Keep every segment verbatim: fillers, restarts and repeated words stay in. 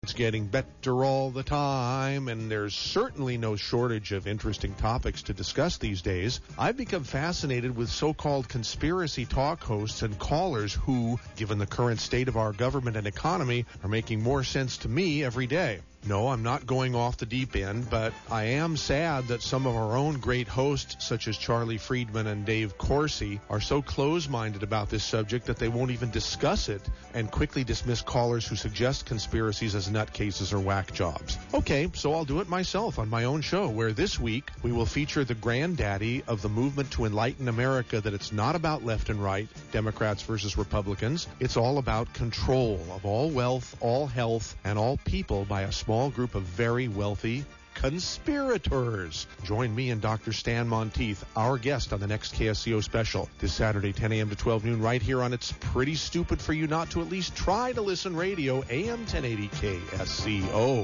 It's getting better all the time, and there's certainly no shortage of interesting topics to discuss these days. I've become fascinated with so-called conspiracy talk hosts and callers who, given the current state of our government and economy, are making more sense to me every day. No, I'm not going off the deep end, but I am sad that some of our own great hosts, such as Charlie Friedman and Dave Corsi, are so close-minded about this subject that they won't even discuss it and quickly dismiss callers who suggest conspiracies as nutcases or whack jobs. Okay, so I'll do it myself on my own show, where this week we will feature the granddaddy of the movement to enlighten America, that it's not about left and right, Democrats versus Republicans. It's all about control of all wealth, all health, and all people by a small group of very wealthy conspirators. Join me and Doctor Stan Monteith, our guest, on the next K S C O special this Saturday, ten a.m. to twelve noon, right here on It's Pretty Stupid for You Not to At Least Try to Listen Radio, A M ten eighty K S C O.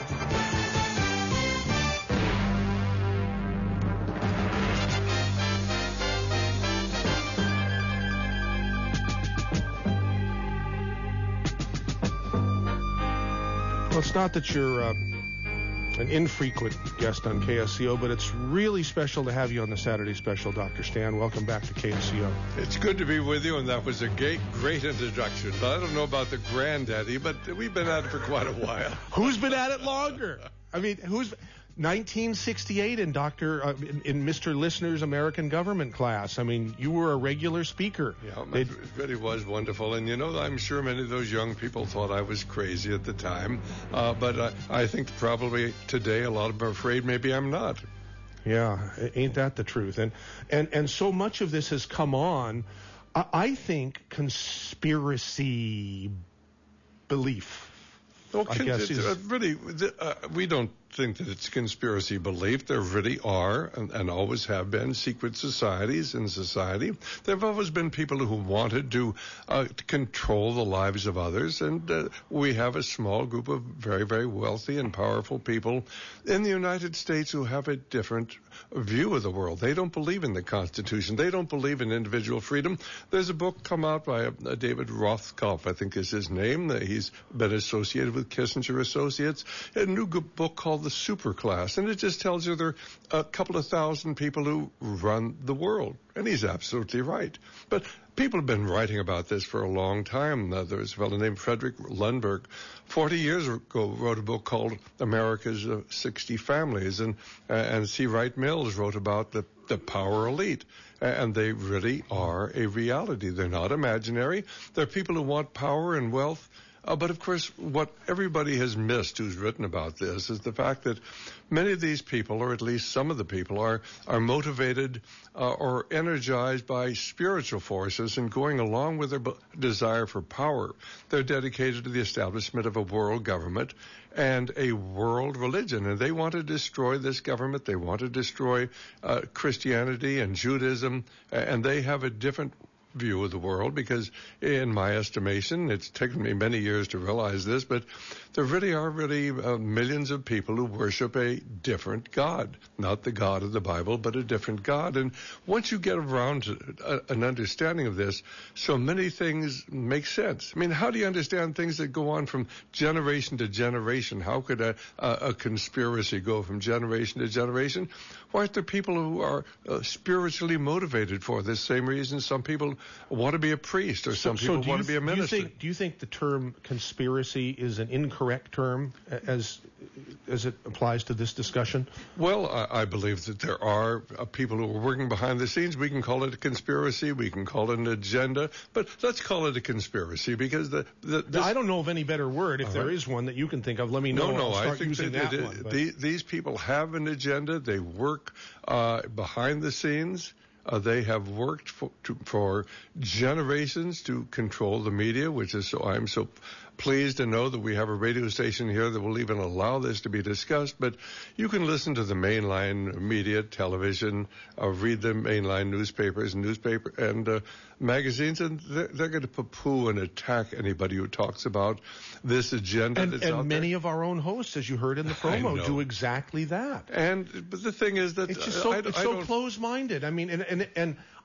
Well, it's not that you're uh, an infrequent guest on K S C O, but it's really special to have you on the Saturday special, Doctor Stan. Welcome back to K S C O. It's good to be with you, and that was a great, great introduction. But I don't know about the granddaddy, but we've been at it for quite a while. Who's been at it longer? I mean, who's... nineteen sixty-eight in Doctor uh, in, in Mister Listener's American Government class. I mean, you were a regular speaker. Yeah, it really was wonderful. And, you know, I'm sure many of those young people thought I was crazy at the time. Uh, but uh, I think probably today a lot of them are afraid maybe I'm not. Yeah, ain't that the truth? And and, and so much of this has come on, I, I think, conspiracy belief. Well, I guess it, uh, really, uh, we don't think that it's conspiracy belief. There really are, and, and always have been, secret societies in society. There have always been people who wanted to, uh, to control the lives of others, and uh, we have a small group of very, very wealthy and powerful people in the United States who have a different view of the world. They don't believe in the Constitution. They don't believe in individual freedom. There's a book come out by a, a David Rothkopf, I think is his name. He's been associated with Kissinger Associates. A new book called The Superclass, and it just tells you there are a couple of thousand people who run the world. And he's absolutely right. But people have been writing about this for a long time. Uh, there's a fellow named Frederick Lundberg, forty years ago, wrote a book called America's uh, sixty Families, and uh, and C. Wright Mills wrote about the the power elite, and they really are a reality. They're not imaginary. They're people who want power and wealth. Uh, but, of course, what everybody has missed who's written about this is the fact that many of these people, or at least some of the people, are, are motivated uh, or energized by spiritual forces, and going along with their b- desire for power, they're dedicated to the establishment of a world government and a world religion. And they want to destroy this government. They want to destroy uh, Christianity and Judaism, and they have a different view of the world, because in my estimation, it's taken me many years to realize this, but there really are really uh, millions of people who worship a different God, not the God of the Bible, but a different God. And once you get around to a, an understanding of this, so many things make sense. I mean, how do you understand things that go on from generation to generation? How could a, a, a conspiracy go from generation to generation? Why aren't there people who are uh, spiritually motivated for this? Same reason some people want to be a priest, or some so, people so want to be a minister. Do you, think, do you think the term conspiracy is an incorrect term as as it applies to this discussion? Well, I, I believe that there are uh, people who are working behind the scenes. We can call it a conspiracy. We can call it an agenda. But let's call it a conspiracy, because the... the this, I don't know of any better word. If uh-huh. there is one that you can think of, let me know. No, no, I'll start I think using that, that that one. But. The, these people have an agenda. They work uh, behind the scenes. Uh, they have worked for, to, for generations to control the media, which is so I'm so pleased to know that we have a radio station here that will even allow this to be discussed. But you can listen to the mainline media, television, uh, read the mainline newspapers and newspaper and uh, magazines, and they're, they're going to poo-poo and attack anybody who talks about this agenda. And, that's and out many there. of our own hosts, as you heard in the promo, do exactly that. And but the thing is that it's just so, I, it's I so don't, close-minded. I mean, and, and and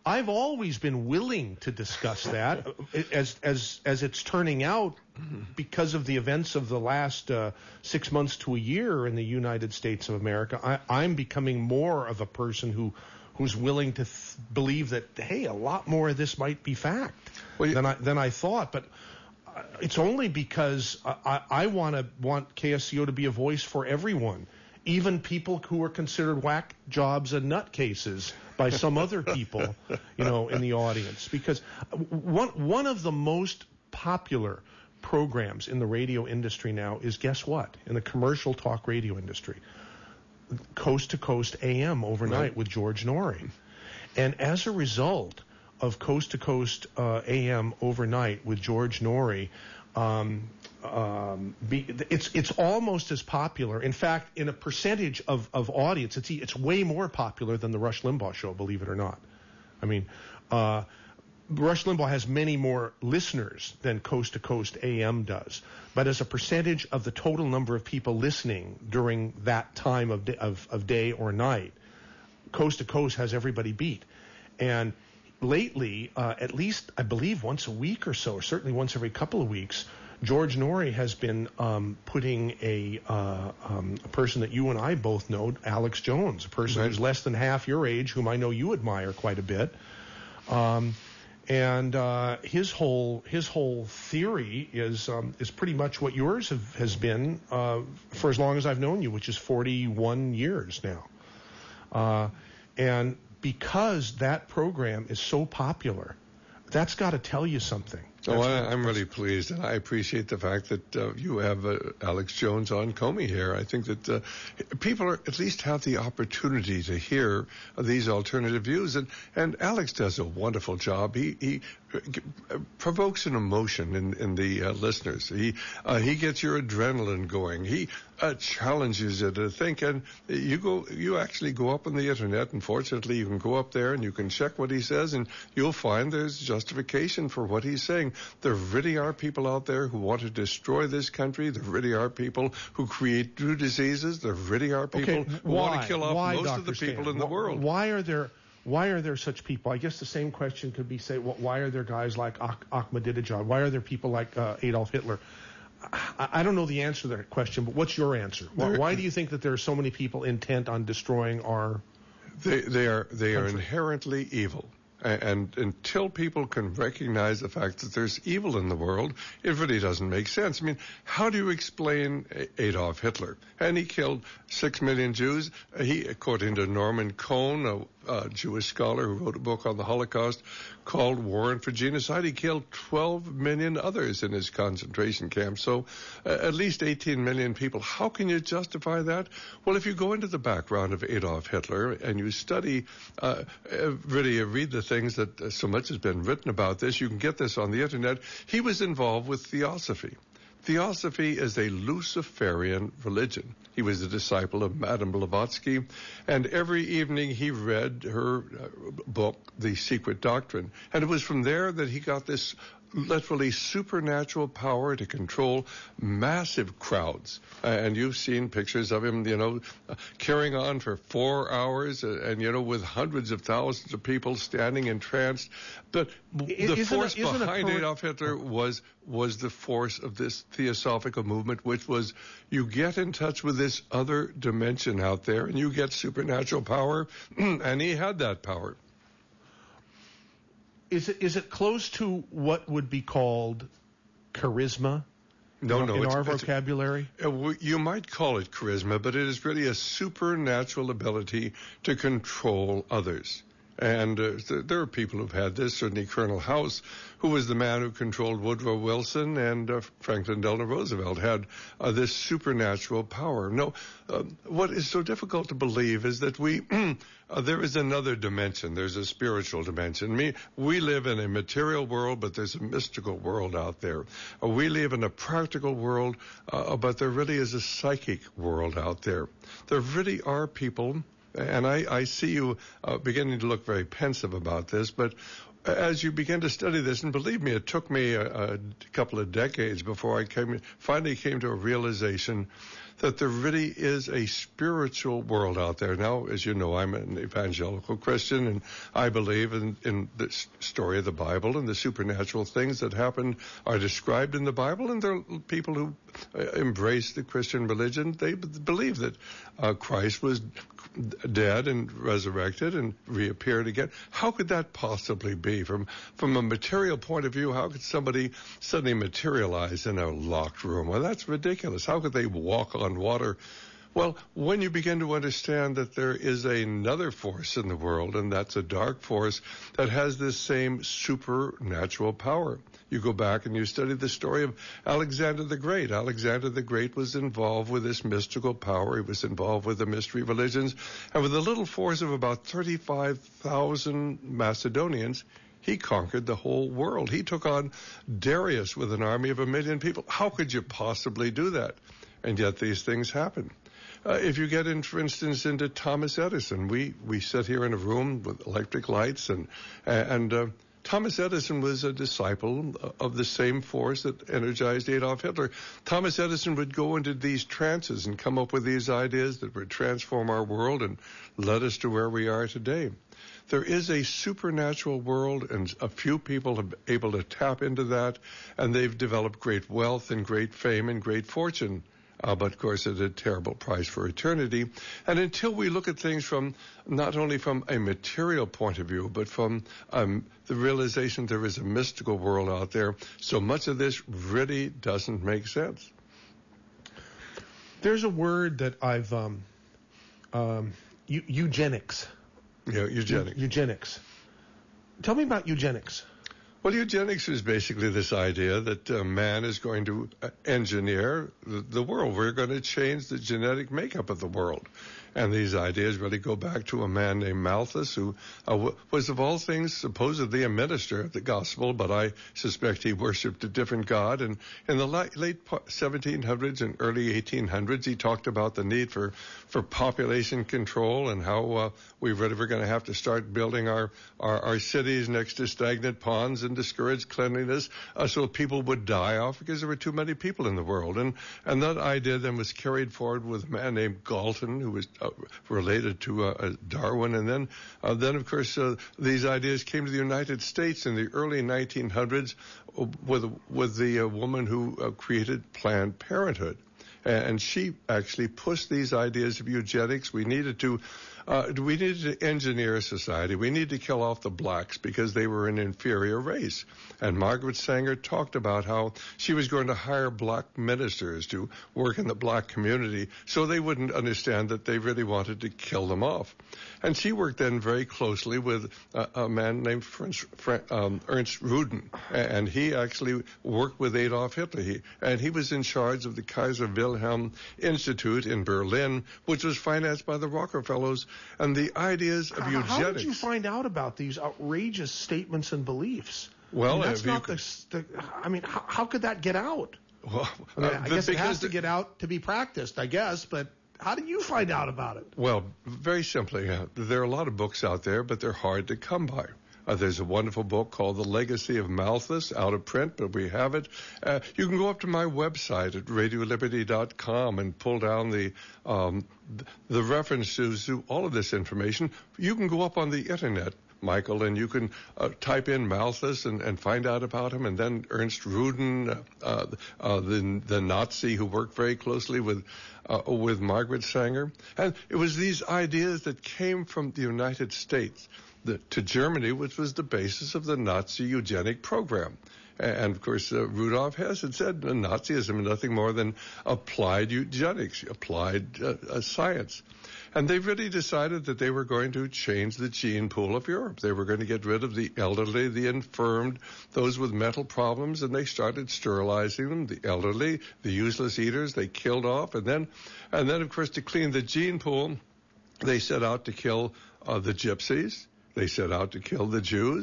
I've always been willing to discuss that, as as as it's turning out, because of the events of the last uh, six months to a year in the United States of America. I, I'm becoming more of a person who who's willing to th- believe that, hey, a lot more of this might be fact well, you, than I than I thought. But uh, it's only because I, I want to want K S C O to be a voice for everyone, even people who are considered whack jobs and nutcases by some other people, you know, in the audience. Because one one of the most popular programs in the radio industry now is, guess what? In the commercial talk radio industry, Coast to Coast A M overnight right. with George Noory. And as a result of Coast to Coast uh, A M overnight with George Noory, um, um, be, it's it's almost as popular. In fact, in a percentage of, of audience, it's it's way more popular than the Rush Limbaugh show, believe it or not. I mean, uh, Rush Limbaugh has many more listeners than Coast to Coast A M does, but as a percentage of the total number of people listening during that time of day, of, of day or night, Coast to Coast has everybody beat. And lately, uh, at least I believe once a week or so, or certainly once every couple of weeks, George Noory has been um, putting a, uh, um, a person that you and I both know, Alex Jones, a person right. who's less than half your age, whom I know you admire quite a bit. Um, and uh, his whole his whole theory is um, is pretty much what yours have, has been uh, for as long as I've known you, which is forty-one years now. Uh, and because that program is so popular, that's got to tell you something. Oh, I, I'm really pleased, and I appreciate the fact that uh, you have uh, Alex Jones on Comey here. I think that uh, people are, at least have the opportunity to hear uh, these alternative views, and, and Alex does a wonderful job. He he uh, provokes an emotion in, in the uh, listeners. He uh, he gets your adrenaline going. He uh, challenges you to think, and you go you actually go up on the internet, and fortunately you can go up there and you can check what he says, and you'll find there's justification for what he's saying. There really are people out there who want to destroy this country. There really are people who create new diseases. There really are people okay, who why? want to kill off why, most Doctor of the people Stan? in the world. Why are there why are there such people? I guess the same question could be say, well, why are there guys like ah- Ahmadinejad? Why are there people like uh, Adolf Hitler? I, I don't know the answer to that question, but what's your answer? Why, why do you think that there are so many people intent on destroying our They, they are they country? are inherently evil. And until people can recognize the fact that there's evil in the world, it really doesn't make sense. I mean, how do you explain Adolf Hitler? And he killed six million Jews. He, according to Norman Cohn, a, a Jewish scholar who wrote a book on the Holocaust called Warrant for Genocide, he killed twelve million others in his concentration camp. So uh, at least eighteen million people. How can you justify that? Well, if you go into the background of Adolf Hitler and you study, uh, really uh, read the things that uh, so much has been written about this. You can get this on the internet. He was involved with Theosophy. Theosophy is a Luciferian religion. He was a disciple of Madame Blavatsky, and every evening he read her uh, book, The Secret Doctrine. And it was from there that he got this literally supernatural power to control massive crowds. Uh, and you've seen pictures of him, you know, uh, carrying on for four hours uh, and, you know, with hundreds of thousands of people standing entranced. But the isn't force a, behind cor- Adolf Hitler was was the force of this theosophical movement, which was you get in touch with this other dimension out there and you get supernatural power, and he had that power. Is it is it close to what would be called charisma? No, in, no. In it's, our it's, vocabulary? Uh, you might call it charisma, but it is really a supernatural ability to control others. And uh, th- there are people who've had this, certainly Colonel House, who was the man who controlled Woodrow Wilson, and uh, Franklin Delano Roosevelt had uh, this supernatural power. No, uh, what is so difficult to believe is that we, uh, there is another dimension. There's a spiritual dimension. Me, we live in a material world, but there's a mystical world out there. Uh, we live in a practical world, uh, but there really is a psychic world out there. There really are people. And I, I see you uh, beginning to look very pensive about this, but as you begin to study this, and believe me, it took me a, a couple of decades before I came, finally came to a realization that there really is a spiritual world out there. Now, as you know, I'm an evangelical Christian, and I believe in, in the story of the Bible, and the supernatural things that happen are described in the Bible, and there are people who embrace the Christian religion. They believe that uh, Christ was dead and resurrected and reappeared again. How could that possibly be? From from a material point of view, how could somebody suddenly materialize in a locked room? Well, that's ridiculous. How could they walk on water? Well, when you begin to understand that there is another force in the world, and that's a dark force that has this same supernatural power. You go back and you study the story of Alexander the Great. Alexander the Great was involved with this mystical power. He was involved with the mystery religions. And with a little force of about thirty-five thousand Macedonians, he conquered the whole world. He took on Darius with an army of a million people. How could you possibly do that? And yet these things happen. Uh, if you get in, for instance, into Thomas Edison, we, we sit here in a room with electric lights, and, and uh, Thomas Edison was a disciple of the same force that energized Adolf Hitler. Thomas Edison would go into these trances and come up with these ideas that would transform our world and led us to where we are today. There is a supernatural world, and a few people have been able to tap into that, and they've developed great wealth and great fame and great fortune. Uh, but, of course, at a terrible price for eternity. And until we look at things from not only from a material point of view, but from um, the realization there is a mystical world out there, so much of this really doesn't make sense. There's a word that I've, um, um, eu- eugenics. Yeah, eugenics. Eu- eugenics. Tell me about eugenics. Well, eugenics is basically this idea that uh, man is going to uh, engineer the, the world. We're going to change the genetic makeup of the world. And these ideas really go back to a man named Malthus, who uh, w- was, of all things, supposedly a minister of the gospel, but I suspect he worshipped a different god. And in the li- late seventeen hundreds and early eighteen hundreds, he talked about the need for, for population control and how uh, we really were going to have to start building our, our, our cities next to stagnant ponds and discourage cleanliness uh, so people would die off because there were too many people in the world. And, and that idea then was carried forward with a man named Galton, who was Uh, related to uh, Darwin, and then, uh, then of course, uh, these ideas came to the United States in the early nineteen hundreds with with the uh, woman who uh, created Planned Parenthood, and she actually pushed these ideas of eugenics. We needed to. Uh, we needed to engineer a society. We needed to kill off the blacks because they were an inferior race. And Margaret Sanger talked about how she was going to hire black ministers to work in the black community so they wouldn't understand that they really wanted to kill them off. And she worked then very closely with a, a man named French, um, Ernst Rudin, and he actually worked with Adolf Hitler. He, and he was in charge of the Kaiser Wilhelm Institute in Berlin, which was financed by the Rockefellers. And the ideas of how, eugenics. How did you find out about these outrageous statements and beliefs? Well, I mean, that's not could, the, the. I mean, how, how could that get out? Well, I, mean, uh, I guess it has the, to get out to be practiced, I guess. But how did you find out about it? Well, very simply, uh, there are a lot of books out there, but they're hard to come by. Uh, there's a wonderful book called The Legacy of Malthus, out of print, but we have it. Uh, you can go up to my website at radio liberty dot com and pull down the um, the references to all of this information. You can go up on the internet, Michael, and you can uh, type in Malthus and, and find out about him, and then Ernst Rudin, uh, uh, the, the Nazi who worked very closely with uh, with Margaret Sanger. And it was these ideas that came from the United States The, to Germany, which was the basis of the Nazi eugenic program. And, of course, uh, Rudolf Hess had said uh, Nazism is nothing more than applied eugenics, applied uh, uh, science. And they really decided that they were going to change the gene pool of Europe. They were going to get rid of the elderly, the infirmed, those with mental problems, and they started sterilizing them, the elderly, the useless eaters, they killed off. And then, and then of course, to clean the gene pool, they set out to kill uh, the gypsies. They set out to kill the Jews,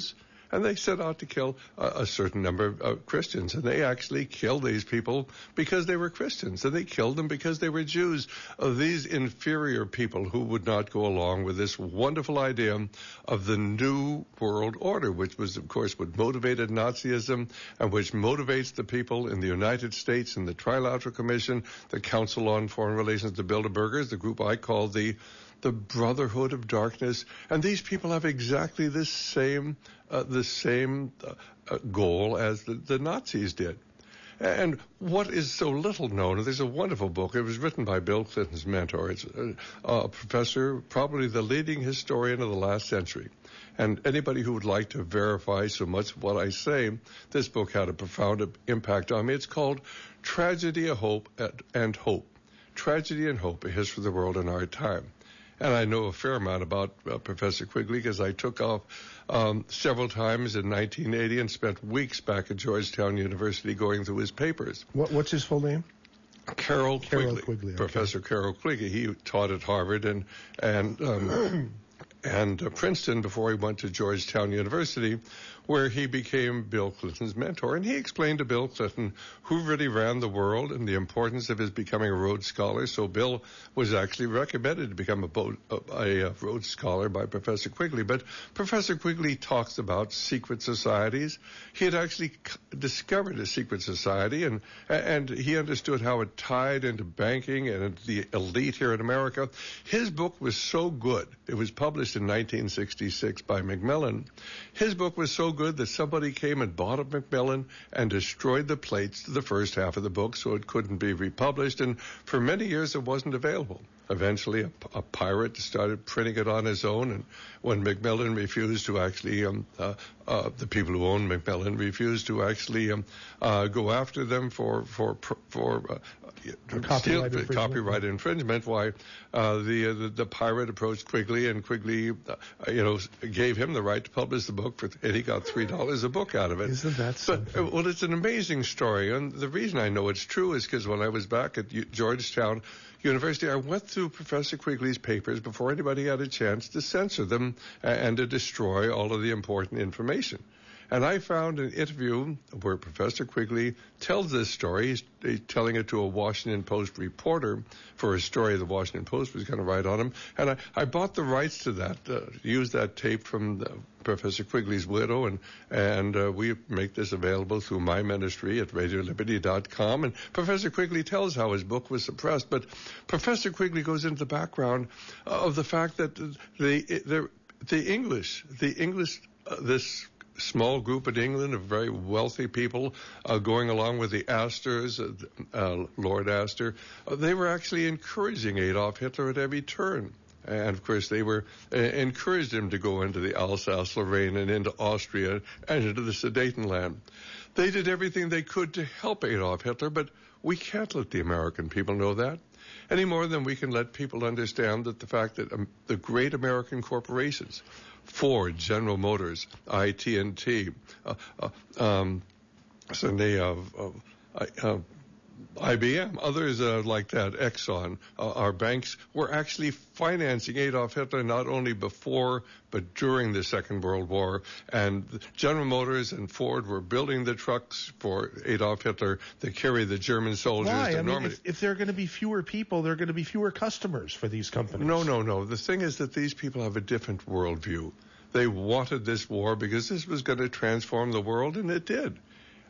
and they set out to kill a, a certain number of uh, Christians. And they actually killed these people because they were Christians, and they killed them because they were Jews. Uh, these inferior people who would not go along with this wonderful idea of the New World Order, which was, of course, what motivated Nazism and which motivates the people in the United States and the Trilateral Commission, the Council on Foreign Relations, the Bilderbergers, the group I call the the Brotherhood of Darkness. And these people have exactly the same uh, the same uh, uh, goal as the, the Nazis did. And what is so little known, there's a wonderful book. It was written by Bill Clinton's mentor. It's a, a professor, probably the leading historian of the last century. And anybody who would like to verify so much of what I say, this book had a profound impact on me. It's called Tragedy, a Hope, and Hope. Tragedy and Hope, a History of the World in Our Time. And I know a fair amount about uh, Professor Quigley because I took off um, several times in nineteen eighty and spent weeks back at Georgetown University going through his papers. What, what's his full name? Carroll Quigley. Carroll Quigley, okay. Professor Carroll Quigley. He taught at Harvard and and um, and uh, Princeton before he went to Georgetown University, where he became Bill Clinton's mentor. And he explained to Bill Clinton who really ran the world and the importance of his becoming a Rhodes Scholar. So Bill was actually recommended to become a, Bo- a, a Rhodes Scholar by Professor Quigley. But Professor Quigley talks about secret societies. He had actually c- discovered a secret society, and and he understood how it tied into banking and the elite here in America. His book was so good. It was published in nineteen sixty-six by Macmillan. His book was so good that somebody came and bought up Macmillan and destroyed the plates to the first half of the book so it couldn't be republished, and for many years it wasn't available. Eventually a, a pirate started printing it on his own, and when Macmillan refused to actually, um, uh, uh, the people who owned Macmillan refused to actually um, uh, go after them for for for uh, copyright, steal, infringement. copyright infringement, why uh, the, uh, the the pirate approached Quigley, and Quigley, uh, you know, gave him the right to publish the book, for, and he got three dollars a book out of it. Isn't that something? But, well, it's an amazing story, and the reason I know it's true is because when I was back at U- Georgetown University, I went through Professor Quigley's papers before anybody had a chance to censor them and to destroy all of the important information. And I found an interview where Professor Quigley tells this story. He's, he's telling it to a Washington Post reporter for a story the Washington Post was going to write on him. And I, I bought the rights to that, uh, used that tape from the, Professor Quigley's widow, and and uh, we make this available through my ministry at radio liberty dot com. And Professor Quigley tells how his book was suppressed. But Professor Quigley goes into the background of the fact that the the, the English, the English, uh, this small group in England of very wealthy people uh, going along with the Astors, uh, uh, Lord Astor, uh, they were actually encouraging Adolf Hitler at every turn. And, of course, they were uh, encouraged him to go into the Alsace-Lorraine and into Austria and into the Sudetenland. They did everything they could to help Adolf Hitler, but we can't let the American people know that any more than we can let people understand that the fact that um, the great American corporations, Ford, General Motors, I T and T, uh, uh, um, so they, uh, uh, uh, I B M, others uh, like that, Exxon, uh, our banks were actually financing Adolf Hitler not only before but during the Second World War. And General Motors and Ford were building the trucks for Adolf Hitler that carry the German soldiers Why? to I mean, Normandy. if, if there are going to be fewer people, there are going to be fewer customers for these companies. No, no, no. The thing is that these people have a different worldview. They wanted this war because this was going to transform the world, and it did.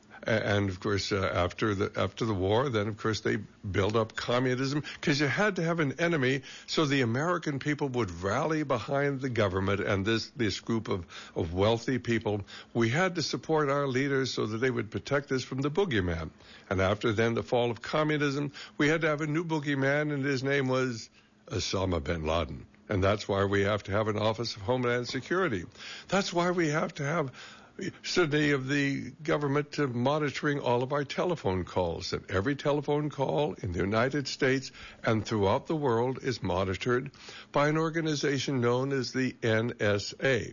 And, of course, uh, after the after the war, then, of course, they built up communism because you had to have an enemy so the American people would rally behind the government and this, this group of, of wealthy people. We had to support our leaders so that they would protect us from the boogeyman. And after then the fall of communism, we had to have a new boogeyman, and his name was Osama bin Laden. And that's why we have to have an Office of Homeland Security. That's why we have to have certainty of the government to monitoring all of our telephone calls. And every telephone call in the United States and throughout the world is monitored by an organization known as the N S A,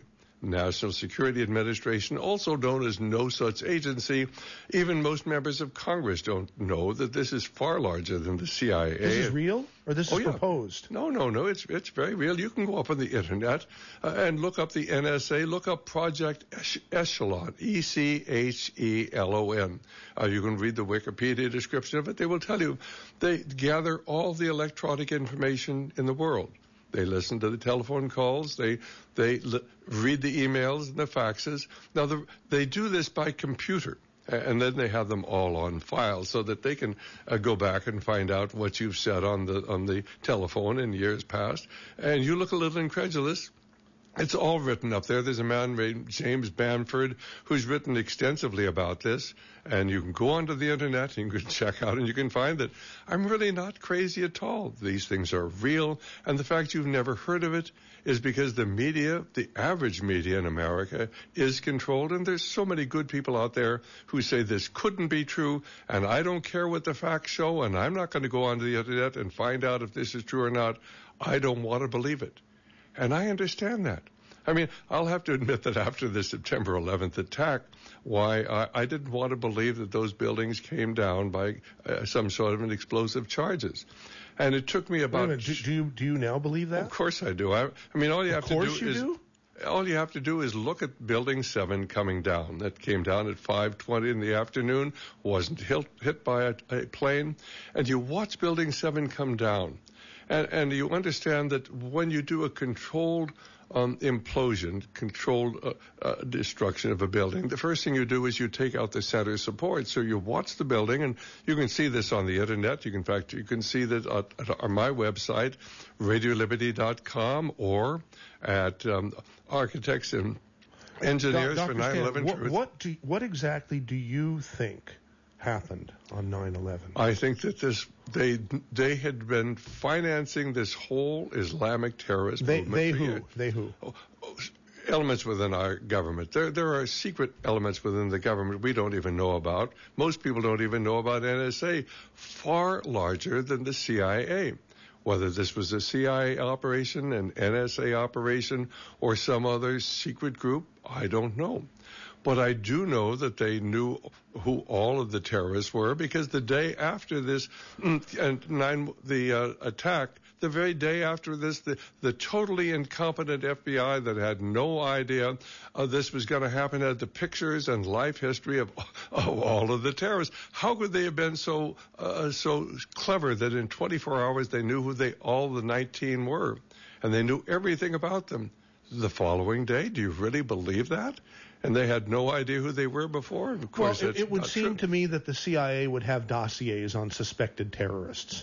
National Security Administration, also known as no such agency. Even most members of Congress don't know that this is far larger than the C I A. This is real, or this oh, is yeah. proposed? No, no, no. It's it's very real. You can go up on the internet uh, and look up the N S A. Look up Project Echelon, E C H E L O N. Uh, you can read the Wikipedia description of it. They will tell you they gather all the electronic information in the world. They listen to the telephone calls. They they l- read the emails and the faxes. Now, the, they do this by computer, and then they have them all on file so that they can uh, go back and find out what you've said on the on the telephone in years past. And you look a little incredulous. It's all written up there. There's a man named James Bamford who's written extensively about this, and you can go onto the internet and you can check out and you can find that I'm really not crazy at all. These things are real, and the fact you've never heard of it is because the media, the average media in America, is controlled, and there's so many good people out there who say this couldn't be true, and I don't care what the facts show, and I'm not going to go onto the internet and find out if this is true or not. I don't want to believe it. And I understand that. I mean, I'll have to admit that after the September eleventh attack, why I, I didn't want to believe that those buildings came down by uh, some sort of an explosive charges. And it took me about... Wait a minute, do, do you do you now believe that? Of course I do. I, I mean, all you have of to course do you is... do? All you have to do is look at Building seven coming down. That came down at five twenty in the afternoon, wasn't hit, hit by a, a plane. And you watch Building seven come down. And, and you understand that when you do a controlled um, implosion, controlled uh, uh, destruction of a building, the first thing you do is you take out the center support. So you watch the building, and you can see this on the internet. You can, in fact, you can see that at, at our, my website, radio liberty dot com, or at um, Architects and Engineers Doctor for nine eleven what, Truth. What, do, what exactly do you think happened on nine eleven? I think that this they they had been financing this whole Islamic terrorist They, movement. they for who? years. They who? Oh, oh, elements within our government. There there are secret elements within the government we don't even know about. Most people don't even know about N S A, far larger than the C I A. Whether this was a C I A operation, an N S A operation, or some other secret group, I don't know. But I do know that they knew who all of the terrorists were, because the day after this and nine, the uh, attack, the very day after this, the, the totally incompetent F B I that had no idea uh, this was going to happen had the pictures and life history of, of all of the terrorists. How could they have been so uh, so clever that in twenty-four hours they knew who they all the nineteen were, and they knew everything about them? The following day, do you really believe that? And they had no idea who they were before. Of course, well, it, it would not seem true. to me that the C I A would have dossiers on suspected terrorists,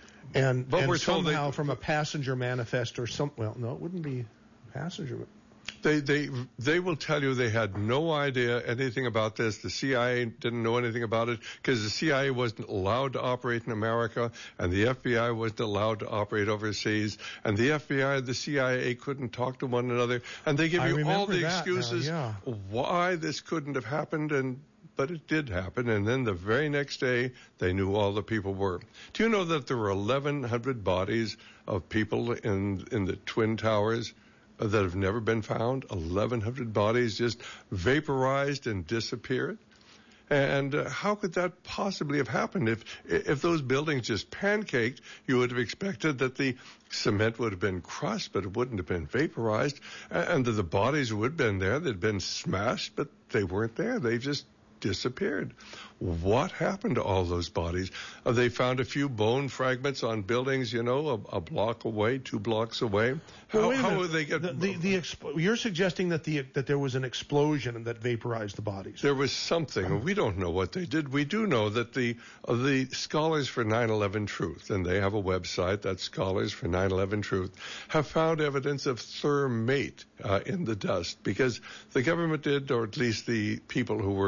and, But and we're told somehow they- from a passenger manifest or some. Well, no, it wouldn't be passenger. They they they will tell you they had no idea anything about this. The C I A didn't know anything about it because the C I A wasn't allowed to operate in America, and the F B I wasn't allowed to operate overseas, and the F B I and the C I A couldn't talk to one another, and they give I you all remember the that now, excuses yeah. why this couldn't have happened, and but it did happen. And then the very next day, they knew all the people were. Do you know that there were eleven hundred bodies of people in in the Twin Towers that have never been found? eleven hundred bodies just vaporized and disappeared. And uh, how could that possibly have happened? If if those buildings just pancaked, you would have expected that the cement would have been crushed, but it wouldn't have been vaporized, and that the bodies would have been there. They'd been smashed, but they weren't there. They just disappeared. What happened to all those bodies? Uh, they found a few bone fragments on buildings, you know, a, a block away, two blocks away. How, Well, wait a how minute. would they get? The, the, the expo- you're suggesting that the that there was an explosion that vaporized the bodies. There was something. We don't know what they did. We do know that the uh, the Scholars for nine eleven Truth, and they have a website, that's Scholars for nine eleven Truth, have found evidence of thermate uh, in the dust, because the government did, or at least the people who were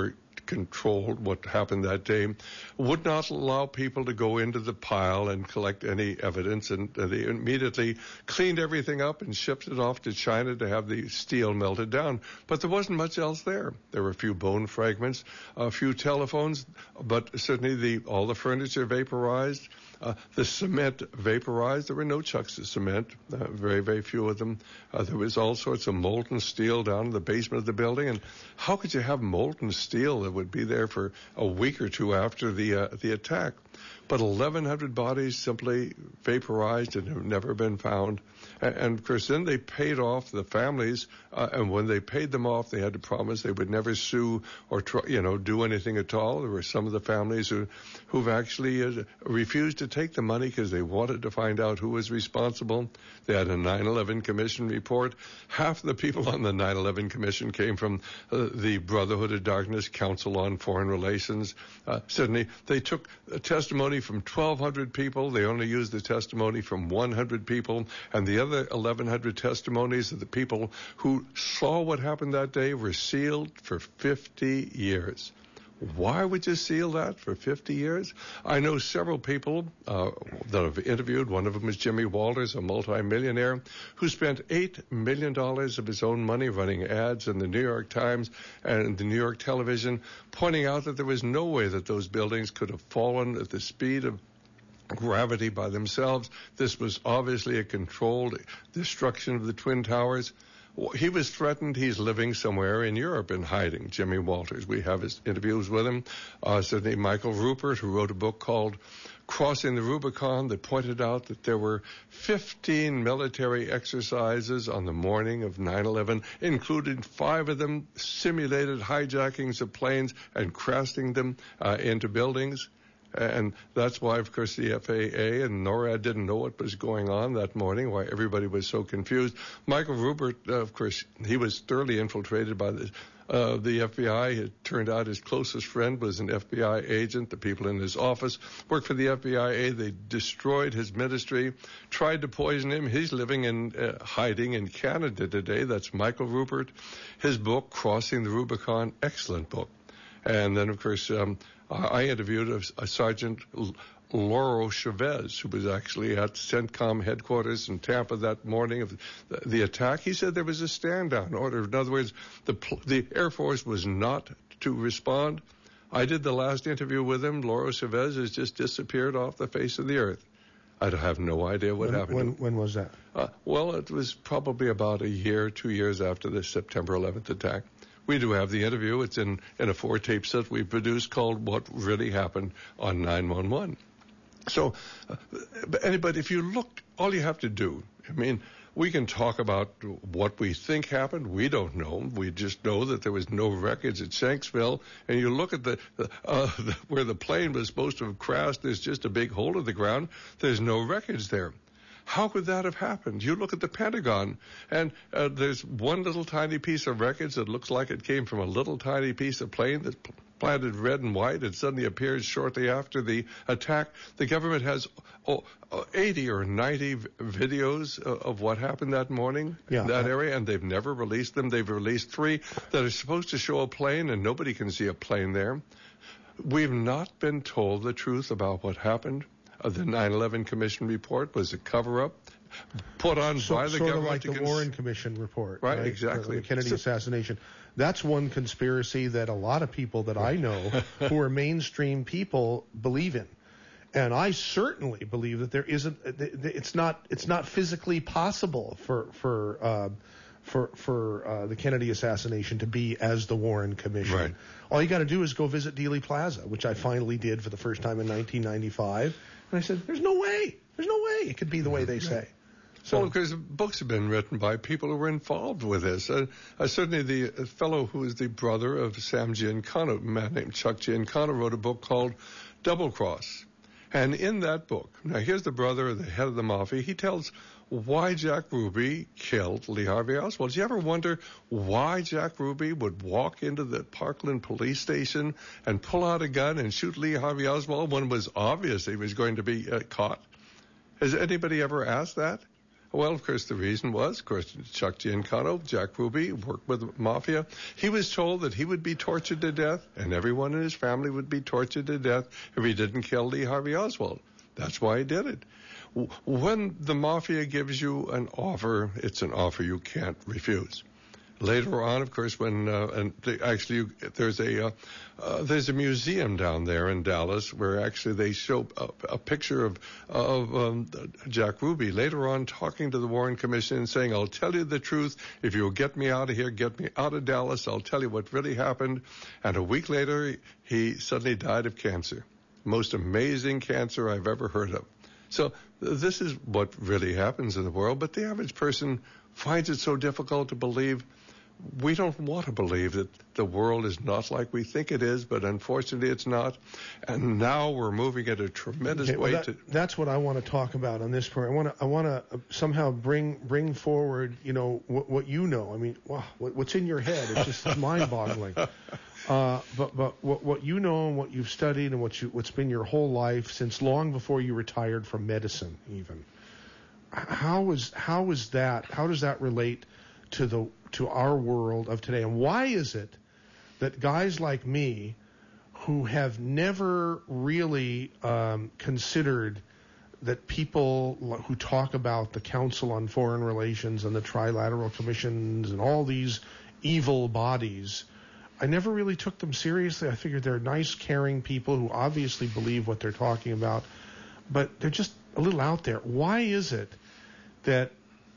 controlled what happened that day, would not allow people to go into the pile and collect any evidence, and uh, they immediately cleaned everything up and shipped it off to China to have the steel melted down. But there wasn't much else there. There were a few bone fragments, a few telephones, but certainly the all the furniture vaporized. Uh, the cement vaporized. There were no chunks of cement, uh, very, very few of them. Uh, there was all sorts of molten steel down in the basement of the building. And how could you have molten steel that would be there for a week or two after the uh, the attack? But eleven hundred bodies simply vaporized and have never been found. And, and of course, then they paid off the families. Uh, and when they paid them off, they had to promise they would never sue or, try, you know, do anything at all. There were some of the families who, who've actually uh, refused to take the money because they wanted to find out who was responsible. They had a nine eleven Commission report. Half the people on the nine eleven Commission came from uh, the Brotherhood of Darkness Council on Foreign Relations. Uh, Sydney, they took a testimony from twelve hundred people. They only used the testimony from one hundred people. And the other eleven hundred testimonies of the people who saw what happened that day were sealed for fifty years. Why would you seal that for fifty years? I know several people uh, that I've interviewed. One of them is Jimmy Walters, a multimillionaire who spent eight million dollars of his own money running ads in the New York Times and the New York television, pointing out that there was no way that those buildings could have fallen at the speed of gravity by themselves. This was obviously a controlled destruction of the Twin Towers. He was threatened. He's living somewhere in Europe in hiding, Jimmy Walters. We have his interviews with him. Uh, certainly Michael Rupert, who wrote a book called Crossing the Rubicon, that pointed out that there were fifteen military exercises on the morning of nine eleven, including five of them simulated hijackings of planes and crashing them uh, into buildings. And that's why, of course, the F A A and NORAD didn't know what was going on that morning, why everybody was so confused. Michael Rupert, uh, of course, he was thoroughly infiltrated by the, uh, the F B I. It turned out his closest friend was an F B I agent. The people in his office worked for the F B I. They destroyed his ministry, tried to poison him. He's living in uh, hiding in Canada today. That's Michael Rupert. His book, Crossing the Rubicon, excellent book. And then, of course, um, I interviewed a, a Sergeant Lauro Chavez, who was actually at CENTCOM headquarters in Tampa that morning of the, the attack. He said there was a stand-down order. In other words, the, the Air Force was not to respond. I did the last interview with him. Lauro Chavez has just disappeared off the face of the earth. I have no idea what when, happened. When, when was that? Uh, well, it was probably about a year, two years after the September eleventh attack. We do have the interview. It's in, in a four-tape set we produced called What Really Happened on nine one one. So, uh, but if you look, all you have to do, I mean, we can talk about what we think happened. We don't know. We just know that there was no wreckage at Shanksville. And you look at the, uh, the where the plane was supposed to have crashed, there's just a big hole in the ground. There's no wreckage there. How could that have happened? You look at the Pentagon, and uh, there's one little tiny piece of wreckage that looks like it came from a little tiny piece of plane that's planted red and white. It suddenly appears shortly after the attack. The government has oh, eighty or ninety videos of what happened that morning yeah. in that area, and they've never released them. They've released three that are supposed to show a plane, and nobody can see a plane there. We've not been told the truth about what happened. Uh, the nine eleven Commission report was a cover-up put on so, by the sort government. Sort of like the cons- Warren Commission report. Right, right? exactly. The Kennedy so, assassination. That's one conspiracy that a lot of people that I know who are mainstream people believe in. And I certainly believe that there isn't, it's not, it's not physically possible for, for, uh, for, for, uh, the Kennedy assassination to be as the Warren Commission. Right. All you got to do is go visit Dealey Plaza, which I finally did for the first time in nineteen ninety-five. And I said, there's no way, there's no way it could be the way they say. So, well, because books have been written by people who were involved with this. Uh, uh, certainly the fellow who is the brother of Sam Giancana, a man named Chuck Giancana, wrote a book called Double Cross. And in that book, now here's the brother, the head of the mafia. He tells why Jack Ruby killed Lee Harvey Oswald. Do you ever wonder why Jack Ruby would walk into the Parkland police station and pull out a gun and shoot Lee Harvey Oswald when it was obvious he was going to be uh, caught? Has anybody ever asked that? Well, of course, the reason was, of course, Chuck Giancana, Jack Ruby, worked with the mafia. He was told that he would be tortured to death, and everyone in his family would be tortured to death if he didn't kill Lee Harvey Oswald. That's why he did it. When the mafia gives you an offer, it's an offer you can't refuse. Later on, of course, when uh, and they actually there's a uh, uh, there's a museum down there in Dallas where actually they show a, a picture of of um, Jack Ruby later on talking to the Warren Commission and saying, "I'll tell you the truth. If you'll get me out of here, get me out of Dallas, I'll tell you what really happened." And a week later, he suddenly died of cancer, most amazing cancer I've ever heard of. So this is what really happens in the world. But the average person finds it so difficult to believe. We don't want to believe that the world is not like we think it is, but unfortunately it's not. And now we're moving at a tremendous okay, well way that, to. That's what I want to talk about on this program. I want to I want to somehow bring bring forward, you know, what, what you know. I mean, wow, what, what's in your head? It's just mind-boggling. Uh, but but what, what you know and what you've studied and what you what's been your whole life since long before you retired from medicine, even. How is how is that? How does that relate to the to our world of today? And why is it that guys like me, who have never really um, considered that people who talk about the Council on Foreign Relations and the Trilateral Commissions and all these evil bodies, I never really took them seriously. I figured they're nice, caring people who obviously believe what they're talking about, but they're just a little out there. Why is it that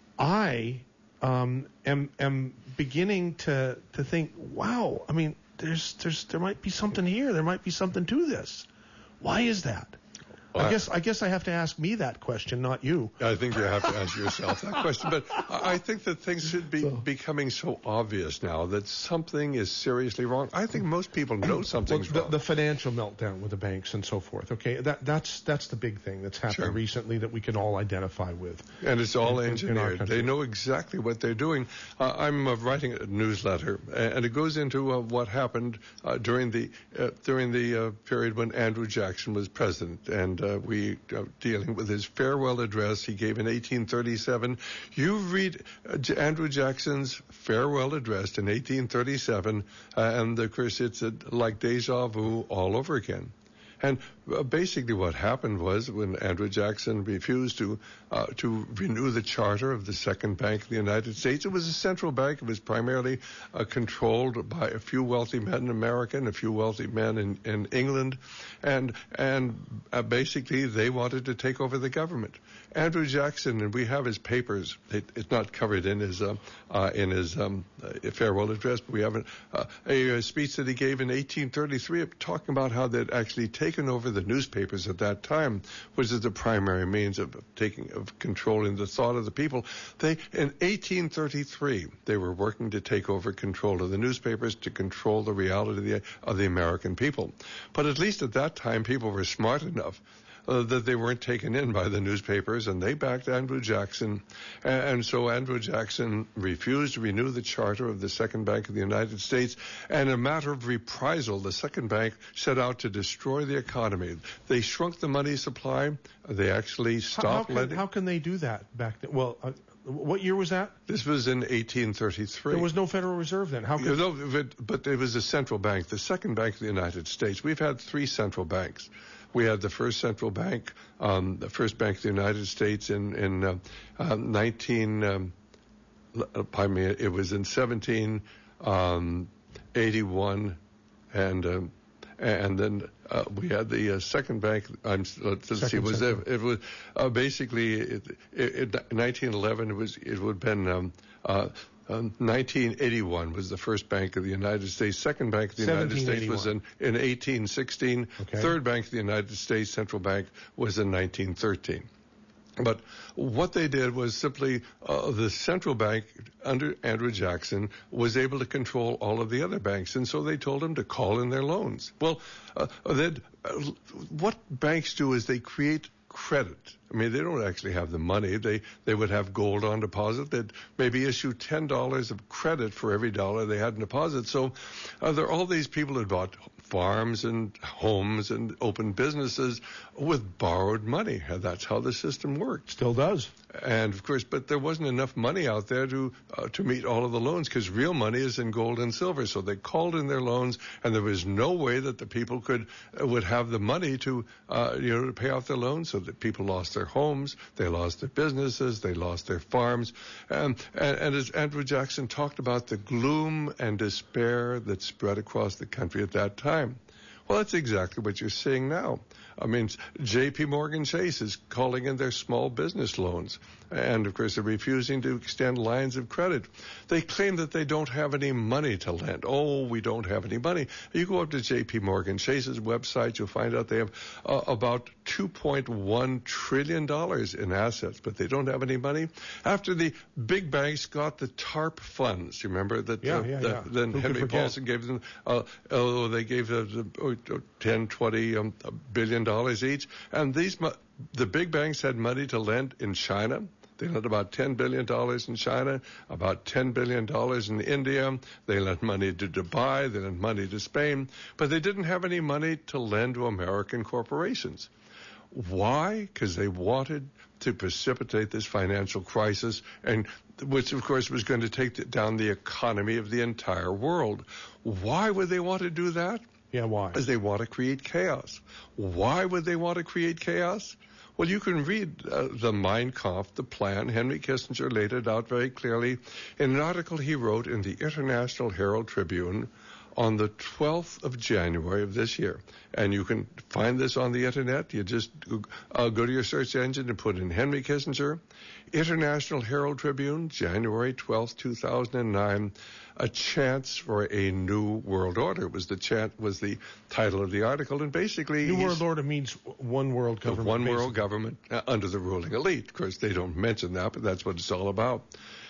I um, am am beginning to to think, wow, I mean, there's there's there might be something here. There might be something to this. Why is that? I guess I guess I have to ask me that question, not you. I think you have to ask yourself that question. But I think that things should be so. becoming so obvious now that something is seriously wrong. I think most people know something's well, the, wrong. The financial meltdown with the banks and so forth. Okay, that that's that's the big thing that's happened sure. recently that we can all identify with. And it's all in, engineered. In they know exactly what they're doing. Uh, I'm uh, writing a newsletter, and it goes into uh, what happened uh, during the uh, during the uh, period when Andrew Jackson was president, and Uh, we are dealing with his farewell address he gave in eighteen thirty-seven. You read uh, Andrew Jackson's farewell address in eighteen thirty-seven, uh, and of course it's uh, like deja vu all over again. And uh, basically what happened was when Andrew Jackson refused to uh, to renew the charter of the Second Bank of the United States, it was a central bank. It was primarily uh, controlled by a few wealthy men in America and a few wealthy men in, in England. And and uh, basically they wanted to take over the government. Andrew Jackson, and we have his papers. It, it's not covered in his uh, uh, in his um, uh, farewell address, but we have a, uh, a, a speech that he gave in eighteen thirty-three talking about how they'd actually taken over the newspapers at that time, which is the primary means of taking of controlling the thought of the people. They in eighteen thirty-three they were working to take over control of the newspapers, to control the reality of the, of the American people. But at least at that time, people were smart enough Uh, that they weren't taken in by the newspapers, and they backed Andrew Jackson. And, and so Andrew Jackson refused to renew the charter of the Second Bank of the United States. And in a matter of reprisal, the Second Bank set out to destroy the economy. They shrunk the money supply. They actually stopped how, how can, lending. How can they do that back then? Well, uh, what year was that? This was in eighteen thirty-three. There was no Federal Reserve then. How could... No, but, but it was a central bank, the Second Bank of the United States. We've had three central banks. We had the first central bank, um, the first bank of the United States in in uh, uh, nineteen. Um, pardon me, it was in seventeen eighty-one, and um, and then uh, we had the uh, second bank. I'm let's second see, was it, central. it was uh, basically it, it, it, nineteen eleven. It was it would have been. Um, uh, Um, nineteen eighty-one was the first bank of the United States. Second bank of the United States was in, in eighteen sixteen. Okay. Third bank of the United States, central bank, was in nineteen thirteen. But what they did was simply uh, the central bank under Andrew Jackson was able to control all of the other banks, and so they told them to call in their loans. Well, uh, uh, what banks do is they create credit I mean, they don't actually have the money. They they would have gold on deposit. They'd maybe issue ten dollars of credit for every dollar they had in deposit. So uh, there are all these people that bought farms and homes and opened businesses with borrowed money. That's how the system worked. Still does. And of course, but there wasn't enough money out there to uh, to meet all of the loans, because real money is in gold and silver. So they called in their loans, and there was no way that the people could uh, would have the money to uh, you know to pay off their loans. So that people lost their homes, they lost their businesses, they lost their farms, um, and, and as Andrew Jackson talked about, the gloom and despair that spread across the country at that time. Well, that's exactly what you're seeing now. I mean, J P Morgan Chase is calling in their small business loans. And, of course, they're refusing to extend lines of credit. They claim that they don't have any money to lend. Oh, we don't have any money. You go up to J P Morgan Chase's website, you'll find out they have uh, about two point one trillion dollars in assets, but they don't have any money. After the big banks got the TARP funds, you remember that? Yeah, uh, yeah, the, yeah. Then Who Henry Paulson gave them, uh, oh, they gave the, the ten, twenty um, billion dollars each. And these, the big banks had money to lend in China. They lent about ten billion dollars in China, about ten billion dollars in India. They lent money to Dubai. They lent money to Spain. But they didn't have any money to lend to American corporations. Why? Because they wanted to precipitate this financial crisis, and which, of course, was going to take down the economy of the entire world. Why would they want to do that? Yeah, why? Because they want to create chaos. Why would they want to create chaos? Well, you can read uh, the Mein Kampf, the plan. Henry Kissinger laid it out very clearly in an article he wrote in the International Herald Tribune on the twelfth of January of this year. And you can find this on the internet. You just uh, go to your search engine and put in Henry Kissinger, International Herald Tribune, January twelfth, two thousand nine, a chance for a new world order was the chant was the title of the article. And basically, New World Order means one world government. One basically. world government uh, under the ruling elite. Of course, they don't mention that, but that's what it's all about.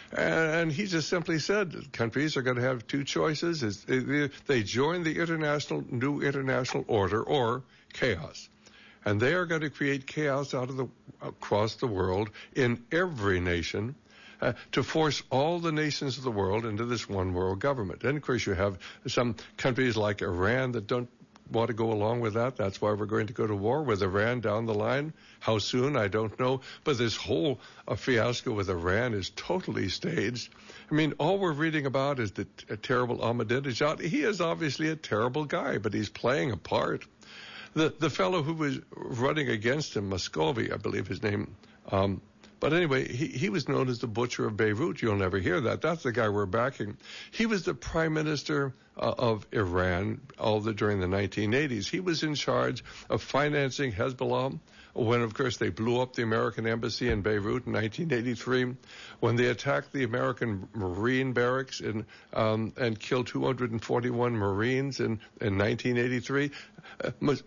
And he just simply said countries are going to have two choices. It's, they join the international new international order or chaos. And they are going to create chaos out of the across the world in every nation uh, to force all the nations of the world into this one world government. And, of course, you have some countries like Iran that don't want to go along with that. That's why we're going to go to war with Iran down the line. How soon, I don't know. But this whole uh, fiasco with Iran is totally staged. I mean, all we're reading about is the t- terrible Ahmadinejad. He is obviously a terrible guy, but he's playing a part. The the fellow who was running against him, Muscovy, I believe his name, um, but anyway, he, he was known as the Butcher of Beirut. You'll never hear that. That's the guy we're backing. He was the prime minister uh, of Iran all the, during the nineteen eighties. He was in charge of financing Hezbollah when, of course, they blew up the American embassy in Beirut in nineteen eighty-three, when they attacked the American Marine barracks in, um, and killed two hundred forty-one Marines in, in nineteen eighty-three. Uh,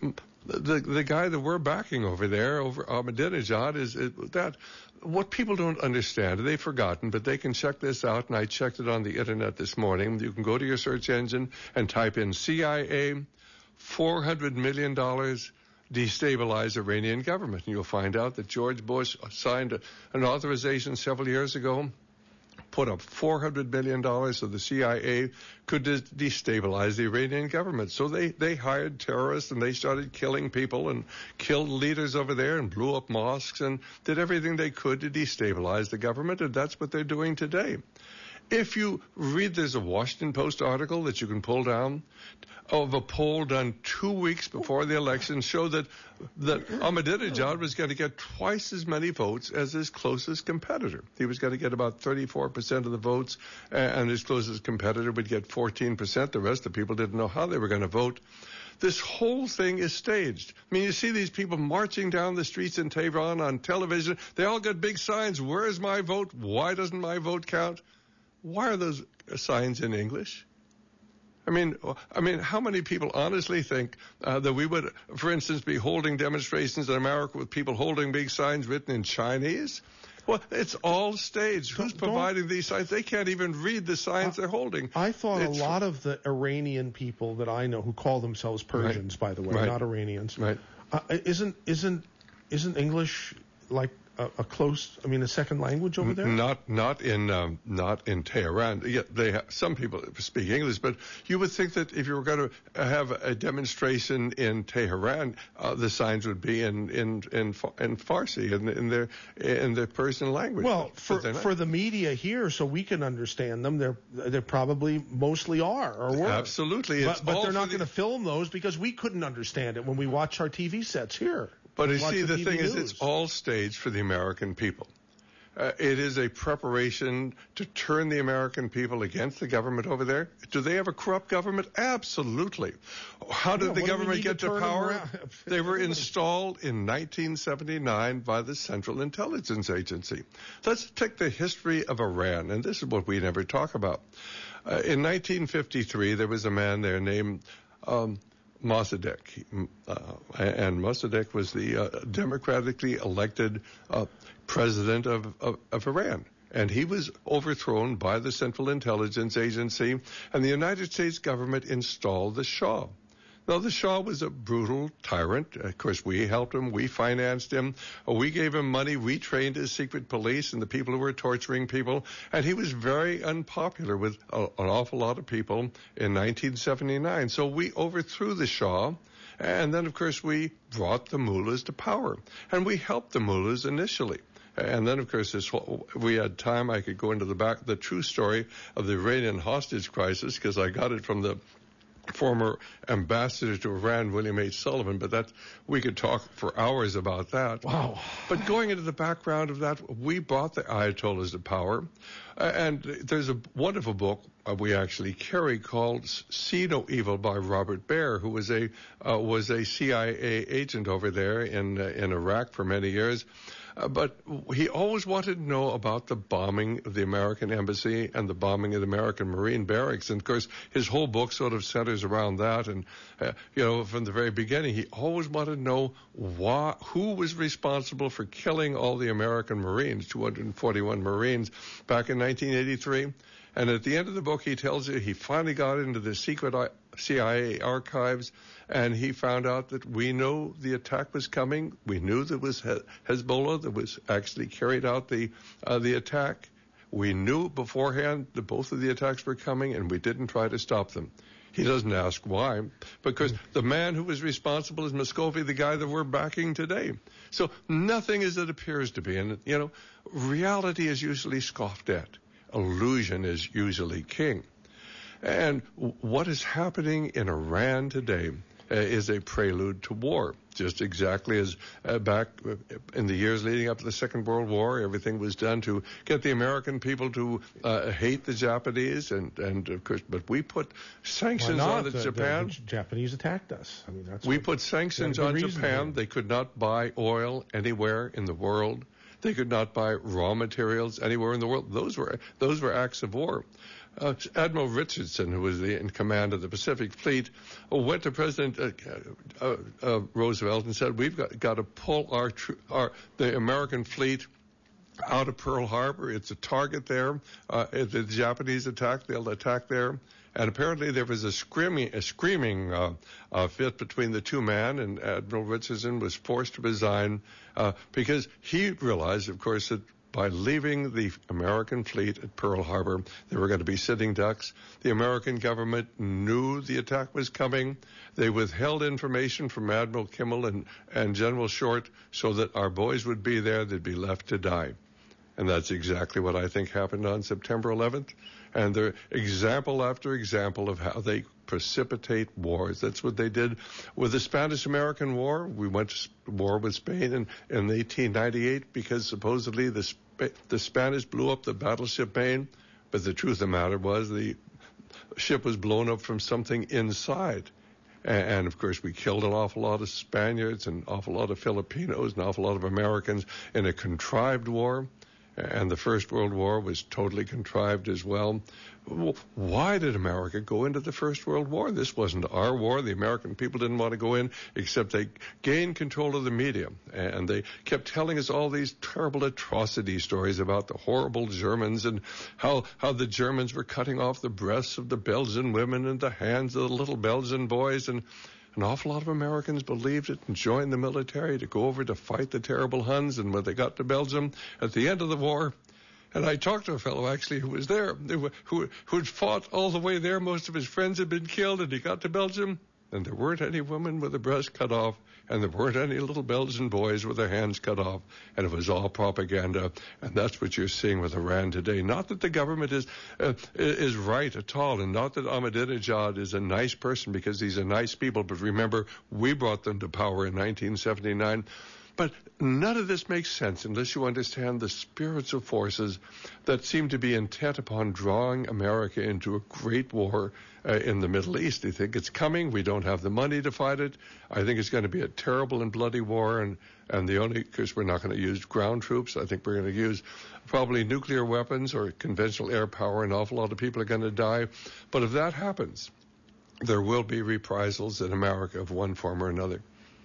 the the guy that we're backing over there, over Ahmadinejad, is, is that. What people don't understand, they've forgotten, but they can check this out, and I checked it on the internet this morning. You can go to your search engine and type in C I A, four hundred million dollars, destabilize Iranian government. And you'll find out that George Bush signed a, an authorization several years ago, put up four hundred million dollars so the C I A could de- destabilize the Iranian government. So they, they hired terrorists, and they started killing people and killed leaders over there and blew up mosques and did everything they could to destabilize the government, and that's what they're doing today. If you read, there's a Washington Post article that you can pull down of a poll done two weeks before the election showed that, that Ahmadinejad was going to get twice as many votes as his closest competitor. He was going to get about thirty-four percent of the votes, and his closest competitor would get fourteen percent. The rest of the people didn't know how they were going to vote. This whole thing is staged. I mean, you see these people marching down the streets in Tehran on television. They all got big signs. Where's my vote? Why doesn't my vote count? Why are those signs in English? I mean, I mean, how many people honestly think uh, that we would, for instance, be holding demonstrations in America with people holding big signs written in Chinese? Well, it's all staged. Who's providing these signs? They can't even read the signs I, they're holding. I thought it's, a lot of the Iranian people that I know, who call themselves Persians, right, by the way, right, not Iranians, right. uh, isn't isn't isn't English like a, a close, I mean, a second language over there? Not not in um, not in Tehran. Yeah, they ha- some people speak English, but you would think that if you were going to have a demonstration in Tehran, uh, the signs would be in in in, in Farsi, in, in their in the Persian language. Well, but, for but for the media here, so we can understand them, they're they probably mostly are or were. Absolutely, but, it's but all they're not the... going to film those because we couldn't understand it when we watch our T V sets here. But you watch see, the, the thing T V is, news. it's all staged for the American people. Uh, it is a preparation to turn the American people against the government over there. Do they have a corrupt government? Absolutely. How did Yeah, the what do we government need get to to turn them power? around? They were Everybody- installed in nineteen seventy-nine by the Central Intelligence Agency. Let's take the history of Iran, and this is what we never talk about. Uh, in nineteen fifty-three, there was a man there named um, Mossadegh, uh, and Mossadegh was the uh, democratically elected uh, president of, of, of Iran. And he was overthrown by the Central Intelligence Agency, and the United States government installed the Shah. Now, the Shah was a brutal tyrant. Of course, we helped him. We financed him. We gave him money. We trained his secret police and the people who were torturing people. And he was very unpopular with a, an awful lot of people in nineteen seventy-nine. So we overthrew the Shah. And then, of course, we brought the mullahs to power. And we helped the mullahs initially. And then, of course, this, if we had time, I could go into the back, the true story of the Iranian hostage crisis, because I got it from the former ambassador to Iran, William H. Sullivan, but that we could talk for hours about that. Wow. But going into the background of that, we brought the Ayatollahs to power, uh, and there's a wonderful book uh, we actually carry called "See No Evil" by Robert Baer, who was a uh, was a C I A agent over there in uh, in Iraq for many years. Uh, but he always wanted to know about the bombing of the American embassy and the bombing of the American Marine barracks. And, of course, his whole book sort of centers around that. And, uh, you know, from the very beginning, he always wanted to know why, who was responsible for killing all the American Marines, two hundred forty-one Marines, back in nineteen eighty-three. And at the end of the book, he tells you he finally got into the secret C I A archives, and he found out that we know the attack was coming. We knew there was Hezbollah that was actually carried out the uh, the attack. We knew beforehand that both of the attacks were coming, and we didn't try to stop them. He doesn't ask why, because the man who was responsible is Muscovy, the guy that we're backing today. So nothing as it appears to be. And, you know, reality is usually scoffed at. Illusion is usually king. And what is happening in Iran today uh, is a prelude to war, just exactly as uh, back in the years leading up to the Second World War, everything was done to get the American people to uh, hate the Japanese, and, and of course, but we put sanctions on the, the Japan. The, the Japanese attacked us. I mean, that's we what, put sanctions on Japan. They could not buy oil anywhere in the world. They could not buy raw materials anywhere in the world. Those were those were acts of war. Uh, Admiral Richardson, who was the, in command of the Pacific Fleet, uh, went to President uh, uh, uh, Roosevelt and said, "We've got, got to pull our, tr- our the American fleet out of Pearl Harbor. It's a target there. Uh, if the Japanese attack, they'll attack there." And apparently there was a screaming, a screaming uh, uh, fit between the two men, and Admiral Richardson was forced to resign uh, because he realized, of course, that by leaving the American fleet at Pearl Harbor, there were going to be sitting ducks. The American government knew the attack was coming. They withheld information from Admiral Kimmel and, and General Short so that our boys would be there. They'd be left to die. And that's exactly what I think happened on September eleventh. And they're example after example of how they precipitate wars. That's what they did with the Spanish-American War. We went to war with Spain in, in eighteen ninety-eight because supposedly the, Sp- the Spanish blew up the battleship Maine. But the truth of the matter was the ship was blown up from something inside. And, and, of course, we killed an awful lot of Spaniards, an awful lot of Filipinos, an awful lot of Americans in a contrived war. And the First World War was totally contrived as well. Why did America go into the First World War? This wasn't our war. The American people didn't want to go in, except they gained control of the media. And they kept telling us all these terrible atrocity stories about the horrible Germans and how, how the Germans were cutting off the breasts of the Belgian women and the hands of the little Belgian boys. And An awful lot of Americans believed it and joined the military to go over to fight the terrible Huns. And when they got to Belgium at the end of the war, and I talked to a fellow actually who was there, who who had fought all the way there. Most of his friends had been killed, and he got to Belgium, and there weren't any women with their breasts cut off, and there weren't any little Belgian boys with their hands cut off, and it was all propaganda. And that's what you're seeing with Iran today. Not that the government is uh, is right at all, and not that Ahmadinejad is a nice person, because these are nice people. But remember, we brought them to power in nineteen seventy-nine. But none of this makes sense unless you understand the spiritual forces that seem to be intent upon drawing America into a great war uh, in the Middle East. They think it's coming. We don't have the money to fight it. I think it's going to be a terrible and bloody war, and, and the only, because we're not going to use ground troops. I think we're going to use probably nuclear weapons or conventional air power. An awful lot of people are going to die. But if that happens, there will be reprisals in America of one form or another.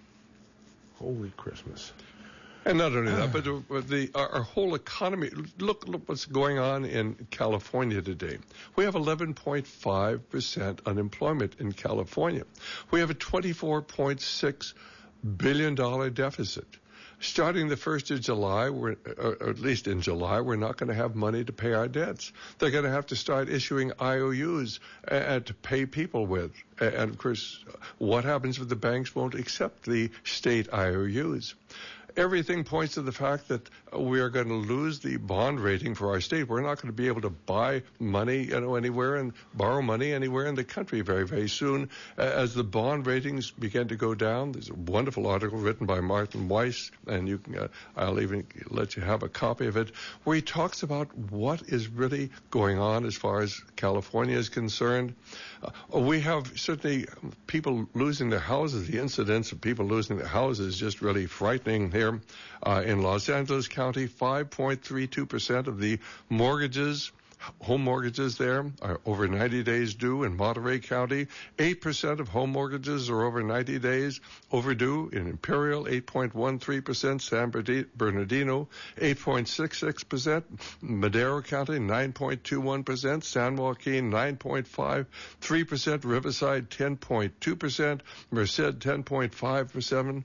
Holy Christmas. And not only that, but the, our, our whole economy, look, look what's going on in California today. We have eleven point five percent unemployment in California. We have a twenty-four point six billion dollars deficit. Starting the first of July, we're, or at least in July, we're not going to have money to pay our debts. They're going to have to start issuing I O Us uh, to pay people with. And, of course, what happens if the banks won't accept the state I O Us? Everything points to the fact that we are going to lose the bond rating for our state. We're not going to be able to buy money, you know, anywhere and borrow money anywhere in the country very, very soon as the bond ratings begin to go down. There's a wonderful article written by Martin Weiss, and you can, uh, I'll even let you have a copy of it, where he talks about what is really going on as far as California is concerned. Uh, we have certainly people losing their houses. The incidence of people losing their houses is just really frightening here. Uh, in Los Angeles County, five point three two percent of the mortgages, home mortgages there, are over ninety days due. In Monterey County, eight percent of home mortgages are over ninety days overdue. In Imperial, eight point one three percent. San Bernardino, eight point six six percent. Madero County, nine point two one percent. San Joaquin, nine point five three percent. Riverside, ten point two percent. Merced, ten point five percent.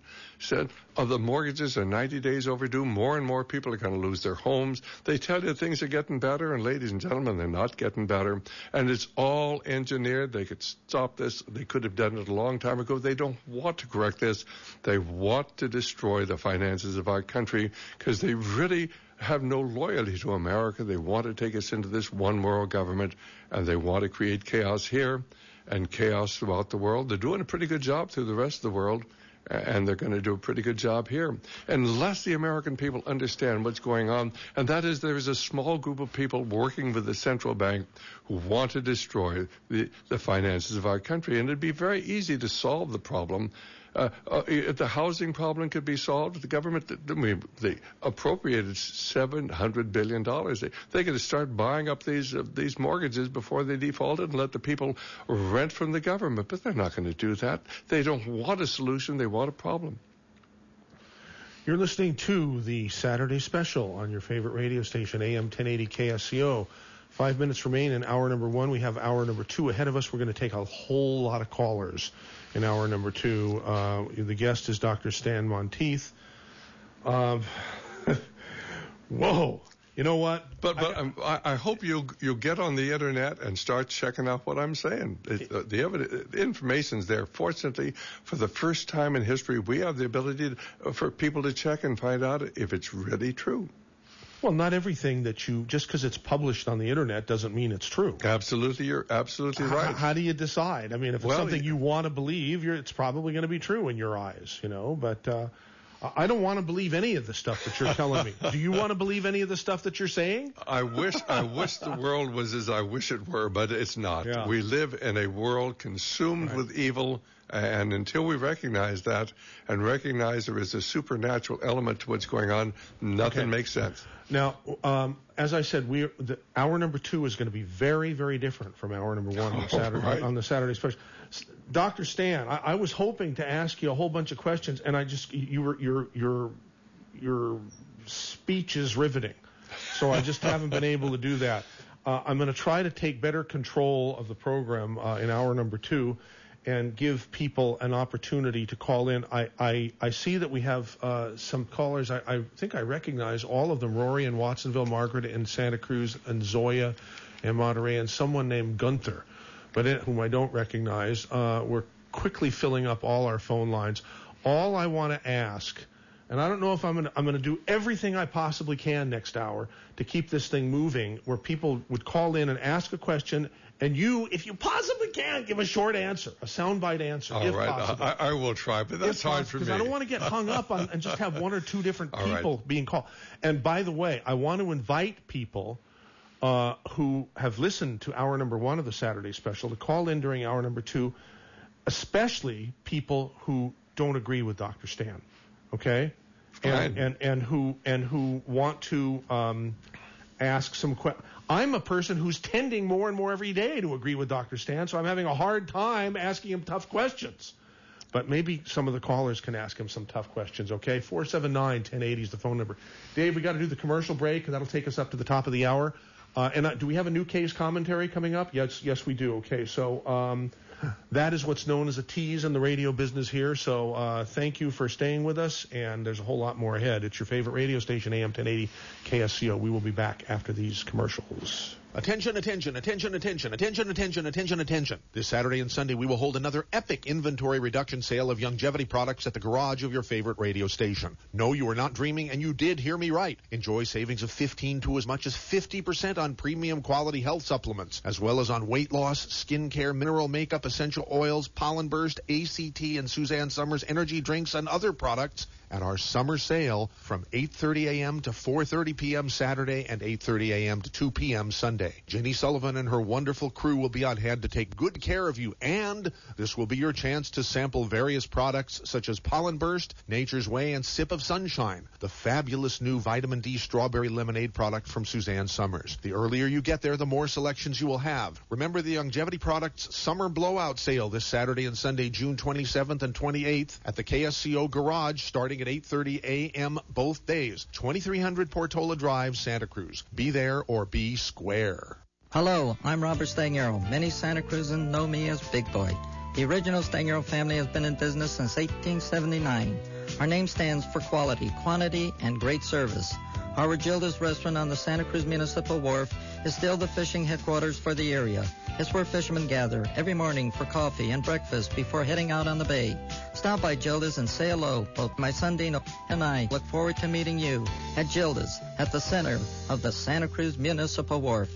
Of the mortgages are ninety days overdue. More and more people are going to lose their homes. They tell you things are getting better, and ladies and gentlemen, they're not getting better. And it's all engineered. They could stop this. They could have done it a long time ago. They don't want to correct this. They want to destroy the finances of our country because they really have no loyalty to America. They want to take us into this one world government, and they want to create chaos here and chaos throughout the world. They're doing a pretty good job through the rest of the world, and they're going to do a pretty good job here. Unless the American people understand what's going on, and that is there is a small group of people working with the central bank who want to destroy the, the finances of our country. And it'd be very easy to solve the problem. Uh, uh, if the housing problem could be solved, the government, I mean, they appropriated seven hundred billion dollars. They, they could have started buying up these uh, these mortgages before they defaulted and let the people rent from the government. But they're not going to do that. They don't want a solution. They want a problem. You're listening to the Saturday Special on your favorite radio station, A M ten eighty K S C O. Five minutes remain in hour number one. We have hour number two ahead of us. We're going to take a whole lot of callers in hour number two. Uh, the guest is Doctor Stan Monteith. Um, whoa. You know what? But but I, I, I hope you'll you'll get on the internet and start checking out what I'm saying. It, uh, the, evidence, the information's there. Fortunately, for the first time in history, we have the ability to, for people to check and find out if it's really true. Well, not everything that you, just because it's published on the internet doesn't mean it's true. Absolutely, you're absolutely right. How, how do you decide? I mean, if it's well, something you want to believe, you're, it's probably going to be true in your eyes, you know. But uh, I don't want to believe any of the stuff that you're telling me. Do you want to believe any of the stuff that you're saying? I wish I wish the world was as I wish it were, but it's not. Yeah. We live in a world consumed right. with evil. And until we recognize that and recognize there is a supernatural element to what's going on, nothing okay. makes sense. Now, um, as I said, we the, hour number two is going to be very, very different from hour number one on Saturday right. on the Saturday Special. Doctor Stan, I, I was hoping to ask you a whole bunch of questions, and I just you were your your your speech is riveting, so I just haven't been able to do that. Uh, I'm going to try to take better control of the program uh, in hour number two. and give people an opportunity to call in. I, I, I see that we have uh, some callers. I, I think I recognize all of them. Rory in Watsonville, Margaret in Santa Cruz, and Zoya in Monterey, and someone named Gunther, but it, whom I don't recognize. Uh, we're quickly filling up all our phone lines. All I want to ask, and I don't know if I'm going to I'm going to do everything I possibly can next hour to keep this thing moving, where people would call in and ask a question, and you, if you possibly can, give a short answer, a soundbite answer, All if right, possible. I, I will try, but that's hard for me. Because I don't want to get hung up on and just have one or two different All people right. being called. And by the way, I want to invite people uh, who have listened to hour number one of the Saturday special to call in during hour number two, especially people who don't agree with Doctor Stan, okay? And, and and who and who want to um, ask some questions. I'm a person who's tending more and more every day to agree with Doctor Stan, so I'm having a hard time asking him tough questions. But maybe some of the callers can ask him some tough questions, okay? four seven nine, one oh eight oh is the phone number. Dave, we got to do the commercial break, and that'll take us up to the top of the hour. Uh, and uh, do we have a new case commentary coming up? Yes, yes, we do. Okay, so um, that is what's known as a tease in the radio business here. So uh, thank you for staying with us, and there's a whole lot more ahead. It's your favorite radio station, A M ten eighty K S C O. We will be back after these commercials. Attention, attention, attention, attention, attention, attention, attention, attention. This Saturday and Sunday, we will hold another epic inventory reduction sale of longevity products at the garage of your favorite radio station. No, you are not dreaming, and you did hear me right. Enjoy savings of fifteen to as much as fifty percent on premium quality health supplements, as well as on weight loss, skincare, mineral makeup, essential oils, Pollen Burst, A C T, and Suzanne Summers energy drinks and other products at our summer sale from eight thirty a.m. to four thirty p.m. Saturday and eight thirty a.m. to two p.m. Sunday. Jenny Sullivan and her wonderful crew will be on hand to take good care of you, and this will be your chance to sample various products such as Pollen Burst, Nature's Way, and Sip of Sunshine, the fabulous new vitamin D strawberry lemonade product from Suzanne Summers. The earlier you get there, the more selections you will have. Remember the longevity products summer blowout sale this Saturday and Sunday, June twenty-seventh and twenty-eighth at the K S C O Garage, starting at eight thirty a.m. both days. twenty-three hundred Portola Drive, Santa Cruz. Be there or be square. Hello, I'm Robert Stangaro. Many Santa Cruzans know me as Big Boy. The original Stangaro family has been in business since eighteen seventy-nine. Our name stands for quality, quantity, and great service. Our Gilda's restaurant on the Santa Cruz Municipal Wharf is still the fishing headquarters for the area. It's where fishermen gather every morning for coffee and breakfast before heading out on the bay. Stop by Gilda's and say hello. Both my son Dino and I look forward to meeting you at Gilda's at the center of the Santa Cruz Municipal Wharf.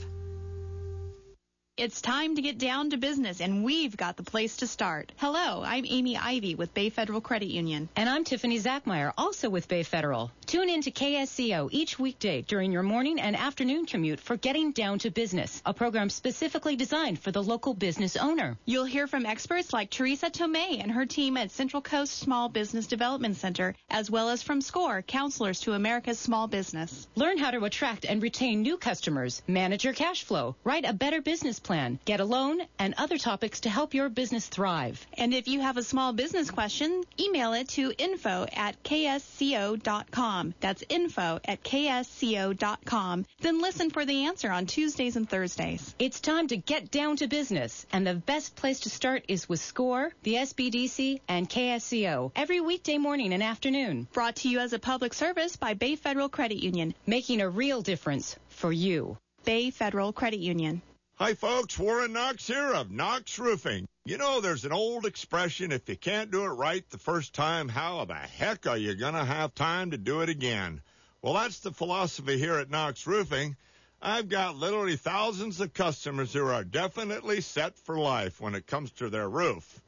It's time to get down to business, and we've got the place to start. Hello, I'm Amy Ivy with Bay Federal Credit Union. And I'm Tiffany Zachmeyer, also with Bay Federal. Tune in to K S C O each weekday during your morning and afternoon commute for Getting Down to Business, a program specifically designed for the local business owner. You'll hear from experts like Teresa Tomei and her team at Central Coast Small Business Development Center, as well as from SCORE, Counselors to America's Small Business. Learn how to attract and retain new customers, manage your cash flow, write a better business plan, plan, get a loan, and other topics to help your business thrive. And if you have a small business question, email it to info at k s c o dot com. That's info at k s c o dot com. Then listen for the answer on Tuesdays and Thursdays. It's time to get down to business, and the best place to start is with SCORE, the S B D C, and K S C O every weekday morning and afternoon. Brought to you as a public service by Bay Federal Credit Union. Making a real difference for you. Bay Federal Credit Union. Hi, folks. Warren Knox here of Knox Roofing. You know, there's an old expression, if you can't do it right the first time, how the heck are you going to have time to do it again? Well, that's the philosophy here at Knox Roofing. I've got literally thousands of customers who are definitely set for life when it comes to their roof.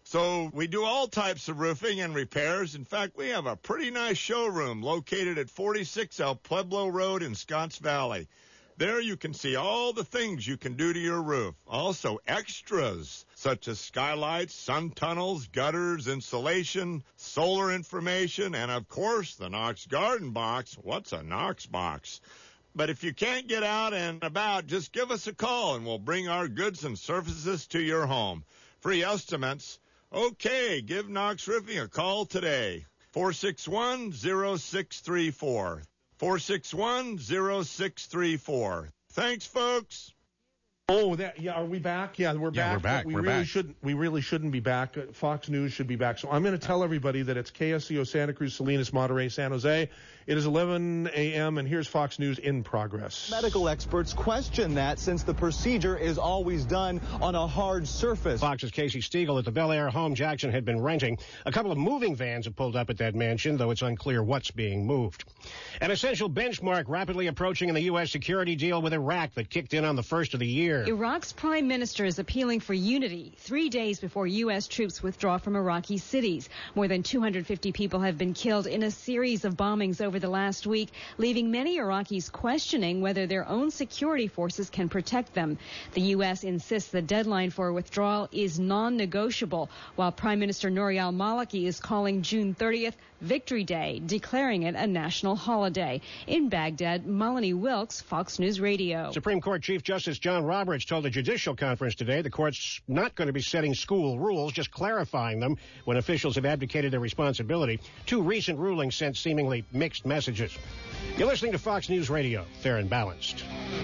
So we do all types of roofing and repairs. In fact, we have a pretty nice showroom located at forty-six El Pueblo Road in Scotts Valley. There you can see all the things you can do to your roof. Also extras such as skylights, sun tunnels, gutters, insulation, solar information, and of course the Knox Garden Box. What's a Knox box? But if you can't get out and about, just give us a call and we'll bring our goods and services to your home. Free estimates. Okay, give Knox Roofing a call today. four six one, zero six three four. four six one, zero six three four. Thanks, folks. Oh, that yeah. Are we back? Yeah, we're Yeah, back. we're back. We We're really back. shouldn't. We really shouldn't be back. Uh, Fox News should be back. So I'm going to tell everybody that it's K S C O Santa Cruz, Salinas, Monterey, San Jose. It is eleven a.m. and here's Fox News in progress. Medical experts question that since the procedure is always done on a hard surface. Fox's Casey Stiegel at the Bel Air home Jackson had been renting. A couple of moving vans have pulled up at that mansion, though it's unclear what's being moved. An essential benchmark rapidly approaching in the U S security deal with Iraq that kicked in on the first of the year. Iraq's prime minister is appealing for unity three days before U S troops withdraw from Iraqi cities. More than two hundred fifty people have been killed in a series of bombings over the last week, leaving many Iraqis questioning whether their own security forces can protect them. The U S insists the deadline for withdrawal is non-negotiable, while Prime Minister Nouri al-Maliki is calling June thirtieth Victory Day, declaring it a national holiday. In Baghdad, Melanie Wilkes, Fox News Radio. Supreme Court Chief Justice John Roberts told the judicial conference today the court's not going to be setting school rules, just clarifying them when officials have abdicated their responsibility. Two recent rulings sent seemingly mixed messages. You're listening to Fox News Radio, fair and balanced.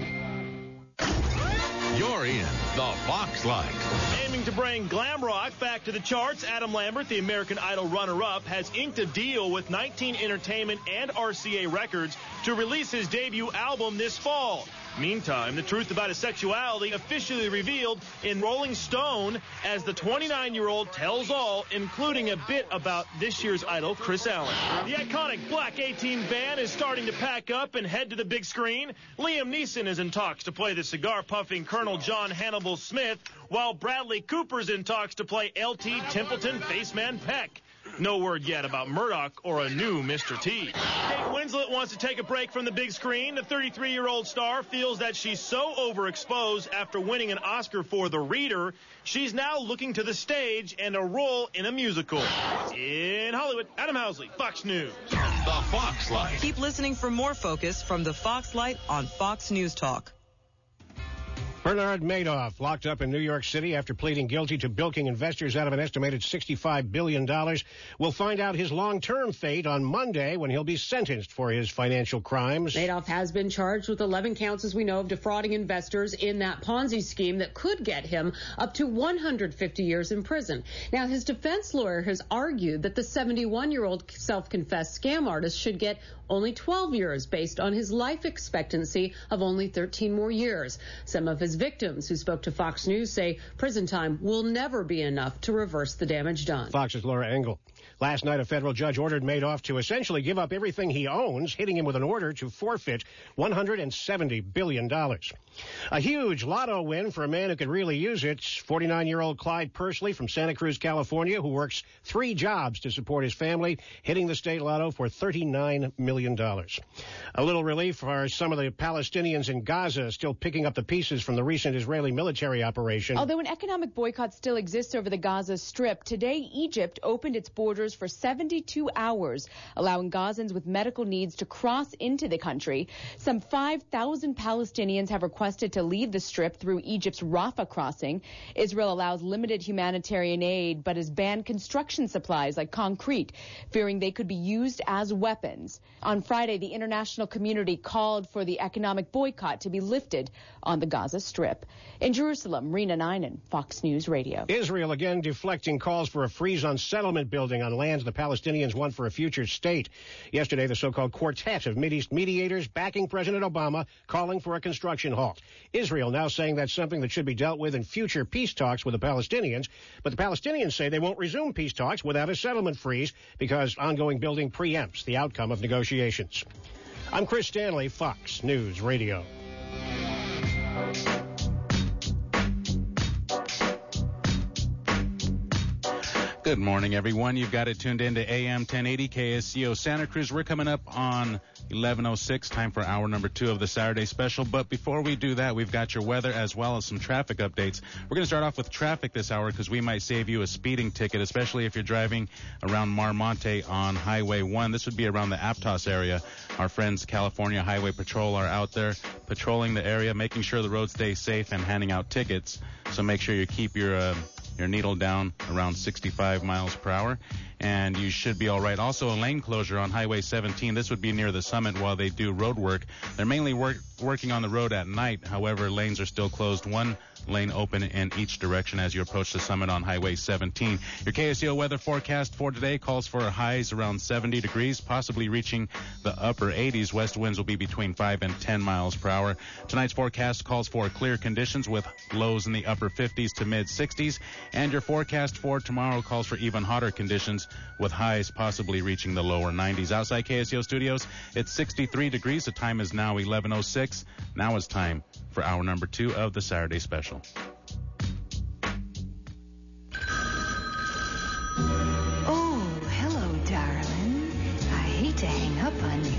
You're in the Fox Light. Aiming to bring glam rock back to the charts, Adam Lambert, the American Idol runner-up, has inked a deal with nineteen Entertainment and R C A Records to release his debut album this fall. Meantime, the truth about his sexuality officially revealed in Rolling Stone as the twenty-nine-year-old tells all, including a bit about this year's idol, Chris Allen. The iconic Black A-Team van is starting to pack up and head to the big screen. Liam Neeson is in talks to play the cigar-puffing Colonel John Hannibal Smith, while Bradley Cooper's in talks to play L T Templeton Faceman Peck. No word yet about Murdoch or a new Mister T. Kate Winslet wants to take a break from the big screen. The thirty-three-year-old star feels that she's so overexposed after winning an Oscar for The Reader, she's now looking to the stage and a role in a musical. In Hollywood, Adam Housley, Fox News. The Fox Light. Keep listening for more Focus from the Fox Light on Fox News Talk. Bernard Madoff locked up in New York City after pleading guilty to bilking investors out of an estimated sixty-five billion dollars. We'll find out his long-term fate on Monday when he'll be sentenced for his financial crimes. Madoff has been charged with eleven counts, as we know, of defrauding investors in that Ponzi scheme that could get him up to one hundred fifty years in prison. Now, his defense lawyer has argued that the seventy-one-year-old self-confessed scam artist should get only twelve years based on his life expectancy of only thirteen more years. Some of his victims who spoke to Fox News say prison time will never be enough to reverse the damage done. Fox's Laura Engel. Last night, a federal judge ordered Madoff to essentially give up everything he owns, hitting him with an order to forfeit one hundred seventy billion dollars. A huge lotto win for a man who could really use it. forty-nine-year-old Clyde Pursley from Santa Cruz, California, who works three jobs to support his family, hitting the state lotto for thirty-nine million dollars. A little relief for some of the Palestinians in Gaza still picking up the pieces from the recent Israeli military operation. Although an economic boycott still exists over the Gaza Strip, today Egypt opened its borders for seventy-two hours, allowing Gazans with medical needs to cross into the country. Some five thousand Palestinians have requested to leave the Strip through Egypt's Rafah crossing. Israel allows limited humanitarian aid, but has banned construction supplies like concrete, fearing they could be used as weapons. On Friday, the international community called for the economic boycott to be lifted on the Gaza Strip. In Jerusalem, Rena Ninen, Fox News Radio. Israel again deflecting calls for a freeze on settlement building on lands the Palestinians want for a future state. Yesterday, the so-called quartet of Mideast mediators backing President Obama calling for a construction halt. Israel now saying that's something that should be dealt with in future peace talks with the Palestinians, but the Palestinians say they won't resume peace talks without a settlement freeze because ongoing building preempts the outcome of negotiations. I'm Chris Stanley, Fox News Radio. Good morning, everyone. You've got it tuned in to A M ten eighty K S C O Santa Cruz. We're coming up on eleven oh six, time for hour number two of the Saturday special. But before we do that, we've got your weather as well as some traffic updates. We're going to start off with traffic this hour because we might save you a speeding ticket, especially if you're driving around Mar Monte on Highway one. This would be around the Aptos area. Our friends California Highway Patrol are out there patrolling the area, making sure the roads stay safe and handing out tickets. So make sure you keep your uh, Your needle down around sixty-five miles per hour, and you should be all right. Also, a lane closure on Highway seventeen. This would be near the summit while they do road work. They're mainly work, working on the road at night. However, lanes are still closed. One lane open in each direction as you approach the summit on Highway seventeen. Your K S E O weather forecast for today calls for highs around seventy degrees, possibly reaching the upper eighties. West winds will be between five and ten miles per hour. Tonight's forecast calls for clear conditions with lows in the upper fifties to mid sixties. And your forecast for tomorrow calls for even hotter conditions with highs possibly reaching the lower nineties. Outside K S E O studios, it's sixty-three degrees. The time is now eleven oh six. Now it's time for hour number two of the Saturday Special. Oh, hello, darling. I hate to hang up on you,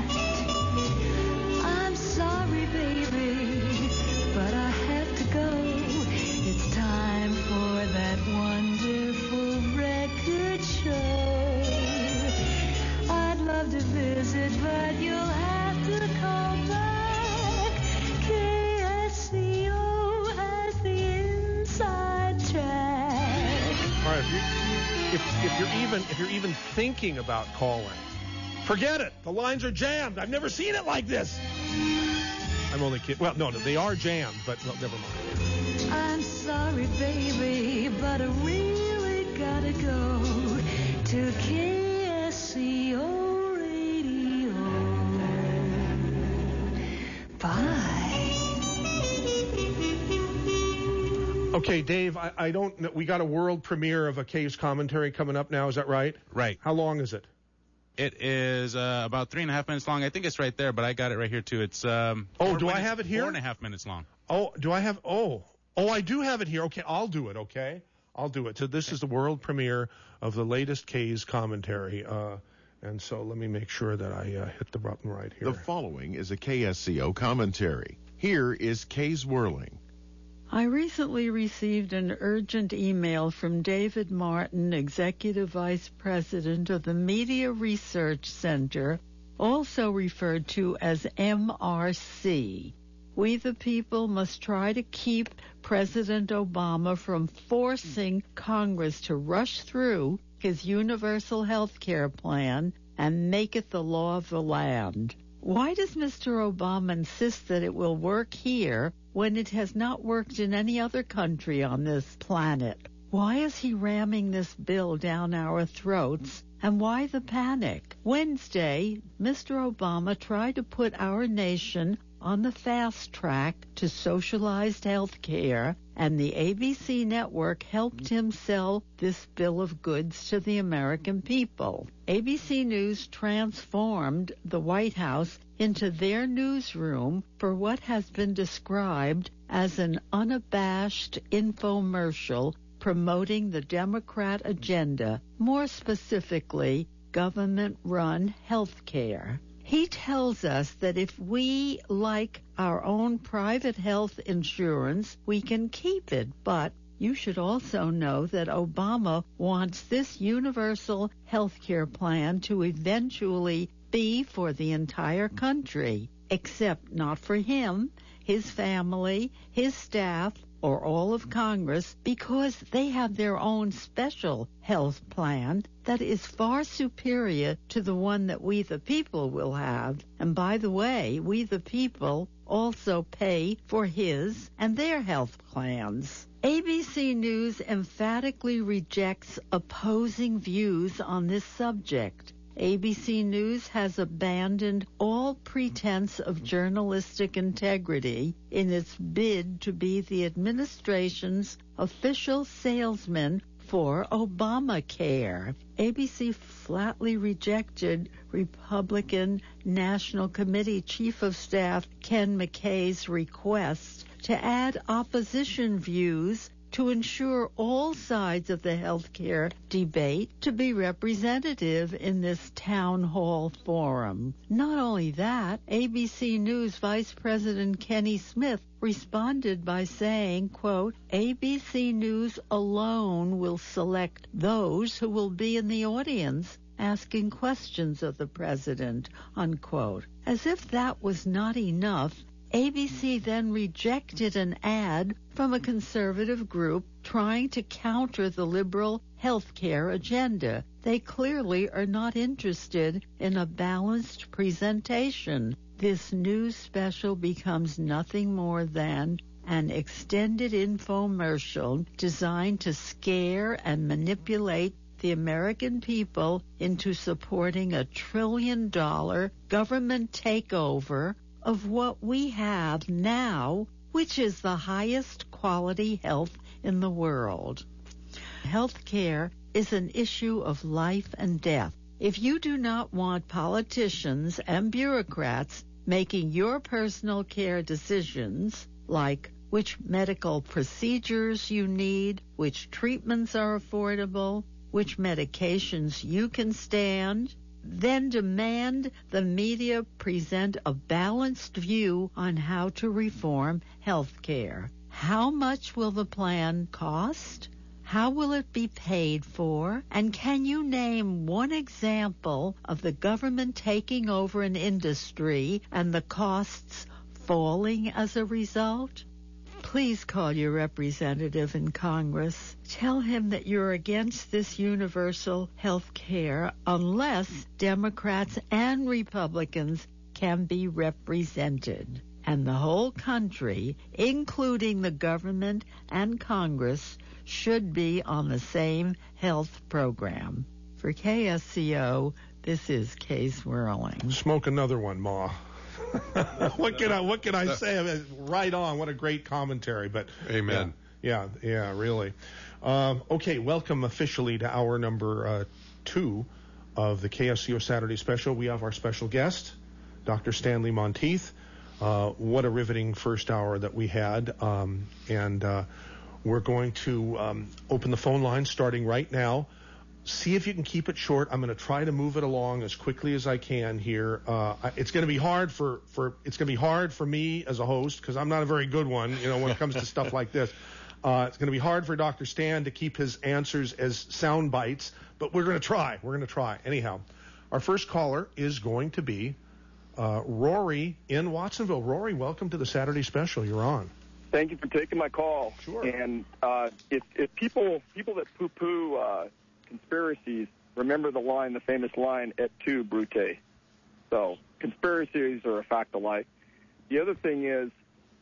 but I'm sorry, baby, but I have to go. It's time for that wonderful record show. I'd love to visit, but you'll have to call back. K S E O has the inside track. All right, if you're, if, if you're even if you're even thinking about calling, forget it. The lines are jammed. I've never seen it like this. I'm only kidding. Well, no, no, they are jammed, but well, never mind. I'm sorry, baby, but I really gotta go to K S E O Radio. Bye. Okay, Dave, I, I don't know. We got a world premiere of a K's commentary coming up now. Is that right? Right. How long is it? It is uh, about three and a half minutes long. I think it's right there, but I got it right here, too. It's um. Oh, do minutes, I have it here? Four and a half minutes long. Oh, do I have? Oh, oh, I do have it here. Okay, I'll do it. Okay, I'll do it. So this is the world premiere of the latest K's commentary. Uh, and so let me make sure that I uh, hit the button right here. The following is a K S C O commentary. Here is K's Whirling. I recently received an urgent email from David Martin, Executive Vice President of the Media Research Center, also referred to as M R C. We the people must try to keep President Obama from forcing Congress to rush through his universal health care plan and make it the law of the land. Why does Mister Obama insist that it will work here when it has not worked in any other country on this planet? Why is he ramming this bill down our throats, and why the panic? Wednesday, Mister Obama tried to put our nation on the fast track to socialized health care, and the A B C network helped him sell this bill of goods to the American people. A B C News transformed the White House into their newsroom for what has been described as an unabashed infomercial promoting the Democrat agenda, more specifically, government-run health care. He tells us that if we like our own private health insurance, we can keep it. But you should also know that Obama wants this universal health care plan to eventually be for the entire country, except not for him, his family, his staff, or all of Congress, because they have their own special health plan that is far superior to the one that we the people will have. And by the way, we the people also pay for his and their health plans. A B C News emphatically rejects opposing views on this subject. A B C News has abandoned all pretense of journalistic integrity in its bid to be the administration's official salesman for Obamacare. A B C flatly rejected Republican National Committee Chief of Staff Ken McKay's request to add opposition views to ensure all sides of the health care debate to be representative in this town hall forum. Not only that, A B C News Vice President Kenny Smith responded by saying, quote, A B C News alone will select those who will be in the audience asking questions of the president, unquote. As if that was not enough, A B C then rejected an ad from a conservative group trying to counter the liberal health care agenda. They clearly are not interested in a balanced presentation. This news special becomes nothing more than an extended infomercial designed to scare and manipulate the American people into supporting a trillion dollar government takeover of what we have now, which is the highest quality health in the world. Health care is an issue of life and death. If you do not want politicians and bureaucrats making your personal care decisions, like which medical procedures you need, which treatments are affordable, which medications you can stand, then demand the media present a balanced view on how to reform health care. How much will the plan cost? How will it be paid for? And can you name one example of the government taking over an industry and the costs falling as a result? Please call your representative in Congress. Tell him that you're against this universal health care unless Democrats and Republicans can be represented. And the whole country, including the government and Congress, should be on the same health program. For K S C O, this is Kay Swirling. Smoke another one, Ma. what can I what can I say? I mean, right on. What a great commentary. But amen. Yeah, yeah, yeah really. Um, okay, welcome officially to hour number uh, two of the K S C O Saturday Special. We have our special guest, Doctor Stanley Monteith. Uh, what a riveting first hour that we had, um, and uh, we're going to um, open the phone line starting right now. See if you can keep it short. I'm going to try to move it along as quickly as I can here. Uh, it's going to be hard for, for it's going to be hard for me as a host because I'm not a very good one, you know, when it comes to stuff like this. Uh, it's going to be hard for Doctor Stan to keep his answers as sound bites, but we're going to try. We're going to try. Anyhow, our first caller is going to be uh, Rory in Watsonville. Rory, welcome to the Saturday Special. You're on. Thank you for taking my call. Sure. And uh, if, if people people that poo-poo uh, conspiracies, remember the line, the famous line, et tu, Brute. So conspiracies are a fact of life. The other thing is,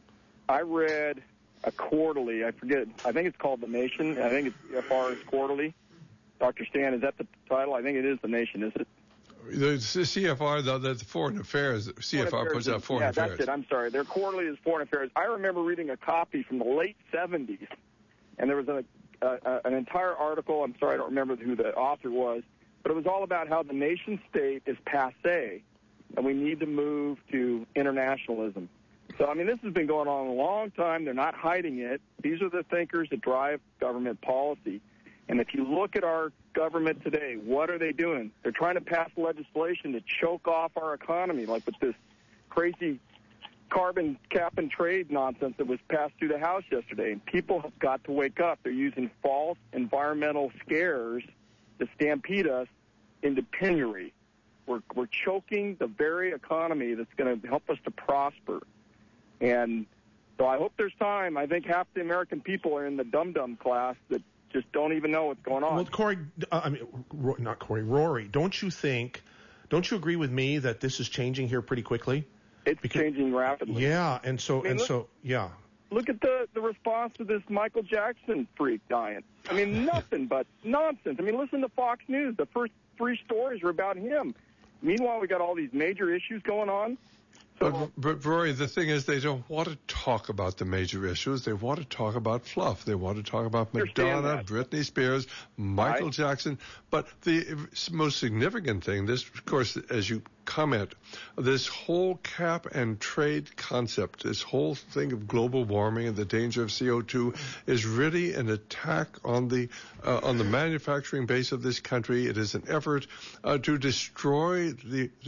I read a quarterly, I forget, I think it's called The Nation. I think it's C F R's quarterly. Doctor Stan, is that the title? I think it is The Nation, is it? The C F R, the, the Foreign Affairs, C F R Foreign puts out Foreign yeah, Affairs. Yeah, that's it. I'm sorry. Their quarterly is Foreign Affairs. I remember reading a copy from the late seventies, and there was a, a, an entire article. I'm sorry, I don't remember who the author was, but it was all about how the nation state is passé, and we need to move to internationalism. So, I mean, this has been going on a long time. They're not hiding it. These are the thinkers that drive government policy. And if you look at our government today, what are they doing? They're trying to pass legislation to choke off our economy, like with this crazy carbon cap and trade nonsense that was passed through the House yesterday. And people have got to wake up. They're using false environmental scares to stampede us into penury. We're, we're choking the very economy that's going to help us to prosper. And so I hope there's time. I think half the American people are in the dum-dum class that just don't even know what's going on. Well, Corey, uh, I mean, Ro- not Corey, Rory, don't you think, don't you agree with me that this is changing here pretty quickly? It's because, changing rapidly. Yeah, and so, I mean, and look, so, yeah. Look at the, the response to this Michael Jackson freak dying. I mean, nothing but nonsense. I mean, listen to Fox News. The first three stories were about him. Meanwhile, we got all these major issues going on. But, but, Rory, the thing is they don't want to talk about the major issues. They want to talk about fluff. They want to talk about Madonna, Britney Spears, Michael right. Jackson. But the most significant thing, this, of course, as you comment, this whole cap and trade concept, this whole thing of global warming and the danger of C O two is really an attack on the uh, on the manufacturing base of this country. It is an effort uh, to destroy the the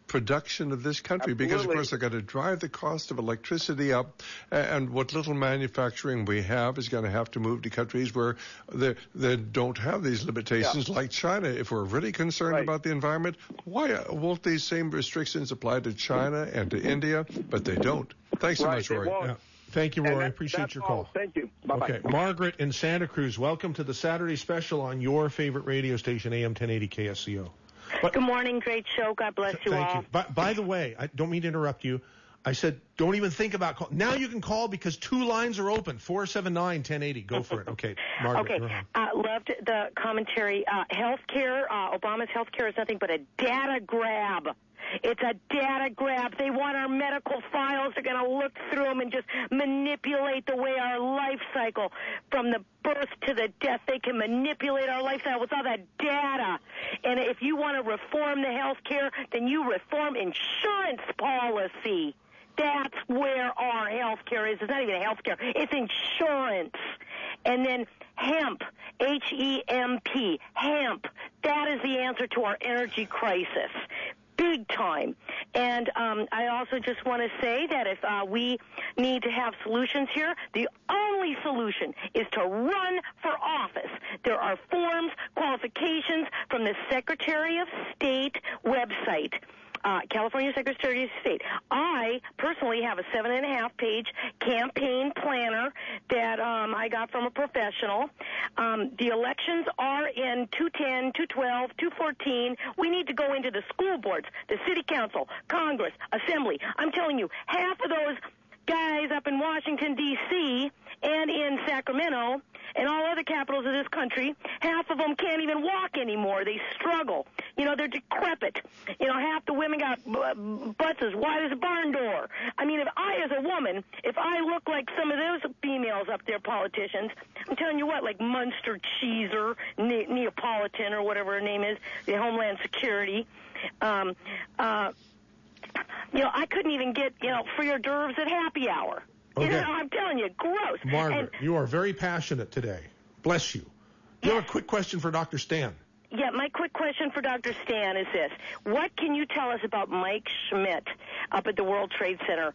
production of this country, because, of Absolutely. course, they're going to drive the cost of electricity up, and what little manufacturing we have is going to have to move to countries where they, they don't have these limitations, Yeah. like China. If we're really concerned Right. about the environment, why won't these same restrictions apply to China and to India? But they don't. Thanks so Right, much, they Rory. won't. Yeah. Thank you, And Rory. that- Appreciate that's your all. call. Thank you. Bye-bye. Okay, Margaret in Santa Cruz, welcome to the Saturday special on your favorite radio station, A M ten eighty K S C O. But, Good morning. Great show. God bless you thank all. you. By, by the way, I don't mean to interrupt you. I said don't even think about call. Now you can call because two lines are open, four seven nine, ten eighty. Go for it. Okay, Margaret. Okay. you're on. Uh, loved the commentary. Uh, healthcare, uh, Obama's healthcare is nothing but a data grab. It's a data grab. They want our medical files. They're going to look through them and just manipulate the way our life cycle, from the birth to the death, they can manipulate our lifestyle with all that data. And if you want to reform the health care, then you reform insurance policy. That's where our health care is. It's not even health care. It's insurance. And then hemp, H E M P, hemp. That is the answer to our energy crisis. Big time. And um, I also just want to say that if uh, we need to have solutions here, the only solution is to run for office. There are forms, qualifications from the Secretary of State website. Uh, California Secretary of State. I personally have a seven and a half page campaign planner that um, I got from a professional. Um, the elections are in two ten, two twelve, two fourteen. We need to go into the school boards, the city council, Congress, Assembly. I'm telling you, half of those guys up in Washington, D C and in Sacramento and all other capitals of this country, half of them can't even walk anymore. They struggle. You know, they're decrepit. You know, half the women got butts as wide as a barn door. I mean, if I, as a woman, if I look like some of those females up there, politicians, I'm telling you what, like Munster Cheeser, ne- Neapolitan, or whatever her name is, the Homeland Security, um, uh, you know, I couldn't even get, you know, free hors d'oeuvres at happy hour. Okay. You know, I'm telling you, gross. Margaret, And, you are very passionate today. Bless you. You have a quick question for Doctor Stan. yeah, my quick question for Doctor Stan is this. What can you tell us about Mike Schmidt up at the World Trade Center?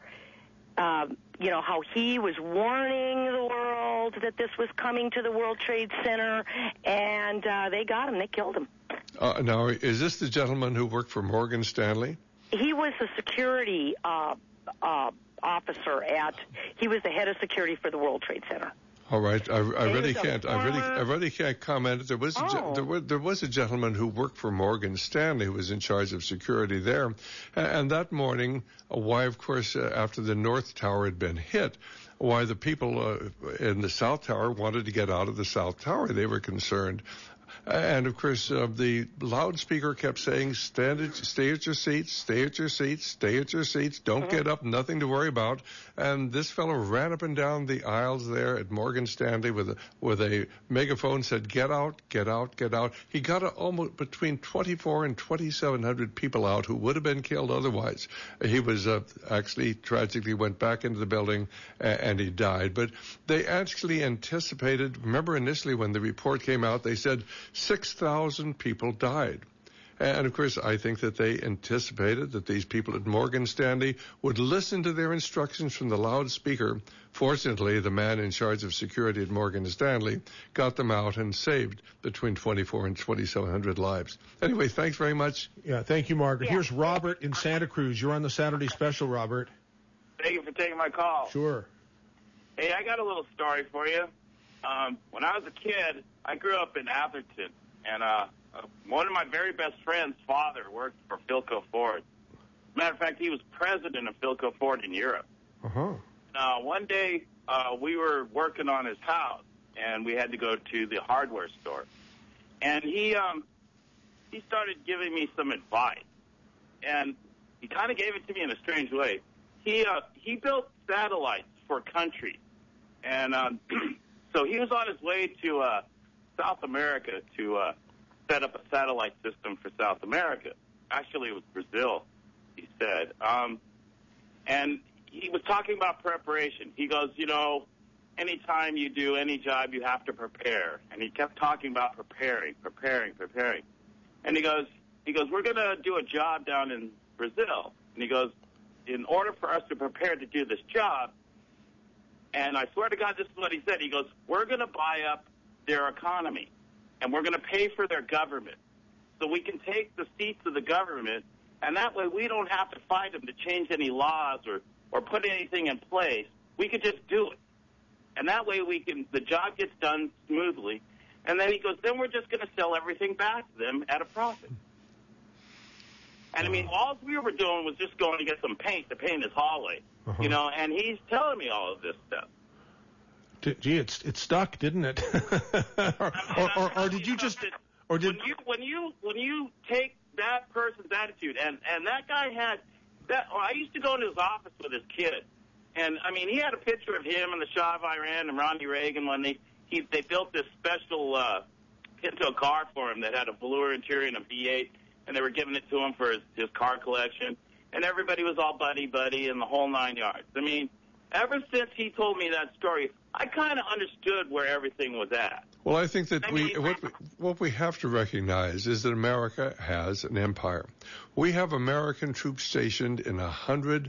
Um, you know, how he was warning the world that this was coming to the World Trade Center, and uh, they got him. They killed him. Uh, now, is this the gentleman who worked for Morgan Stanley? He was the security uh, uh, officer at, he was the head of security for the World Trade Center. All right, I, I really There's a can't. I really, former- I really can't comment. There was, a, ge- Oh. there was, there was a gentleman who worked for Morgan Stanley who was in charge of security there, and, and that morning, uh, why, of course, uh, after the North Tower had been hit, why the people uh, in the South Tower wanted to get out of the South Tower. They were concerned. And, of course, uh, the loudspeaker kept saying, Stand at, stay at your seats, stay at your seats, stay at your seats, don't get up, nothing to worry about. And this fellow ran up and down the aisles there at Morgan Stanley with a, with a megaphone, said, get out, get out, get out. He got a, almost between twenty-four and twenty-seven hundred people out who would have been killed otherwise. He was uh, actually tragically went back into the building and, and he died. But they actually anticipated, remember initially when the report came out, they said, six thousand people died. And, of course, I think that they anticipated that these people at Morgan Stanley would listen to their instructions from the loudspeaker. Fortunately, the man in charge of security at Morgan Stanley got them out and saved between twenty-four and twenty-seven hundred lives. Anyway, thanks very much. Yeah, thank you, Margaret. Yeah. Here's Robert in Santa Cruz. You're on the Saturday special, Robert. Thank you for taking my call. Sure. Hey, I got a little story for you. Um, when I was a kid, I grew up in Atherton, and uh, uh, one of my very best friends' father worked for Philco Ford. Matter of fact, he was president of Philco Ford in Europe. Uh-huh. Now, one day uh, we were working on his house, and we had to go to the hardware store. And he um, he started giving me some advice, and he kind of gave it to me in a strange way. He uh, he built satellites for countries, and um, so he was on his way to uh, South America to uh, set up a satellite system for South America. Actually, it was Brazil, he said. Um, and he was talking about preparation. He goes, you know, anytime you do any job, you have to prepare. And he kept talking about preparing, preparing, preparing. And he goes, he goes, we're going to do a job down in Brazil. And he goes, in order for us to prepare to do this job, and I swear to God, this is what he said. He goes, we're going to buy up their economy, and we're going to pay for their government. So we can take the seats of the government, and that way we don't have to fight them to change any laws or, or put anything in place. We could just do it. And that way we can, the job gets done smoothly. And then he goes, then we're just going to sell everything back to them at a profit. And I mean, all we were doing was just going to get some paint to paint his hallway, uh-huh. you know, and he's telling me all of this stuff. D- gee, it's it stuck, didn't it? or, or, or, or did you just, or did when you when you when you take that person's attitude, and and that guy had that. Well, I used to go into his office with his kid, and I mean, he had a picture of him and the Shah of Iran and Ronald Reagan when they he they built this special uh, Pinto car for him that had a velour interior and a V eight. And they were giving it to him for his, his car collection. And everybody was all buddy-buddy and the whole nine yards. I mean, ever since he told me that story, I kind of understood where everything was at. Well, I think that I we mean, what, we what we have to recognize is that America has an empire. We have American troops stationed in one hundred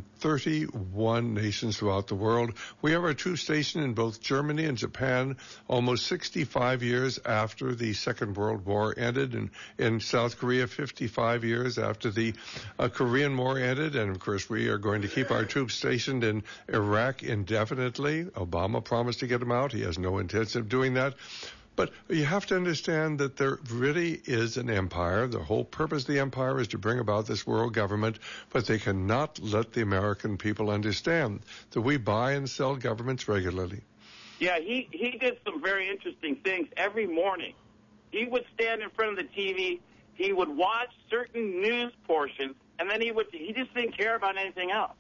thirty-one nations throughout the world. We have our troops stationed in both Germany and Japan almost sixty-five years after the Second World War ended, and in South Korea fifty-five years after the uh, Korean War ended. And, of course, we are going to keep our troops stationed in Iraq indefinitely. Obama promised to get them out. He has no intention of doing that. But you have to understand that there really is an empire. The whole purpose of the empire is to bring about this world government, but they cannot let the American people understand that we buy and sell governments regularly. Yeah, he, he did some very interesting things every morning. He would stand in front of the T V, he would watch certain news portions, and then he would he just didn't care about anything else.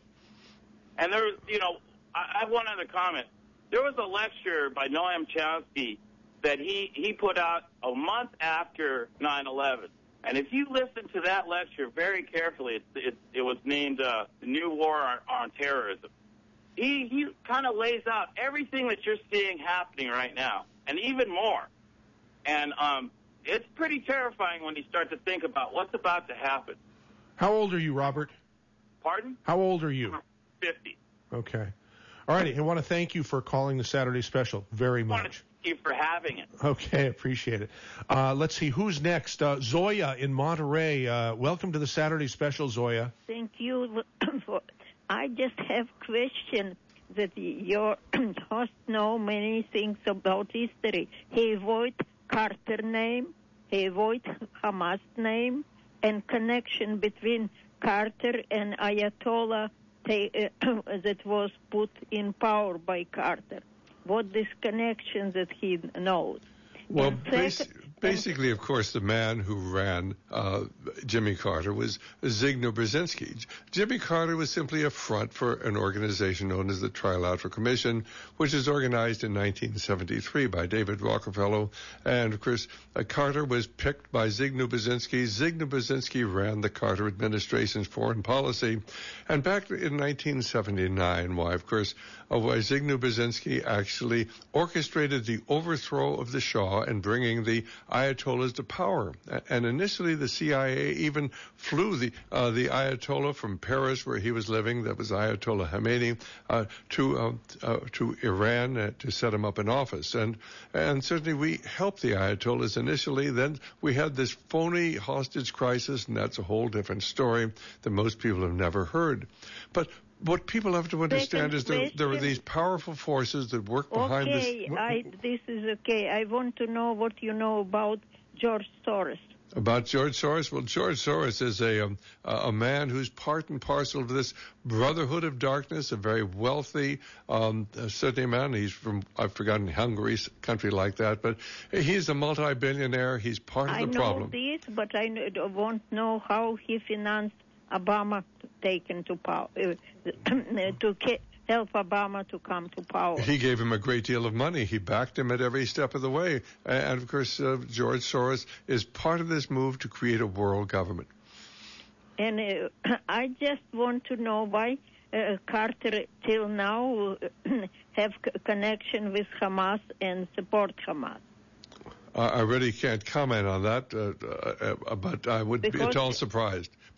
And there was, you know, I, I have one other comment. There was a lecture by Noam Chomsky that he, he put out a month after nine eleven. And if you listen to that lecture very carefully, it, it, it was named uh, The New War on, on Terrorism. He, he kind of lays out everything that you're seeing happening right now, and even more. And um, it's pretty terrifying when you start to think about what's about to happen. How old are you, Robert? Pardon? How old are you? fifty. Okay. All righty. I want to thank you for calling the Saturday Special very much. Thank you for having it. Okay, appreciate it. Uh, let's see, who's next? Uh, Zoya in Monterey. Uh, welcome to the Saturday Special, Zoya. Thank you. For, I just have a question that your host know many things about history. He avoid Carter name, he avoid Hamas name, and connection between Carter and Ayatollah they, uh, that was put in power by Carter. What this connection that he knows. Well, second, basi- basically, of course, the man who ran uh, Jimmy Carter was Zygmunt Brzezinski. Jimmy Carter was simply a front for an organization known as the Trilateral Commission, which was organized in nineteen seventy-three by David Rockefeller. And, of course, uh, Carter was picked by Zygmunt Brzezinski. Zygmunt Brzezinski ran the Carter administration's foreign policy. And back in nineteen seventy-nine, why, of course, uh, why Zygmunt Brzezinski actually orchestrated the overthrow of the Shah and bringing the Ayatollahs to power. And initially, the C I A even flew the uh, the Ayatollah from Paris, where he was living, that was Ayatollah Khomeini, uh, to uh, uh, to Iran uh, to set him up in office. And and certainly we helped the Ayatollahs initially. Then we had this phony hostage crisis, and that's a whole different story that most people have never heard. But what people have to understand is there, there are these powerful forces that work behind okay, this. I, this is okay. I want to know what you know about George Soros. About George Soros? Well, George Soros is a um, a man who's part and parcel of this Brotherhood of Darkness, a very wealthy, um, certainly man. He's from, I've forgotten, Hungary, country like that, but he's a multi-billionaire. He's part of I the know problem. this, but I want to know how he financed Obama taken to power, uh, to help Obama to come to power. He gave him a great deal of money. He backed him at every step of the way. And, of course, uh, George Soros is part of this move to create a world government. And uh, I just want to know why uh, Carter till now have c- connection with Hamas and support Hamas. Uh, I really can't comment on that, uh, uh, but I would Because be at all surprised.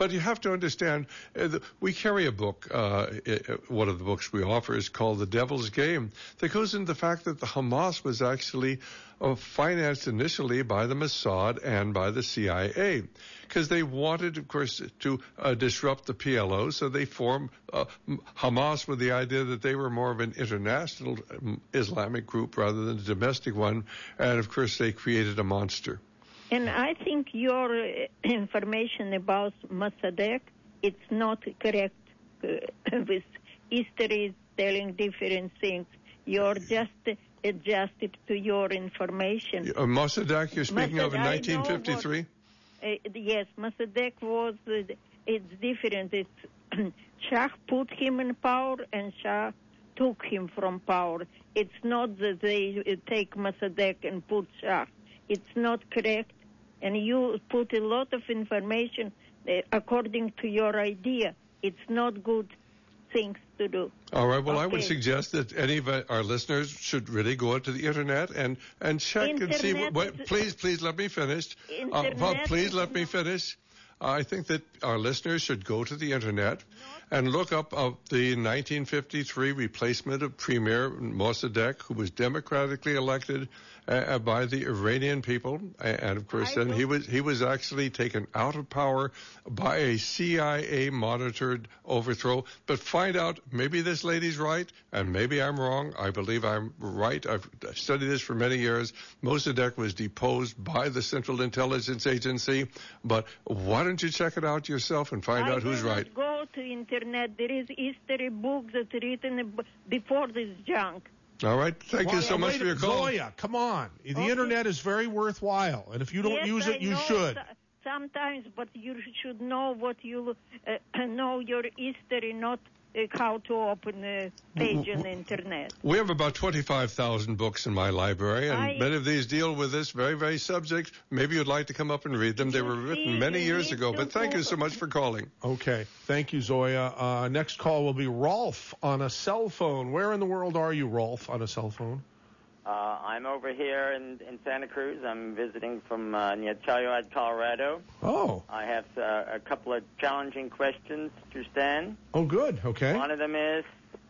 But you have to understand, uh, the, we carry a book, uh, one of the books we offer is called The Devil's Game, that goes into the fact that the Hamas was actually uh, financed initially by the Mossad and by the C I A, because they wanted, of course, to uh, disrupt the P L O, so they formed uh, Hamas with the idea that they were more of an international um, Islamic group rather than a domestic one, and of course they created a monster. And I think your uh, information about Mossadegh, it's not correct. Uh, with history is telling different things. You're just adjusted to your information. Uh, Mossadegh, you're speaking Mossadegh, of in nineteen fifty-three? Uh, yes, Mossadegh was, uh, it's different. It's Shah put him in power and Shah took him from power. It's not that they uh, take Mossadegh and put Shah. It's not correct. And you put a lot of information uh, according to your idea. It's not good things to do. All right. Well, okay. I would suggest that any of our listeners should really go out to the internet and, and check Internet and see. What, wait, is, please, please let me finish. Uh, well, please let me finish. Uh, I think that our listeners should go to the internet and look up uh, the nineteen fifty-three replacement of Premier Mossadegh, who was democratically elected uh, by the Iranian people, and of course, then he was he was actually taken out of power by a C I A monitored overthrow. But find out, maybe this lady's right, and maybe I'm wrong. I believe I'm right. I've studied this for many years. Mossadegh was deposed by the Central Intelligence Agency, but why don't you check it out yourself and find I out who's right? Go to internet. There is history books that written before this junk. All right. Thank well, you so much wait, for your call. Zoya, come on. The Okay. internet is very worthwhile, and if you don't yes, use I it, you know should. so- Sometimes, but you should know what you uh, know your history, not uh, how to open a page on the internet. We have about twenty-five thousand books in my library, and I- many of these deal with this very, very subject. Maybe you'd like to come up and read them. They were written many years ago, but thank you so much for calling. Okay. Thank you, Zoya. Uh, next call will be Rolf on a cell phone. Where in the world are you, Rolf, on a cell phone? Uh, I'm over here in, in Santa Cruz. I'm visiting from uh, near Telluride, Colorado. Oh. I have uh, a couple of challenging questions to Stan. Oh, good. Okay. One of them is,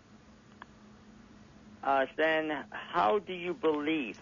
uh, Stan, how do you believe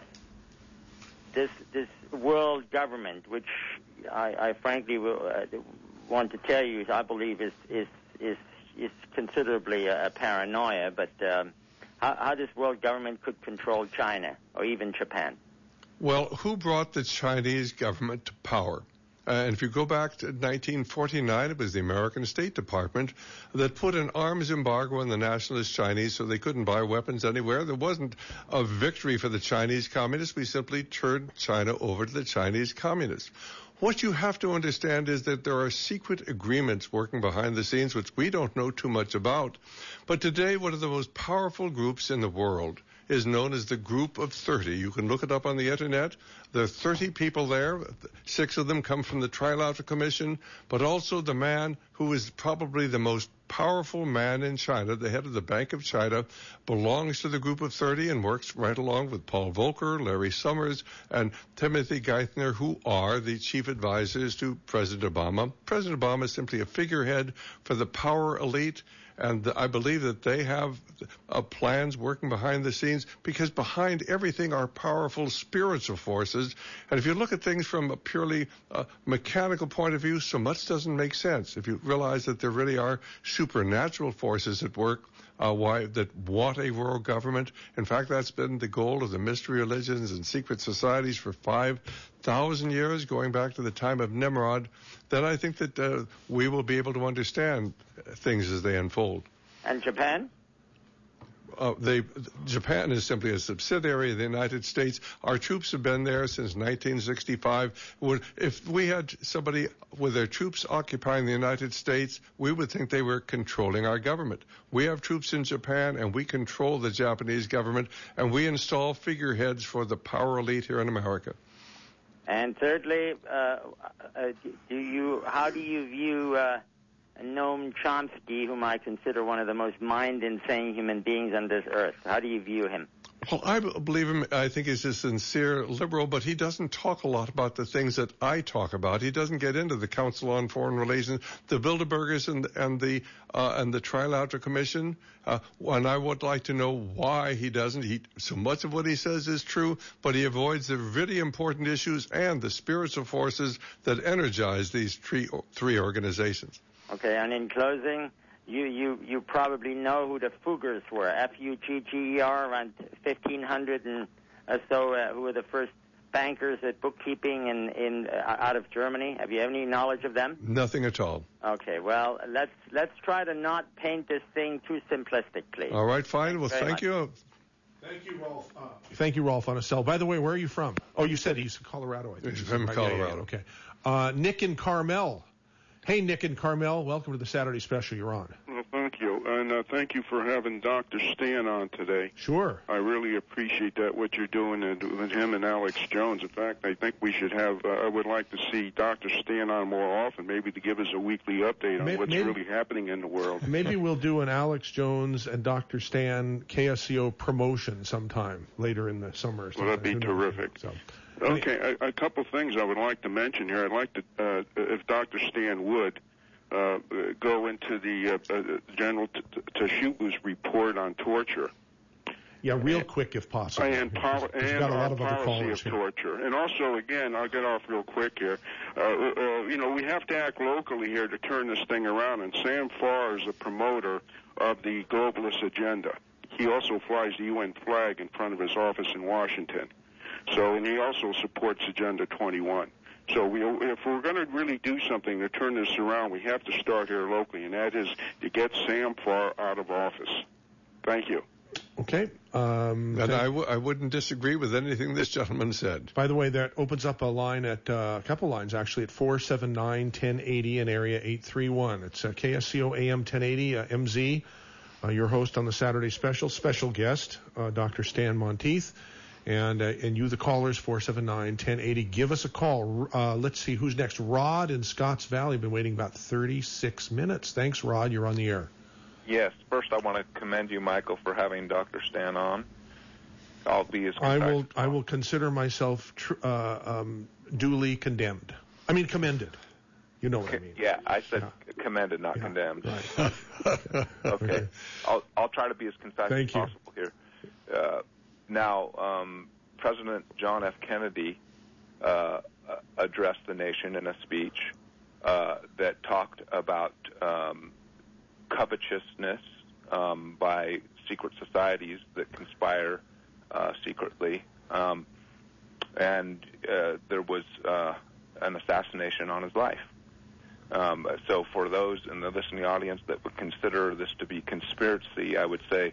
this this world government, which I, I frankly will, uh, want to tell you, I believe is is is, is considerably a, a paranoia, but um, How, how this world government could control China or even Japan? Well, who brought the Chinese government to power? Uh, and if you go back to nineteen forty-nine, it was the American State Department that put an arms embargo on the nationalist Chinese so they couldn't buy weapons anywhere. There wasn't a victory for the Chinese communists. We simply turned China over to the Chinese communists. What you have to understand is that there are secret agreements working behind the scenes, which we don't know too much about. But today, one of the most powerful groups in the world is known as the Group of thirty. You can look it up on the internet. There are thirty people there. Six of them come from the Trilateral Commission, but also the man who is probably the most powerful man in China, the head of the Bank of China, belongs to the Group of thirty and works right along with Paul Volcker, Larry Summers, and Timothy Geithner, who are the chief advisors to President Obama. President Obama is simply a figurehead for the power elite, and I believe that they have uh, plans working behind the scenes, because behind everything are powerful spiritual forces. And if you look at things from a purely uh, mechanical point of view, so much doesn't make sense. If you realize that there really are supernatural forces at work uh, why, that want a world government. In fact, that's been the goal of the mystery religions and secret societies for five thousand years, going back to the time of Nimrod. Then I think that uh, we will be able to understand things as they unfold. And Japan? Uh, they, Japan is simply a subsidiary of the United States. Our troops have been there since nineteen sixty-five. When, if we had somebody with their troops occupying the United States, we would think they were controlling our government. We have troops in Japan, and we control the Japanese government, and we install figureheads for the power elite here in America. And thirdly, uh, uh, do you how do you view uh, Noam Chomsky, whom I consider one of the most mind-insane human beings on this earth? How do you view him? Well, I believe him. I think he's a sincere liberal, but he doesn't talk a lot about the things that I talk about. He doesn't get into the Council on Foreign Relations, the Bilderbergers, and and the uh, and the Trilateral Commission. Uh, and I would like to know why he doesn't. He so much of what he says is true, but he avoids the really important issues and the spiritual forces that energize these three three organizations. Okay, and in closing, you, you, you probably know who the Fuggers were, F U G G E R, around fifteen hundred and or so, uh, who were the first bankers at bookkeeping in, in uh, out of Germany. Have you any knowledge of them? Nothing at all. Okay, well, let's let's try to not paint this thing too simplistically. All right, fine. Well, Very thank much. you. Thank you, Rolf. Uh, thank you, Rolf, on a cell. By the way, where are you from? Oh, you said he's Colorado, I think. He's from Right, yeah, yeah, Colorado. yeah, okay. Uh, Nick and Carmel. Hey, Nick and Carmel, welcome to the Saturday Special. You're on. Well, thank you. And uh, thank you for having Doctor Stan on today. Sure. I really appreciate that, what you're doing uh, with him and Alex Jones. In fact, I think we should have, uh, I would like to see Doctor Stan on more often, maybe to give us a weekly update on May- what's maybe- really happening in the world. Maybe we'll do an Alex Jones and Doctor Stan K S C O promotion sometime later in the summer. Or Well, that'd be sometime. Who knows? terrific. So, Okay, a, a couple things I would like to mention here. I'd like to, uh, if Doctor Stan would, uh, go into the uh, uh, General T- T- Tashubu's report on torture. yeah, real quick if possible. And, pol- We've and got a lot our of other policy callers of here. torture. And also, again, I'll get off real quick here. Uh, uh, you know, we have to act locally here to turn this thing around. And Sam Farr is a promoter of the globalist agenda. He also flies the U N flag in front of his office in Washington. So, and he also supports Agenda twenty-one. So we, if we're going to really do something to turn this around, we have to start here locally, and that is to get Sam Farr out of office. Thank you. Okay. Um, And thank- I, w- I wouldn't disagree with anything this gentleman said. By the way, that opens up a line at uh, a couple lines actually at four seven nine, one zero eight zero in area eight three one. It's uh, K S C O A M ten eighty, uh, M Z, uh, your host on the Saturday Special, special guest, uh, Doctor Stan Monteith. And uh, and you, the callers, four seven nine, one zero eight zero. Give us a call. Uh, let's see who's next. Rod in Scotts Valley. Been waiting about thirty-six minutes. Thanks, Rod. You're on the air. Yes. First, I want to commend you, Michael, for having Doctor Stan on. I'll be as I concise will I will consider myself tr- uh, um, duly condemned. I mean commended. You know what I mean. Yeah, I said commended, not condemned. Right. Okay. I'll I'll try to be as concise Thank as you. possible here. Uh, now, um, President John F. Kennedy uh, uh, addressed the nation in a speech uh, that talked about um, covetousness um, by secret societies that conspire uh, secretly, um, and uh, there was uh, an assassination on his life. Um, so for those in the listening audience that would consider this to be conspiracy, I would say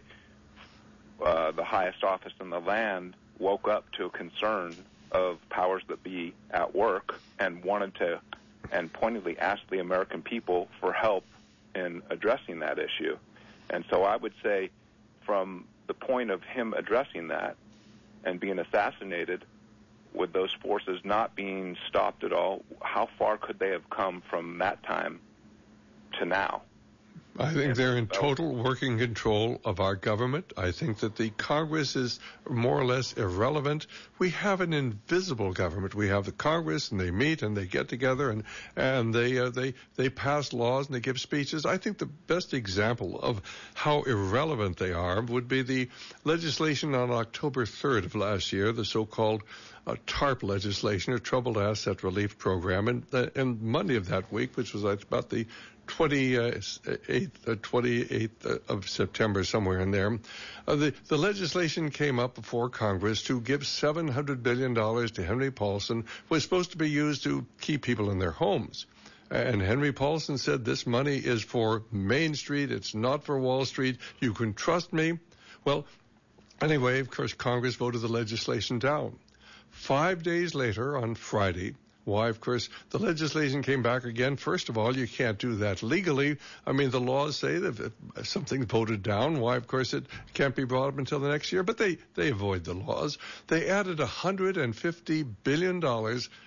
uh, the highest office in the land woke up to a concern of powers that be at work and wanted to and pointedly asked the American people for help in addressing that issue. And so I would say from the point of him addressing that and being assassinated, with those forces not being stopped at all, how far could they have come from that time to now? I think they're in total working control of our government. I think that the Congress is more or less irrelevant. We have an invisible government. We have the Congress, and they meet and they get together and and they uh, they they pass laws and they give speeches. I think the best example of how irrelevant they are would be the legislation on October third of last year, the so-called uh, TARP legislation, a Troubled Asset Relief Program, and uh, and Monday of that week, which was about the twenty-eighth, uh, twenty-eighth of September, somewhere in there. Uh, the, the legislation came up before Congress to give seven hundred billion dollars to Henry Paulson, was supposed to be used to keep people in their homes. And Henry Paulson said, this money is for Main Street, it's not for Wall Street, you can trust me. Well, anyway, of course, Congress voted the legislation down. Five days later, on Friday, why, of course, the legislation came back again. First of all, you can't do that legally. I mean, the laws say that if something's voted down, why, of course, it can't be brought up until the next year. But they, they avoid the laws. They added one hundred fifty billion dollars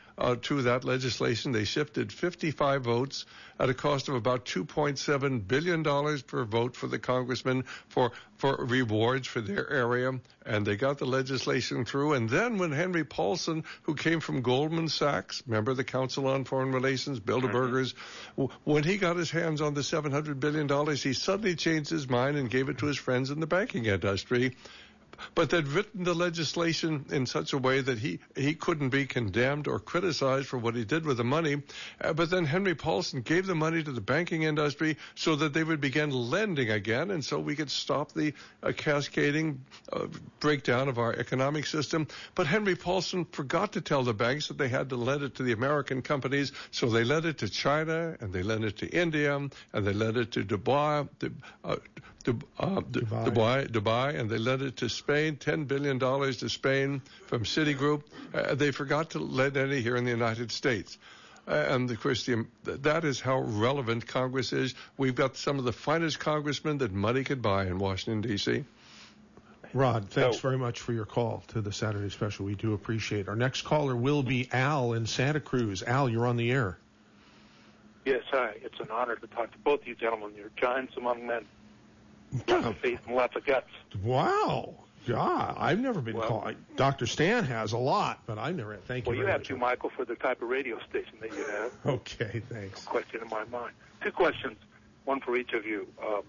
uh, to that legislation. They shifted fifty-five votes at a cost of about two point seven billion dollars per vote for the congressman for, for rewards for their area. And they got the legislation through. And then when Henry Paulson, who came from Goldman Sachs, remember the Council on Foreign Relations, Bilderbergers, w- when he got his hands on the seven hundred billion dollars, he suddenly changed his mind and gave it to his friends in the banking industry. But they'd written the legislation in such a way that he, he couldn't be condemned or criticized for what he did with the money. Uh, but then Henry Paulson gave the money to the banking industry so that they would begin lending again, and so we could stop the uh, cascading uh, breakdown of our economic system. But Henry Paulson forgot to tell the banks that they had to lend it to the American companies, so they lent it to China, and they lent it to India, and they lent it to Dubai, to, uh, to, uh, Dubai. Dubai, Dubai, and they lent it to Spain, ten billion dollars to Spain from Citigroup. Uh, they forgot to lend any here in the United States. Uh, and, of course, the, that is how relevant Congress is. We've got some of the finest congressmen that money could buy in Washington, D C Rod, thanks so, very much for your call to the Saturday Special. We do appreciate it. Our next caller will be Al in Santa Cruz. Al, you're on the air. Yes, hi. It's an honor to talk to both of you gentlemen. You're giants among men. Lots of faith and lots of guts. Wow. Yeah, I've never been well, called. Doctor Stan has a lot, but I've never. Thank you. Well, you very have much. too, Michael, for the type of radio station that you have. Okay, thanks. No question in my mind. Two questions, one for each of you. Um,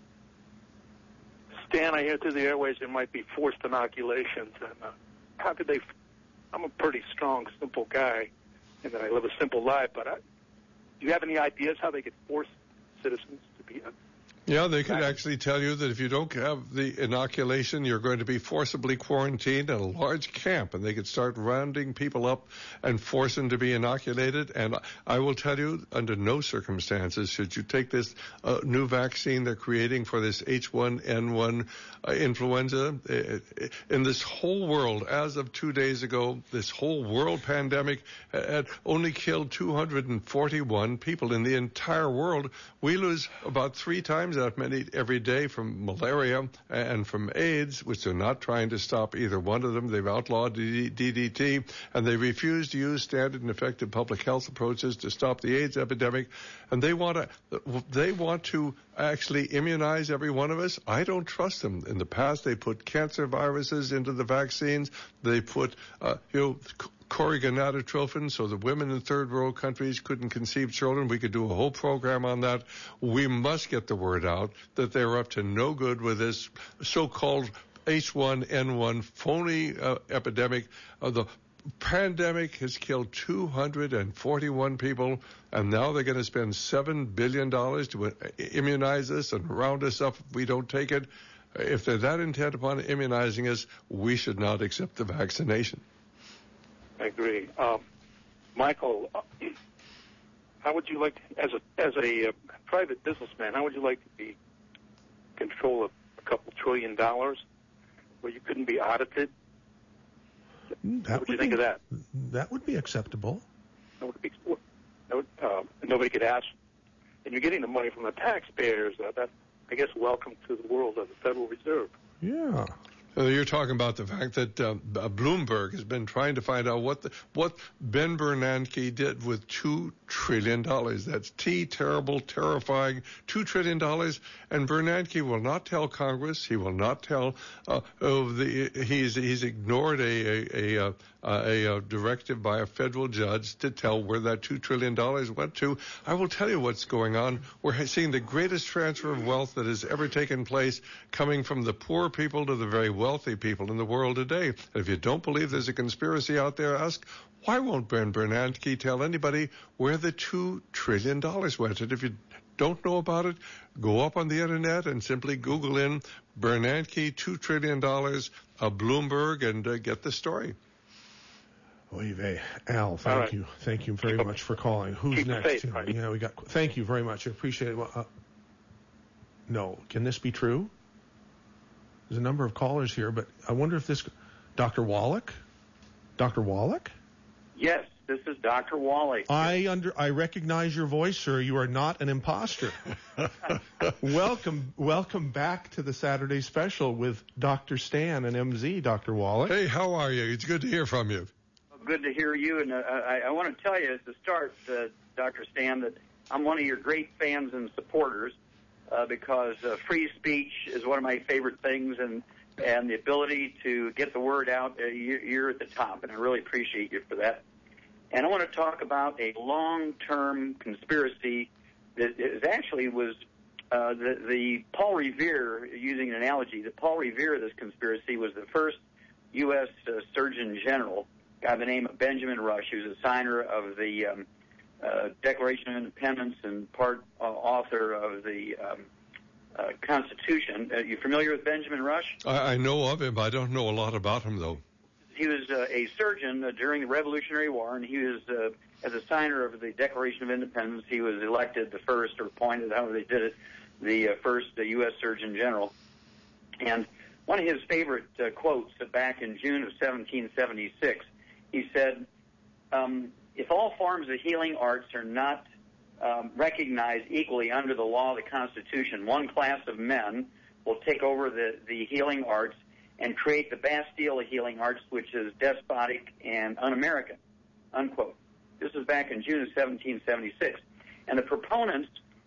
Stan, I hear through the airways there might be forced inoculations, and uh, how could they? F- I'm a pretty strong, simple guy, and that I live a simple life. But I, do you have any ideas how they could force citizens to be? Uh, Yeah, they could actually tell you that if you don't have the inoculation, you're going to be forcibly quarantined in a large camp, and they could start rounding people up and force them to be inoculated. And I will tell you, under no circumstances should you take this uh, new vaccine they're creating for this H one N one uh, influenza. In this whole world, as of two days ago, this whole world pandemic had only killed two hundred forty-one people in the entire world. We lose about three times that many every day from malaria and from AIDS, which they're not trying to stop either one of them. They've outlawed D D T, and they refuse to use standard and effective public health approaches to stop the AIDS epidemic. And they want to, they want to actually immunize every one of us. I don't trust them. In the past, they put cancer viruses into the vaccines. They put, uh, you know, Corrigonadotrophin, so the women in third world countries couldn't conceive children. We could do a whole program on that. We must get the word out that they're up to no good with this so-called H one N one phony uh, epidemic. Uh, the pandemic has killed two hundred forty-one people, and now they're going to spend seven billion dollars to immunize us and round us up if we don't take it. If they're that intent upon immunizing us, we should not accept the vaccination. I agree. Um, Michael, uh, how would you like, to, as a as a uh, private businessman, how would you like to be in control of a couple trillion dollars where you couldn't be audited? That what would you think be, of that? That would be acceptable. That would be, that would, uh, nobody could ask, and you're getting the money from the taxpayers. Uh, that, I guess, welcome to the world of the Federal Reserve. Yeah. Uh, you're talking about the fact that uh, Bloomberg has been trying to find out what the, what Ben Bernanke did with two trillion dollars. That's T, terrible, terrifying, two trillion dollars. And Bernanke will not tell Congress. He will not tell. Uh, oh, the he's he's ignored a a a, a a directive by a federal judge to tell where that two trillion dollars went to. I will tell you what's going on. We're seeing the greatest transfer of wealth that has ever taken place, coming from the poor people to the very wealthy people in the world today. And if you don't believe there's a conspiracy out there, ask, why won't Ben Bernanke tell anybody where the two trillion dollars went? And if you don't know about it, go up on the internet and simply Google in Bernanke two trillion dollars, uh, Bloomberg, and uh, get the story. Oy vey. Al, thank right. you. Thank you very much for calling. Who's Keep next? faith, right? Yeah, we got. Thank you very much. I appreciate it. Well, uh, no, can this be true? There's a number of callers here, but I wonder if this, Doctor Wallach, Doctor Wallach. Yes, this is Doctor Wally. I under I recognize your voice, sir. You are not an imposter. welcome, welcome back to the Saturday Special with Doctor Stan and M Z. Doctor Wallach. Hey, how are you? It's good to hear from you. good to hear you. And uh, I, I want to tell you at the start, uh, Doctor Stan, that I'm one of your great fans and supporters uh, because uh, free speech is one of my favorite things, and and the ability to get the word out, uh, you're, you're at the top, and I really appreciate you for that. And I want to talk about a long-term conspiracy that is actually was uh, the, the Paul Revere, using an analogy, the Paul Revere of this conspiracy was the first U S uh, Surgeon General, a guy by the name of Benjamin Rush, who was a signer of the um, uh, Declaration of Independence and part uh, author of the um, uh, Constitution. Are you familiar with Benjamin Rush? I, I know of him. I don't know a lot about him, though. He was uh, a surgeon uh, during the Revolutionary War, and he was, uh, as a signer of the Declaration of Independence, he was elected the first, or appointed, however they did it, the uh, first uh, U S Surgeon General. And one of his favorite uh, quotes uh, back in June of seventeen seventy-six, he said, um, if all forms of healing arts are not um, recognized equally under the law of the Constitution, one class of men will take over the, the healing arts and create the Bastille of healing arts, which is despotic and un-American, unquote. This was back in June of seventeen seventy-six. And the proponents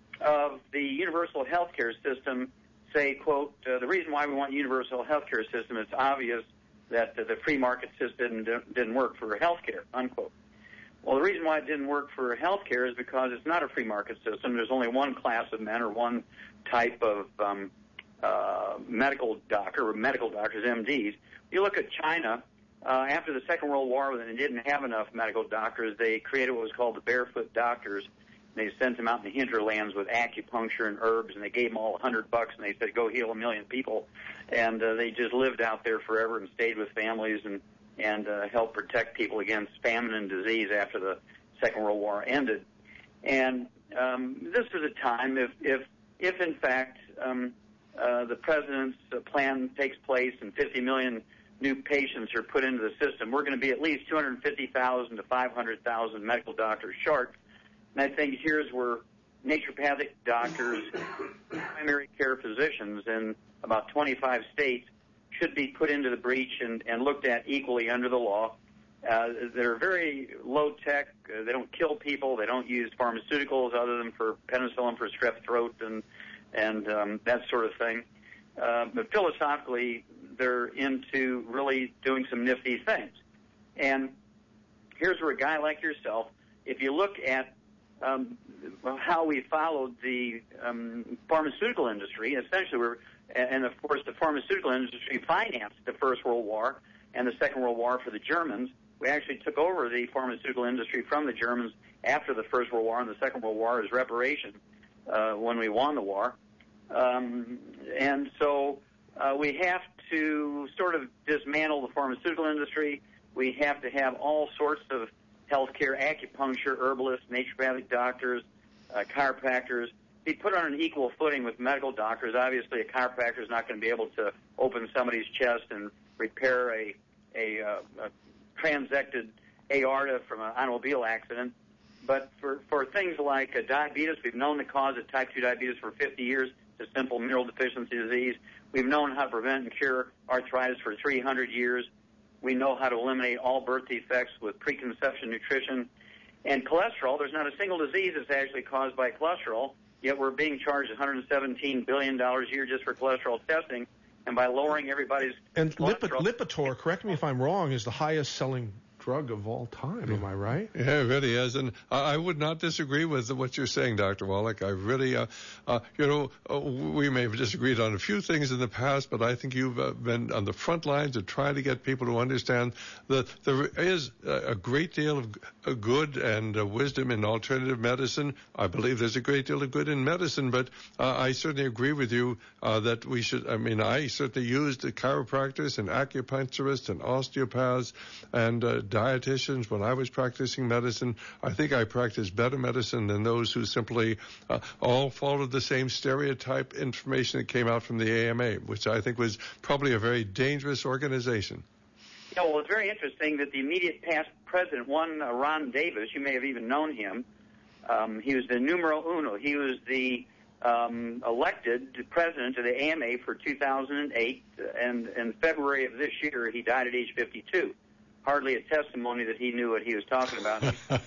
of the universal health care system say, quote, uh, the reason why we want a universal health care system, it's obvious that uh, the free market system didn't, didn't work for health care, unquote. Well, the reason why it didn't work for health care is because it's not a free market system. There's only one class of men or one type of um, uh, medical doctor or medical doctors, M Ds. You look at China, uh, after the Second World War, when they didn't have enough medical doctors, they created what was called the barefoot doctors. They sent them out in the hinterlands with acupuncture and herbs, and they gave them all a hundred bucks, and they said, go heal a million people. And uh, they just lived out there forever and stayed with families and, and uh, helped protect people against famine and disease after the Second World War ended. And um, this was a time, if, if, if in fact um, uh, the president's uh, plan takes place and fifty million new patients are put into the system, we're going to be at least two hundred fifty thousand to five hundred thousand medical doctors short. And I think here's where naturopathic doctors, primary care physicians in about twenty-five states should be put into the breach and, and looked at equally under the law. Uh, they're very low-tech. Uh, they don't kill people. They don't use pharmaceuticals other than for penicillin for strep throat and, and um, that sort of thing. Uh, but philosophically, they're into really doing some nifty things. And here's where a guy like yourself, if you look at Um, how we followed the um, pharmaceutical industry. Essentially, we're, and of course, the pharmaceutical industry financed the First World War and the Second World War for the Germans. We actually took over the pharmaceutical industry from the Germans after the First World War and the Second World War as reparation uh, when we won the war. Um, and so uh, we have to sort of dismantle the pharmaceutical industry. We have to have all sorts of healthcare, acupuncture, herbalists, naturopathic doctors, uh, chiropractors, be put on an equal footing with medical doctors. Obviously, a chiropractor is not going to be able to open somebody's chest and repair a, a, uh, a transected aorta from an automobile accident. But for, for things like uh, diabetes, we've known the cause of type two diabetes for fifty years. It's a simple mineral deficiency disease. We've known how to prevent and cure arthritis for three hundred years. We know how to eliminate all birth defects with preconception nutrition. And cholesterol, there's not a single disease that's actually caused by cholesterol, yet we're being charged one hundred seventeen billion dollars a year just for cholesterol testing. And by lowering everybody's And cholesterol... Lip- Lipitor, correct me if I'm wrong, is the highest selling drug of all time. Am I right? Yeah, it really is. And I would not disagree with what you're saying, Doctor Wallach. I really, uh, uh, you know, uh, we may have disagreed on a few things in the past, but I think you've uh, been on the front lines of trying to get people to understand that there is a great deal of uh, good and uh, wisdom in alternative medicine. I believe there's a great deal of good in medicine, but uh, I certainly agree with you uh, that we should, I mean, I certainly used chiropractors and acupuncturists and osteopaths and uh, dietitians when I was practicing medicine. I think I practiced better medicine than those who simply uh, all followed the same stereotype information that came out from the A M A, which I think was probably a very dangerous organization. Yeah, well, it's very interesting that the immediate past president, one uh, Ron Davis, you may have even known him. Um, he was the numero uno. He was the um, elected president of the A M A for two thousand eight, and in February of this year, he died at age fifty-two. hardly a testimony that he knew what he was talking about.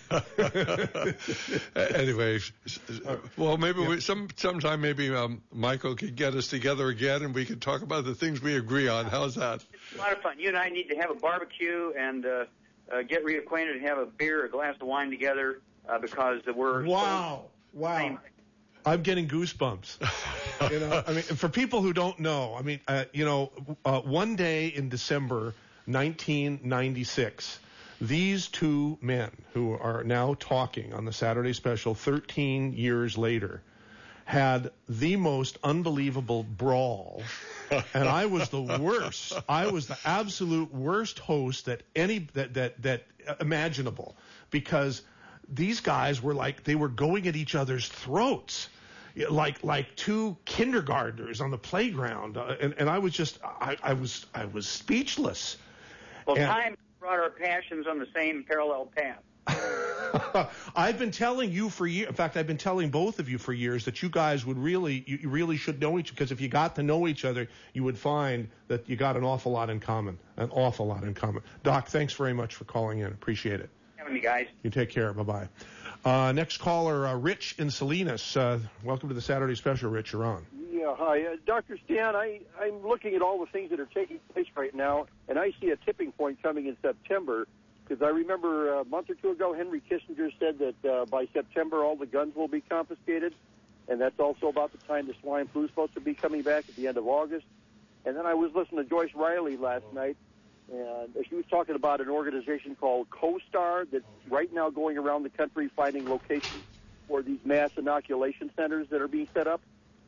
Anyway, well, maybe we, some sometime maybe um, Michael could get us together again, and we could talk about the things we agree on. How's that? It's a lot of fun. You and I need to have a barbecue and uh, uh, get reacquainted and have a beer, a glass of wine together uh, because we're wow, so wow. same. I'm getting goosebumps. You know, I mean, for people who don't know, I mean, uh, you know, uh, one day in December nineteen ninety-six, these two men who are now talking on the Saturday Special thirteen years later had the most unbelievable brawl, and I was the worst. I was the absolute worst host that any that that that uh, imaginable, because these guys were like, they were going at each other's throats. Like like two kindergartners on the playground, uh, and and I was just I, I was I was speechless. Well, and time brought our passions on the same parallel path. I've been telling you for years. In fact, I've been telling both of you for years that you guys would really you, you really should know each, because if you got to know each other, you would find that you got an awful lot in common, an awful lot in common. Doc, thanks very much for calling in. Appreciate it. Having me, guys. You take care. Bye bye. Uh, next caller, uh, Rich in Salinas. Uh, welcome to the Saturday Special, Rich. You're on. Yeah, hi. Uh, Doctor Stan, I, I'm looking at all the things that are taking place right now, and I see a tipping point coming in September, because I remember a month or two ago, Henry Kissinger said that uh, by September all the guns will be confiscated, and that's also about the time the swine flu is supposed to be coming back at the end of August. And then I was listening to Joyce Riley last night, and she was talking about an organization called CoStar that's right now going around the country finding locations for these mass inoculation centers that are being set up.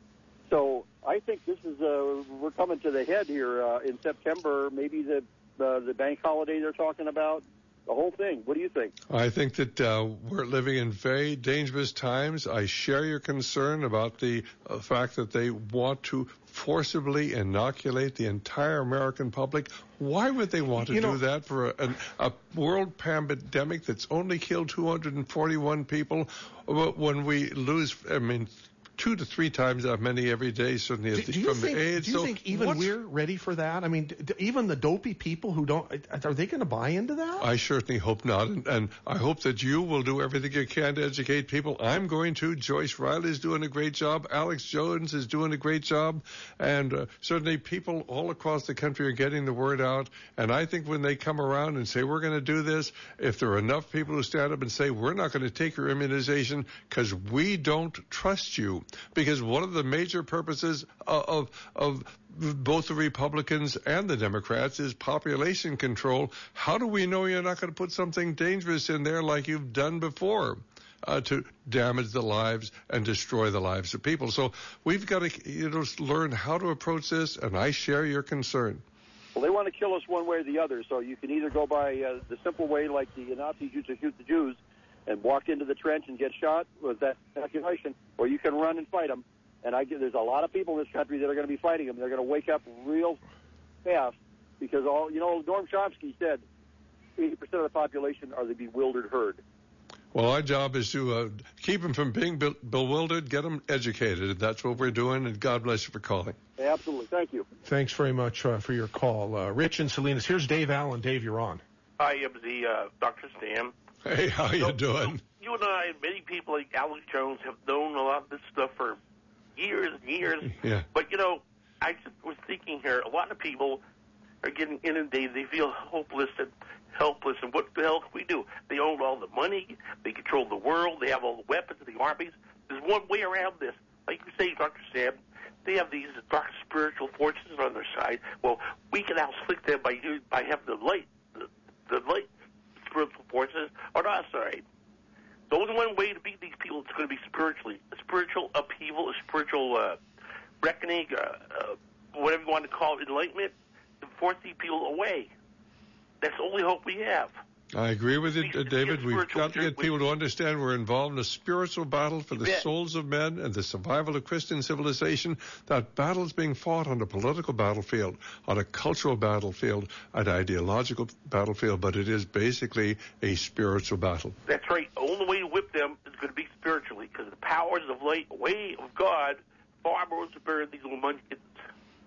So I think this is uh, we're coming to the head here uh, in September. Maybe the uh, the bank holiday they're talking about, the whole thing. What do you think? I think that uh, we're living in very dangerous times. I share your concern about the uh, fact that they want to forcibly inoculate the entire American public. Why would they want to You do know- that for a, a world pandemic that's only killed two hundred forty-one people? When we lose, I mean, two to three times that many every day, certainly Do, at the, do you from think? AIDS. Do you So think even what's- we're ready for that? I mean, d- d- even the dopey people who don't, are they going to buy into that? I certainly hope not, and, and I hope that you will do everything you can to educate people. I'm going to. Joyce Riley is doing a great job. Alex Jones is doing a great job, and uh, certainly people all across the country are getting the word out. And I think when they come around and say we're going to do this, if there are enough people who stand up and say we're not going to take your immunization because we don't trust you, because one of the major purposes of of both the Republicans and the Democrats is population control. How do we know you're not going to put something dangerous in there like you've done before uh, to damage the lives and destroy the lives of people? So we've got to you know learn how to approach this, and I share your concern. Well, they want to kill us one way or the other, so you can either go by uh, the simple way like the Nazis used to shoot the Jews and walk into the trench and get shot with that calculation, or you can run and fight them. And I there's a lot of people in this country that are going to be fighting them. They're going to wake up real fast because all you know. Norm Chomsky said eighty percent of the population are the bewildered herd. Well, our job is to uh, keep them from being be- bewildered, get them educated, and that's what we're doing. And God bless you for calling. Absolutely, thank you. Thanks very much uh, for your call, uh, Rich in Salinas. Here's Dave Allen. Dave, you're on. Hi, I'm the uh, Doctor Stan. Hey, how you So, doing? You and I and many people like Alex Jones have known a lot of this stuff for years and years. Yeah. But, you know, I just was thinking here, a lot of people are getting inundated. They feel hopeless and helpless. And what the hell can we do? They own all the money. They control the world. They have all the weapons and the armies. There's one way around this. Like you say, Doctor Sam, they have these dark spiritual forces on their side. Well, we can outslick them by by having the light, the, the light spiritual forces on our side. The only one way to beat these people is going to be spiritually. A spiritual upheaval, a spiritual uh, reckoning, uh, uh, whatever you want to call it, enlightenment, to force these people away. That's the only hope we have. I agree with you, uh, David. We've spiritual got to get people to understand we're involved in a spiritual battle for the bet. souls of men and the survival of Christian civilization. That battle is being fought on a political battlefield, on a cultural battlefield, an ideological battlefield, but it is basically a spiritual battle. That's right. The only way to whip them is going to be spiritually, because the powers of light, way of God, far more superior than these little munchkins.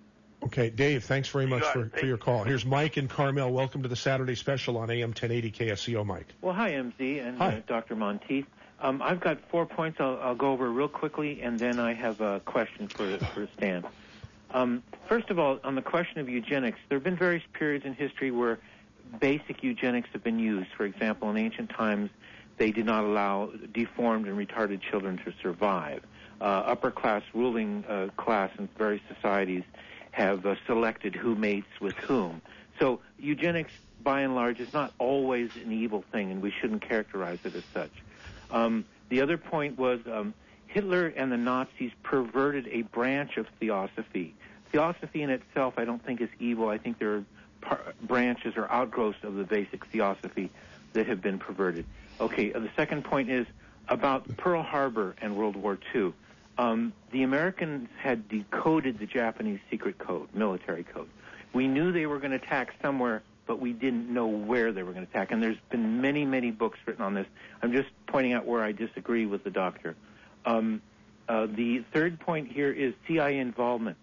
Okay, Dave, thanks very much got for, it. for Thank your call. Here's Mike in Carmel. Welcome to the Saturday Special on A M ten eighty K S C O, Mike. Well, hi, M Z and Hi. Uh, Doctor Monteith. Um, I've got four points I'll, I'll go over real quickly, and then I have a question for, for Stan. Um, first of all, on the question of eugenics, there have been various periods in history where basic eugenics have been used. For example, in ancient times, they did not allow deformed and retarded children to survive. Uh, upper-class ruling uh, class in various societies have uh, selected who mates with whom. So eugenics, by and large, is not always an evil thing, and we shouldn't characterize it as such. Um, the other point was um, Hitler and the Nazis perverted a branch of theosophy. Theosophy in itself, I don't think, is evil. I think there are par- branches or outgrowths of the basic theosophy that have been perverted. Okay, uh, the second point is about Pearl Harbor and World War Two. Um, the Americans had decoded the Japanese secret code, military code. We knew they were going to attack somewhere, but we didn't know where they were going to attack. And there's been many, many books written on this. I'm just pointing out where I disagree with the doctor. Um, uh, the third point here is C I A involvement.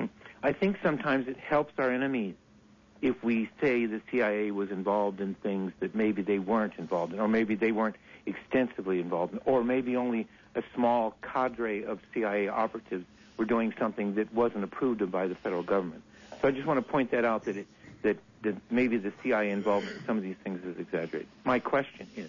I think sometimes it helps our enemies if we say the C I A was involved in things that maybe they weren't involved in, or maybe they weren't extensively involved in, or maybe only a small cadre of C I A operatives were doing something that wasn't approved of by the federal government. So I just want to point that out, that it, that, that maybe the C I A involvement in some of these things is exaggerated. My question is,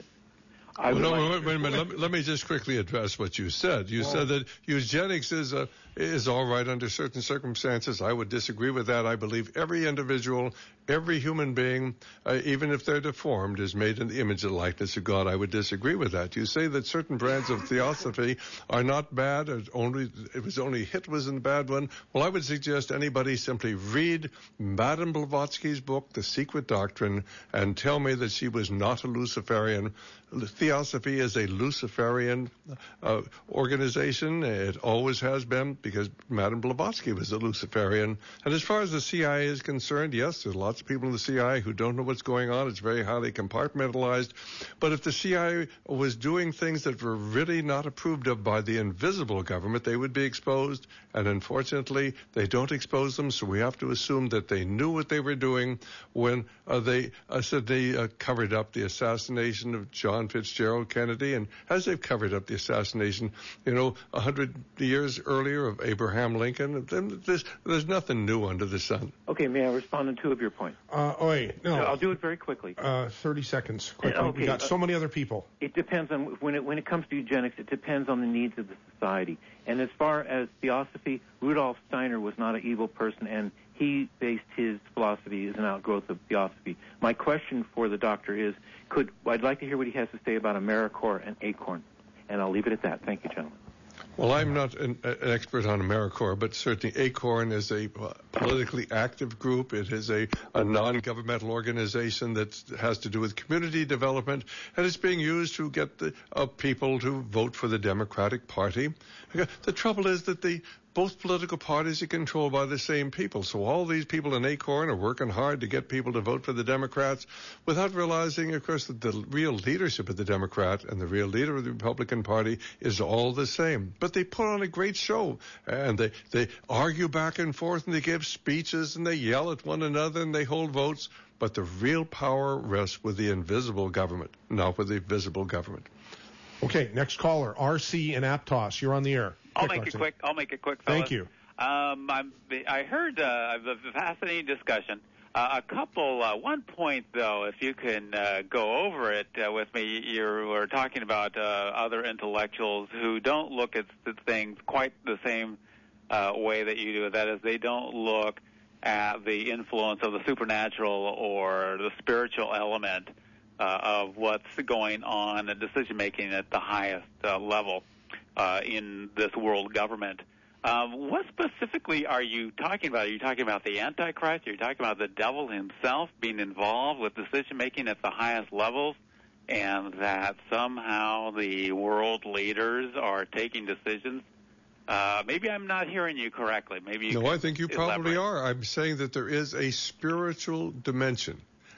I well, would no, like wait, wait a minute. Let me, let me just quickly address what you said. You Well- said that eugenics is a, is all right under certain circumstances. I would disagree with that. I believe every individual, every human being, uh, even if they're deformed, is made in the image and likeness of God. I would disagree with that. You say that certain brands of theosophy are not bad. Or only it was only Hitler was in the bad one. Well, I would suggest anybody simply read Madame Blavatsky's book, The Secret Doctrine, and tell me that she was not a Luciferian. Theosophy is a Luciferian uh, organization. It always has been, because Madame Blavatsky was a Luciferian. And as far as the C I A is concerned, yes, there's lots of people in the C I A who don't know what's going on. It's very highly compartmentalized. But if the C I A was doing things that were really not approved of by the invisible government, they would be exposed. And unfortunately, they don't expose them, so we have to assume that they knew what they were doing when uh, they uh, said they uh, covered up the assassination of John Fitzgerald Kennedy, and as they've covered up the assassination, you know, a hundred years earlier of Abraham Lincoln. Then there's, there's nothing new under the sun. Okay, may I respond on two of your points? Uh, oh, wait, no. I'll do it very quickly. Uh, thirty seconds. Quickly. Okay, We got uh, so many other people. It depends on, when it when it comes to eugenics, it depends on the needs of the society. And as far as theosophy, Rudolf Steiner was not an evil person, and he based his philosophy as an outgrowth of theosophy. My question for the doctor is, could I'd like to hear what he has to say about AmeriCorps and ACORN, and I'll leave it at that. Thank you, gentlemen. Well, I'm not an, an expert on AmeriCorps, but certainly ACORN is a politically active group. It is a, a non-governmental organization that has to do with community development, and it's being used to get the uh, people to vote for the Democratic Party. The trouble is that the both political parties are controlled by the same people. So all these people in ACORN are working hard to get people to vote for the Democrats without realizing, of course, that the real leadership of the Democrat and the real leader of the Republican Party is all the same. But they put on a great show, and they, they argue back and forth, and they give speeches, and they yell at one another, and they hold votes. But the real power rests with the invisible government, not with the visible government. Okay, next caller, R C in Aptos. You're on the air. I'll Quick, make R C. it quick. I'll make it quick, fellas. Thank you. Um, I'm, I heard uh, a fascinating discussion. Uh, a couple, uh, one point though, if you can uh, go over it uh, with me, you were talking about uh, other intellectuals who don't look at the things quite the same uh, way that you do. That is, they don't look at the influence of the supernatural or the spiritual element uh, of what's going on in decision making at the highest uh, level uh, in this world government. Um, what specifically are you talking about? Are you talking about the Antichrist? Are you talking about the devil himself being involved with decision-making at the highest levels, and that somehow the world leaders are taking decisions? Uh, maybe I'm not hearing you correctly. Maybe you No, can I think you probably elaborate. are. I'm saying that there is a spiritual dimension.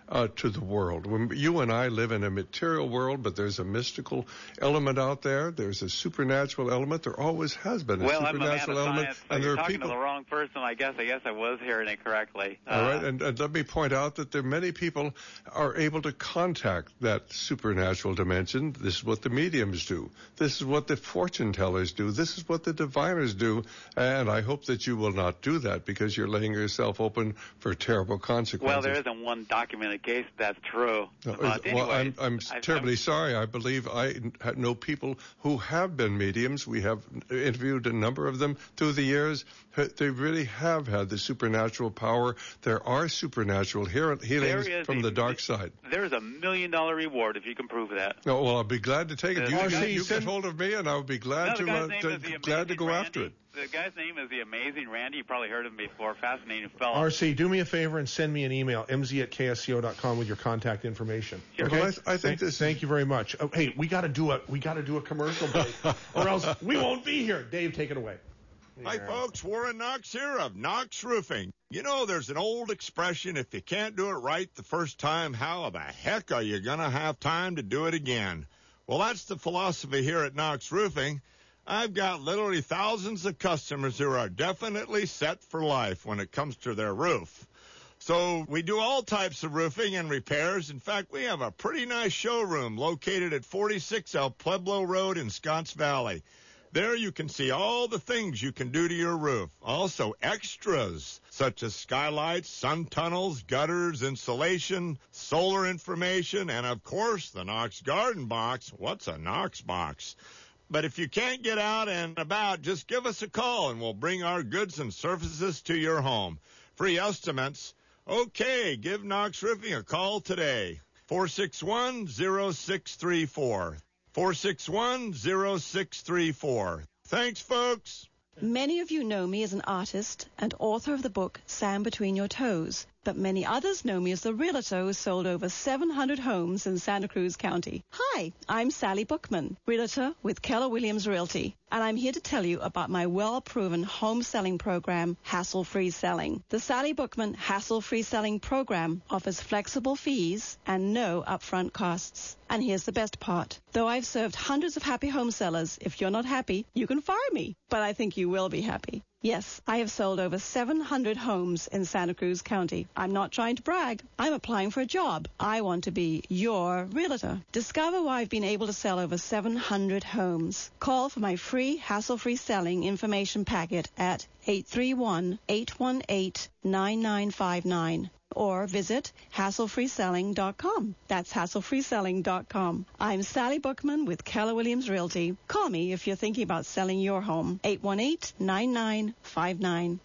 uh, to the world. When you and I live in a material world, but there's a mystical element out there. There's a supernatural element. There always has been a well, I'm a man of supernatural element. science, so And you're there are talking people. to the wrong person, I guess. I guess I was hearing it correctly. All Uh, right, and, and let me point out that there are many people are able to contact that supernatural dimension. This is what the mediums do. This is what the fortune tellers do. This is what the diviners do. And I hope that you will not do that, because you're laying yourself open for terrible consequences. well, there isn't one documented case that's true. No, But is- well, I'm, anyways, I'm I- terribly I'm- sorry. I believe I ha- know people who have been mediums. We have interviewed a number of them through the years. They really have had the supernatural power. There are supernatural heal- healings There is from a- the dark side. There's a million dollar reward if you can prove that. No, well, I'll be glad to take it. The You, guy- you, you get hold of me, and I'll be glad No, the to, guy's uh, name to is the glad to go Amazing after it. The guy's name is the Amazing Randy. You probably heard of him before. Fascinating fellow. R C, do me a favor and send me an email, m z at k s c o dot com, with your contact information. Sure. Okay? Well, I th- I think thank, this- Thank you very much. Oh, hey, we got to do a we got to do a commercial break, or else we won't be here. Dave, take it away. Hi, folks. Warren Knox here of Knox Roofing. You know, there's an old expression, if you can't do it right the first time, how the heck are you going to have time to do it again? Well, that's the philosophy here at Knox Roofing. I've got literally thousands of customers who are definitely set for life when it comes to their roof. So we do all types of roofing and repairs. In fact, we have a pretty nice showroom located at forty-six El Pueblo Road in Scotts Valley. There you can see all the things you can do to your roof. Also extras such as skylights, sun tunnels, gutters, insulation, solar information, and of course the Knox Garden Box. What's a Knox box? But if you can't get out and about, just give us a call and we'll bring our goods and services to your home. Free estimates. Okay, give Knox Roofing a call today. four six one, zero six three four. four six one, zero six three four. Thanks, folks. Many of you know me as an artist and author of the book Sand Between Your Toes, but many others know me as the realtor who sold over seven hundred homes in Santa Cruz County. Hi, I'm Sally Bookman, realtor with Keller Williams Realty, and I'm here to tell you about my well-proven home selling program, Hassle-Free Selling. The Sally Bookman Hassle-Free Selling program offers flexible fees and no upfront costs. And here's the best part. Though I've served hundreds of happy home sellers, if you're not happy, you can fire me. But I think you will be happy. Yes, I have sold over seven hundred homes in Santa Cruz County. I'm not trying to brag. I'm applying for a job. I want to be your realtor. Discover why I've been able to sell over seven hundred homes. Call for my free hassle-free selling information packet at eight three one, eight one eight, nine nine five nine. Or visit hassle free selling dot com. That's hassle free selling dot com. I'm Sally Bookman with Keller Williams Realty. Call me if you're thinking about selling your home. eight one eight, nine nine five nine.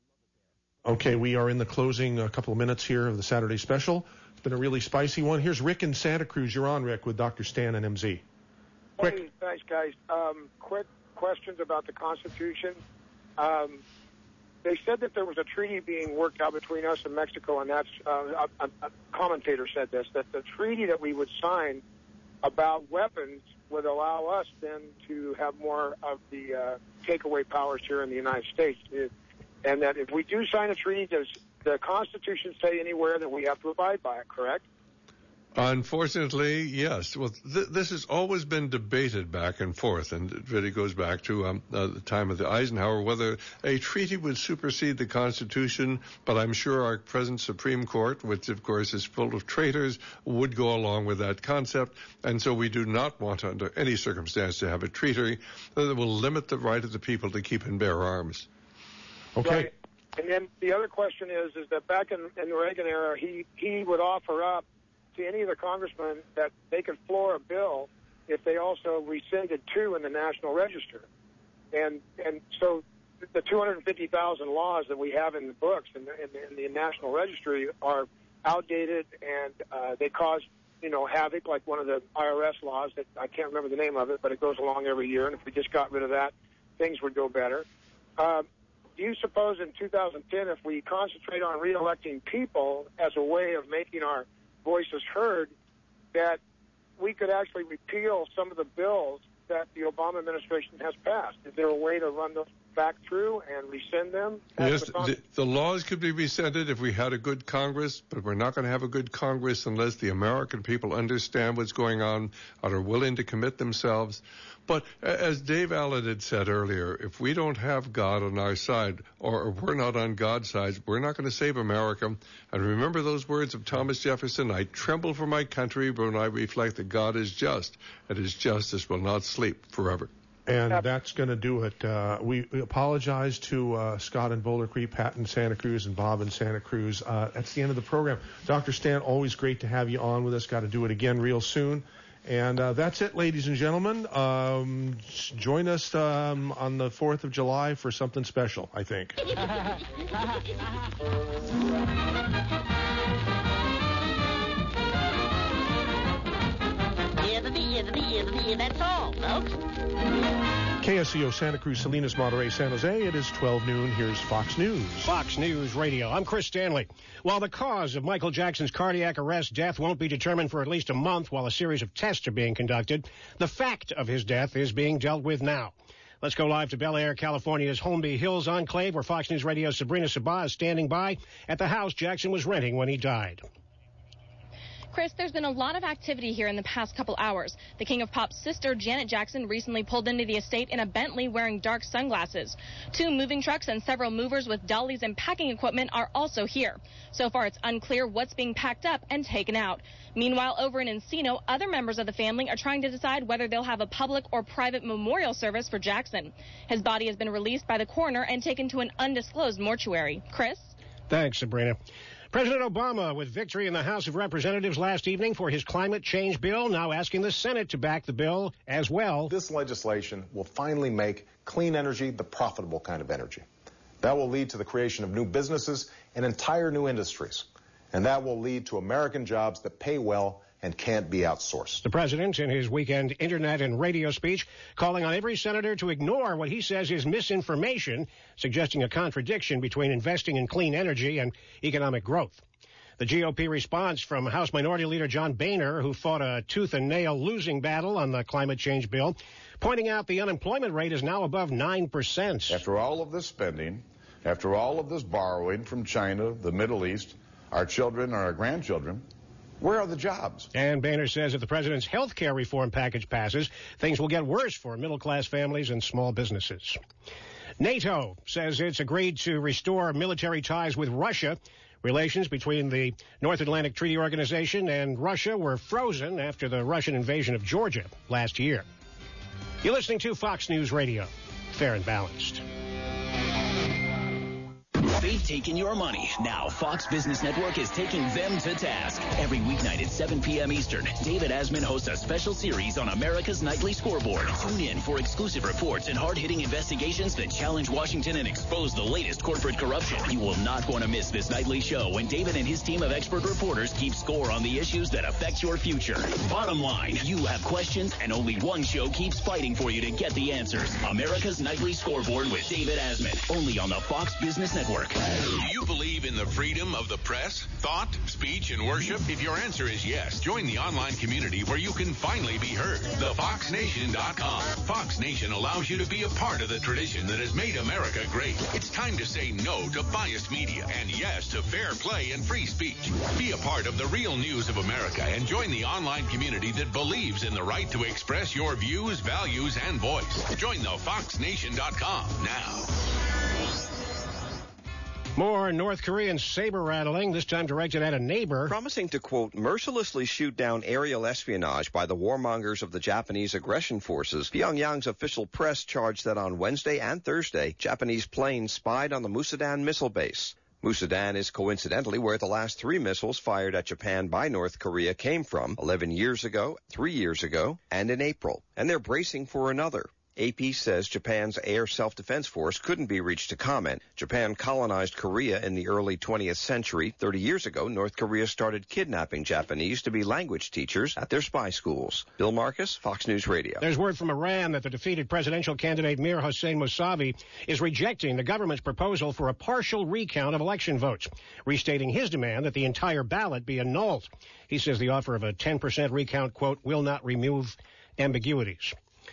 Okay, we are in the closing a couple of minutes here of the Saturday special. It's been a really spicy one. Here's Rick in Santa Cruz. You're on, Rick, with Doctor Stan and M Z. Quick. Hey, thanks, guys. Um, quick questions about the Constitution. Um, They said that there was a treaty being worked out between us and Mexico, and that's uh, a, a commentator said this, that the treaty that we would sign about weapons would allow us then to have more of the uh, takeaway powers here in the United States. It, and that if we do sign a treaty, does the Constitution say anywhere that we have to abide by it, correct? Unfortunately, yes. Well, th- this has always been debated back and forth, and it really goes back to um, uh, the time of the Eisenhower, whether a treaty would supersede the Constitution, but I'm sure our present Supreme Court, which of course is full of traitors, would go along with that concept, and so we do not want under any circumstance to have a treaty that will limit the right of the people to keep and bear arms. Okay. Right. And then the other question is, is that back in, in the Reagan era, he, he would offer up to any of the congressmen that they could floor a bill if they also rescinded two in the National Register. And and so the two hundred fifty thousand laws that we have in the books and in, in, in the National Registry are outdated, and uh, they cause, you know, havoc, like one of the I R S laws that I can't remember the name of it, but it goes along every year, and if we just got rid of that, things would go better. Uh, do you suppose in two thousand ten, if we concentrate on reelecting people as a way of making our voices heard, that we could actually repeal some of the bills that the Obama administration has passed? Is there a way to run those back through and rescind them? Yes, the, the laws could be rescinded if we had a good Congress, but we're not going to have a good Congress unless the American people understand what's going on and are willing to commit themselves. But as Dave Allen had said earlier, if we don't have God on our side, or if we're not on God's side, we're not going to save America. And remember those words of Thomas Jefferson, I tremble for my country, but when I reflect that God is just, and his justice will not sleep forever. And that's going to do it. Uh, we, we apologize to uh, Scott in Boulder Creek, Pat in Santa Cruz, and Bob in Santa Cruz. Uh, that's the end of the program. Doctor Stan, always great to have you on with us. Got to do it again real soon. And uh, that's it, ladies and gentlemen. Um, join us um, on the fourth of July for something special, I think. Yeah, that's all, folks. K S E O Santa Cruz, Salinas, Monterey, San Jose. It is twelve noon. Here's Fox News. Fox News Radio. I'm Chris Stanley. While the cause of Michael Jackson's cardiac arrest death won't be determined for at least a month while a series of tests are being conducted, the fact of his death is being dealt with now. Let's go live to Bel Air, California's Holmby Hills Enclave, where Fox News Radio's Sabrina Sabah is standing by at the house Jackson was renting when he died. Chris, there's been a lot of activity here in the past couple hours. The King of Pop's sister, Janet Jackson, recently pulled into the estate in a Bentley wearing dark sunglasses. Two moving trucks and several movers with dollies and packing equipment are also here. So far, it's unclear what's being packed up and taken out. Meanwhile, over in Encino, other members of the family are trying to decide whether they'll have a public or private memorial service for Jackson. His body has been released by the coroner and taken to an undisclosed mortuary. Chris? Thanks, Sabrina. President Obama, with victory in the House of Representatives last evening for his climate change bill, now asking the Senate to back the bill as well. This legislation will finally make clean energy the profitable kind of energy. That will lead to the creation of new businesses and entire new industries. And that will lead to American jobs that pay well and can't be outsourced. The president, in his weekend internet and radio speech, calling on every senator to ignore what he says is misinformation, suggesting a contradiction between investing in clean energy and economic growth. The G O P response from House Minority Leader John Boehner, who fought a tooth-and-nail losing battle on the climate change bill, pointing out the unemployment rate is now above nine percent. After all of this spending, after all of this borrowing from China, the Middle East, our children and our grandchildren, where are the jobs? And Boehner says if the president's health care reform package passes, things will get worse for middle-class families and small businesses. NATO says it's agreed to restore military ties with Russia. Relations between the North Atlantic Treaty Organization and Russia were frozen after the Russian invasion of Georgia last year. You're listening to Fox News Radio. Fair and balanced. They've taken your money. Now Fox Business Network is taking them to task. Every weeknight at seven p.m. Eastern, David Asman hosts a special series on America's Nightly Scoreboard. Tune in for exclusive reports and hard-hitting investigations that challenge Washington and expose the latest corporate corruption. You will not want to miss this nightly show when David and his team of expert reporters keep score on the issues that affect your future. Bottom line, you have questions and only one show keeps fighting for you to get the answers. America's Nightly Scoreboard with David Asman, only on the Fox Business Network. Do you believe in the freedom of the press, thought, speech, and worship? If your answer is yes, join the online community where you can finally be heard. the fox nation dot com. Fox Nation allows you to be a part of the tradition that has made America great. It's time to say no to biased media and yes to fair play and free speech. Be a part of the real news of America and join the online community that believes in the right to express your views, values, and voice. Join the fox nation dot com now. More North Korean saber rattling, this time directed at a neighbor. Promising to, quote, mercilessly shoot down aerial espionage by the warmongers of the Japanese aggression forces. Pyongyang's official press charged that on Wednesday and Thursday, Japanese planes spied on the Musudan missile base. Musudan is coincidentally where the last three missiles fired at Japan by North Korea came from, eleven years ago, three years ago, and in April. And they're bracing for another. A P says Japan's air self-defense force couldn't be reached to comment. Japan colonized Korea in the early twentieth century. thirty years ago, North Korea started kidnapping Japanese to be language teachers at their spy schools. Bill Marcus, Fox News Radio. There's word from Iran that the defeated presidential candidate Mir Hossein Mousavi is rejecting the government's proposal for a partial recount of election votes, restating his demand that the entire ballot be annulled. He says the offer of a ten percent recount, quote, will not remove ambiguities.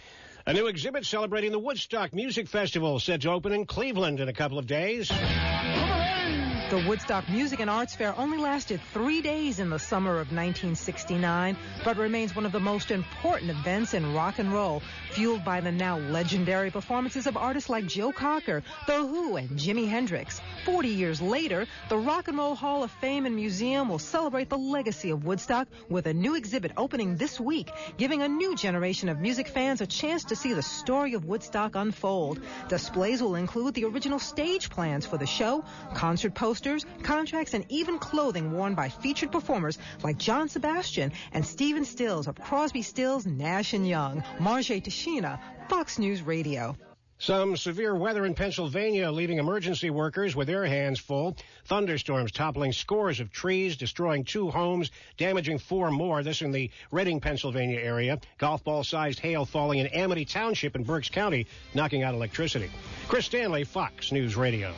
A new exhibit celebrating the Woodstock Music Festival set to open in Cleveland in a couple of days. The Woodstock Music and Arts Fair only lasted three days in the summer of nineteen sixty-nine, but remains one of the most important events in rock and roll, fueled by the now legendary performances of artists like Joe Cocker, The Who, and Jimi Hendrix. Forty years later, the Rock and Roll Hall of Fame and Museum will celebrate the legacy of Woodstock with a new exhibit opening this week, giving a new generation of music fans a chance to see the story of Woodstock unfold. Displays will include the original stage plans for the show, concert posters, contracts, and even clothing worn by featured performers like John Sebastian and Stephen Stills of Crosby, Stills, Nash and Young. Marjay Tashina, Fox News Radio. Some severe weather in Pennsylvania, leaving emergency workers with their hands full. Thunderstorms toppling scores of trees, destroying two homes, damaging four more. This in the Reading, Pennsylvania area. Golf ball-sized hail falling in Amity Township in Berks County, knocking out electricity. Chris Stanley, Fox News Radio.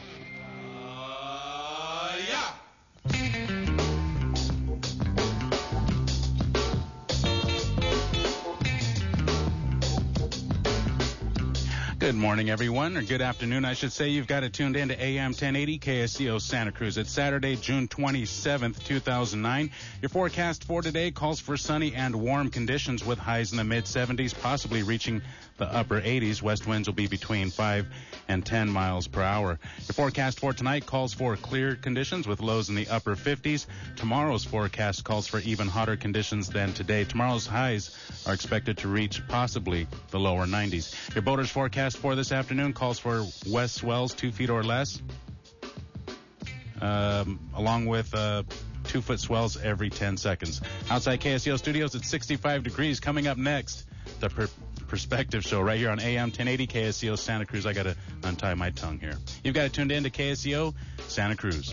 Good morning, everyone, or good afternoon, I should say. You've got it tuned in to A M ten eighty K S C O Santa Cruz. It's Saturday, June twenty-seventh, two thousand nine. Your forecast for today calls for sunny and warm conditions with highs in the mid seventies, possibly reaching the upper eighties. West winds will be between five and ten miles per hour. Your forecast for tonight calls for clear conditions with lows in the upper fifties. Tomorrow's forecast calls for even hotter conditions than today. Tomorrow's highs are expected to reach possibly the lower nineties. Your boater's forecast for this afternoon calls for west swells two feet or less, um, along with uh, two-foot swells every ten seconds. Outside K S C O studios, it's sixty-five degrees. Coming up next, the per- Perspective Show right here on A M ten eighty K S C O Santa Cruz. I got to untie my tongue here. You've got it tuned in to K S C O Santa Cruz.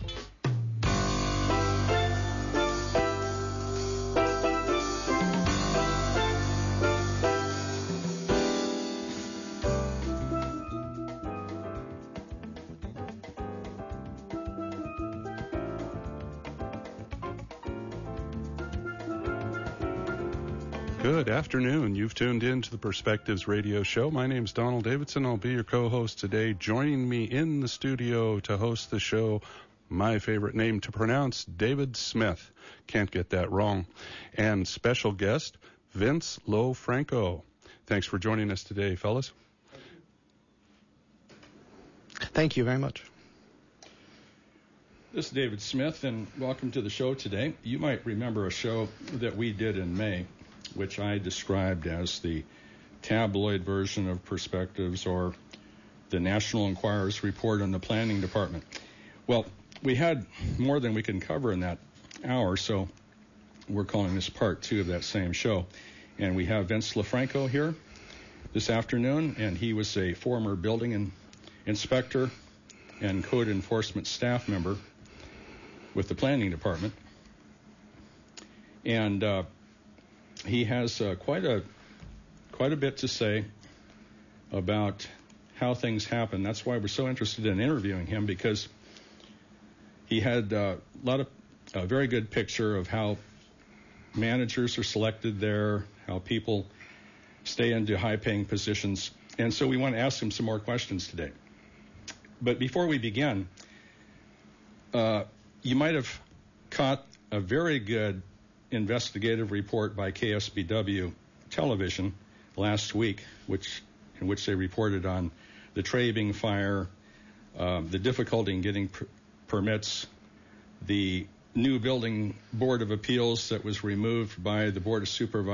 Good afternoon. You've tuned in to the Perspectives Radio Show. My name's Donald Davidson. I'll be your co-host today. Joining me in the studio to host the show, my favorite name to pronounce, David Smith. Can't get that wrong. And special guest, Vince LoFranco. Thanks for joining us today, fellas. Thank you very much. This is David Smith, and welcome to the show today. You might remember a show that we did in May, which I described as the tabloid version of Perspectives, or the National Enquirer's report on the planning department. Well, we had more than we can cover in that hour, so we're calling this part two of that same show. And we have Vince LoFranco here this afternoon, and he was a former building in, inspector and code enforcement staff member with the planning department. And uh, he has uh, quite a quite a bit to say about how things happen. That's why we're so interested in interviewing him, because he had uh, a lot of a very good picture of how managers are selected there, how people stay into high-paying positions, and so we want to ask him some more questions today. But before we begin, uh, you might have caught a very good investigative report by K S B W television last week, which in which they reported on the Trabing fire, um, the difficulty in getting per- permits, the new building board of appeals that was removed by the Board of Supervisors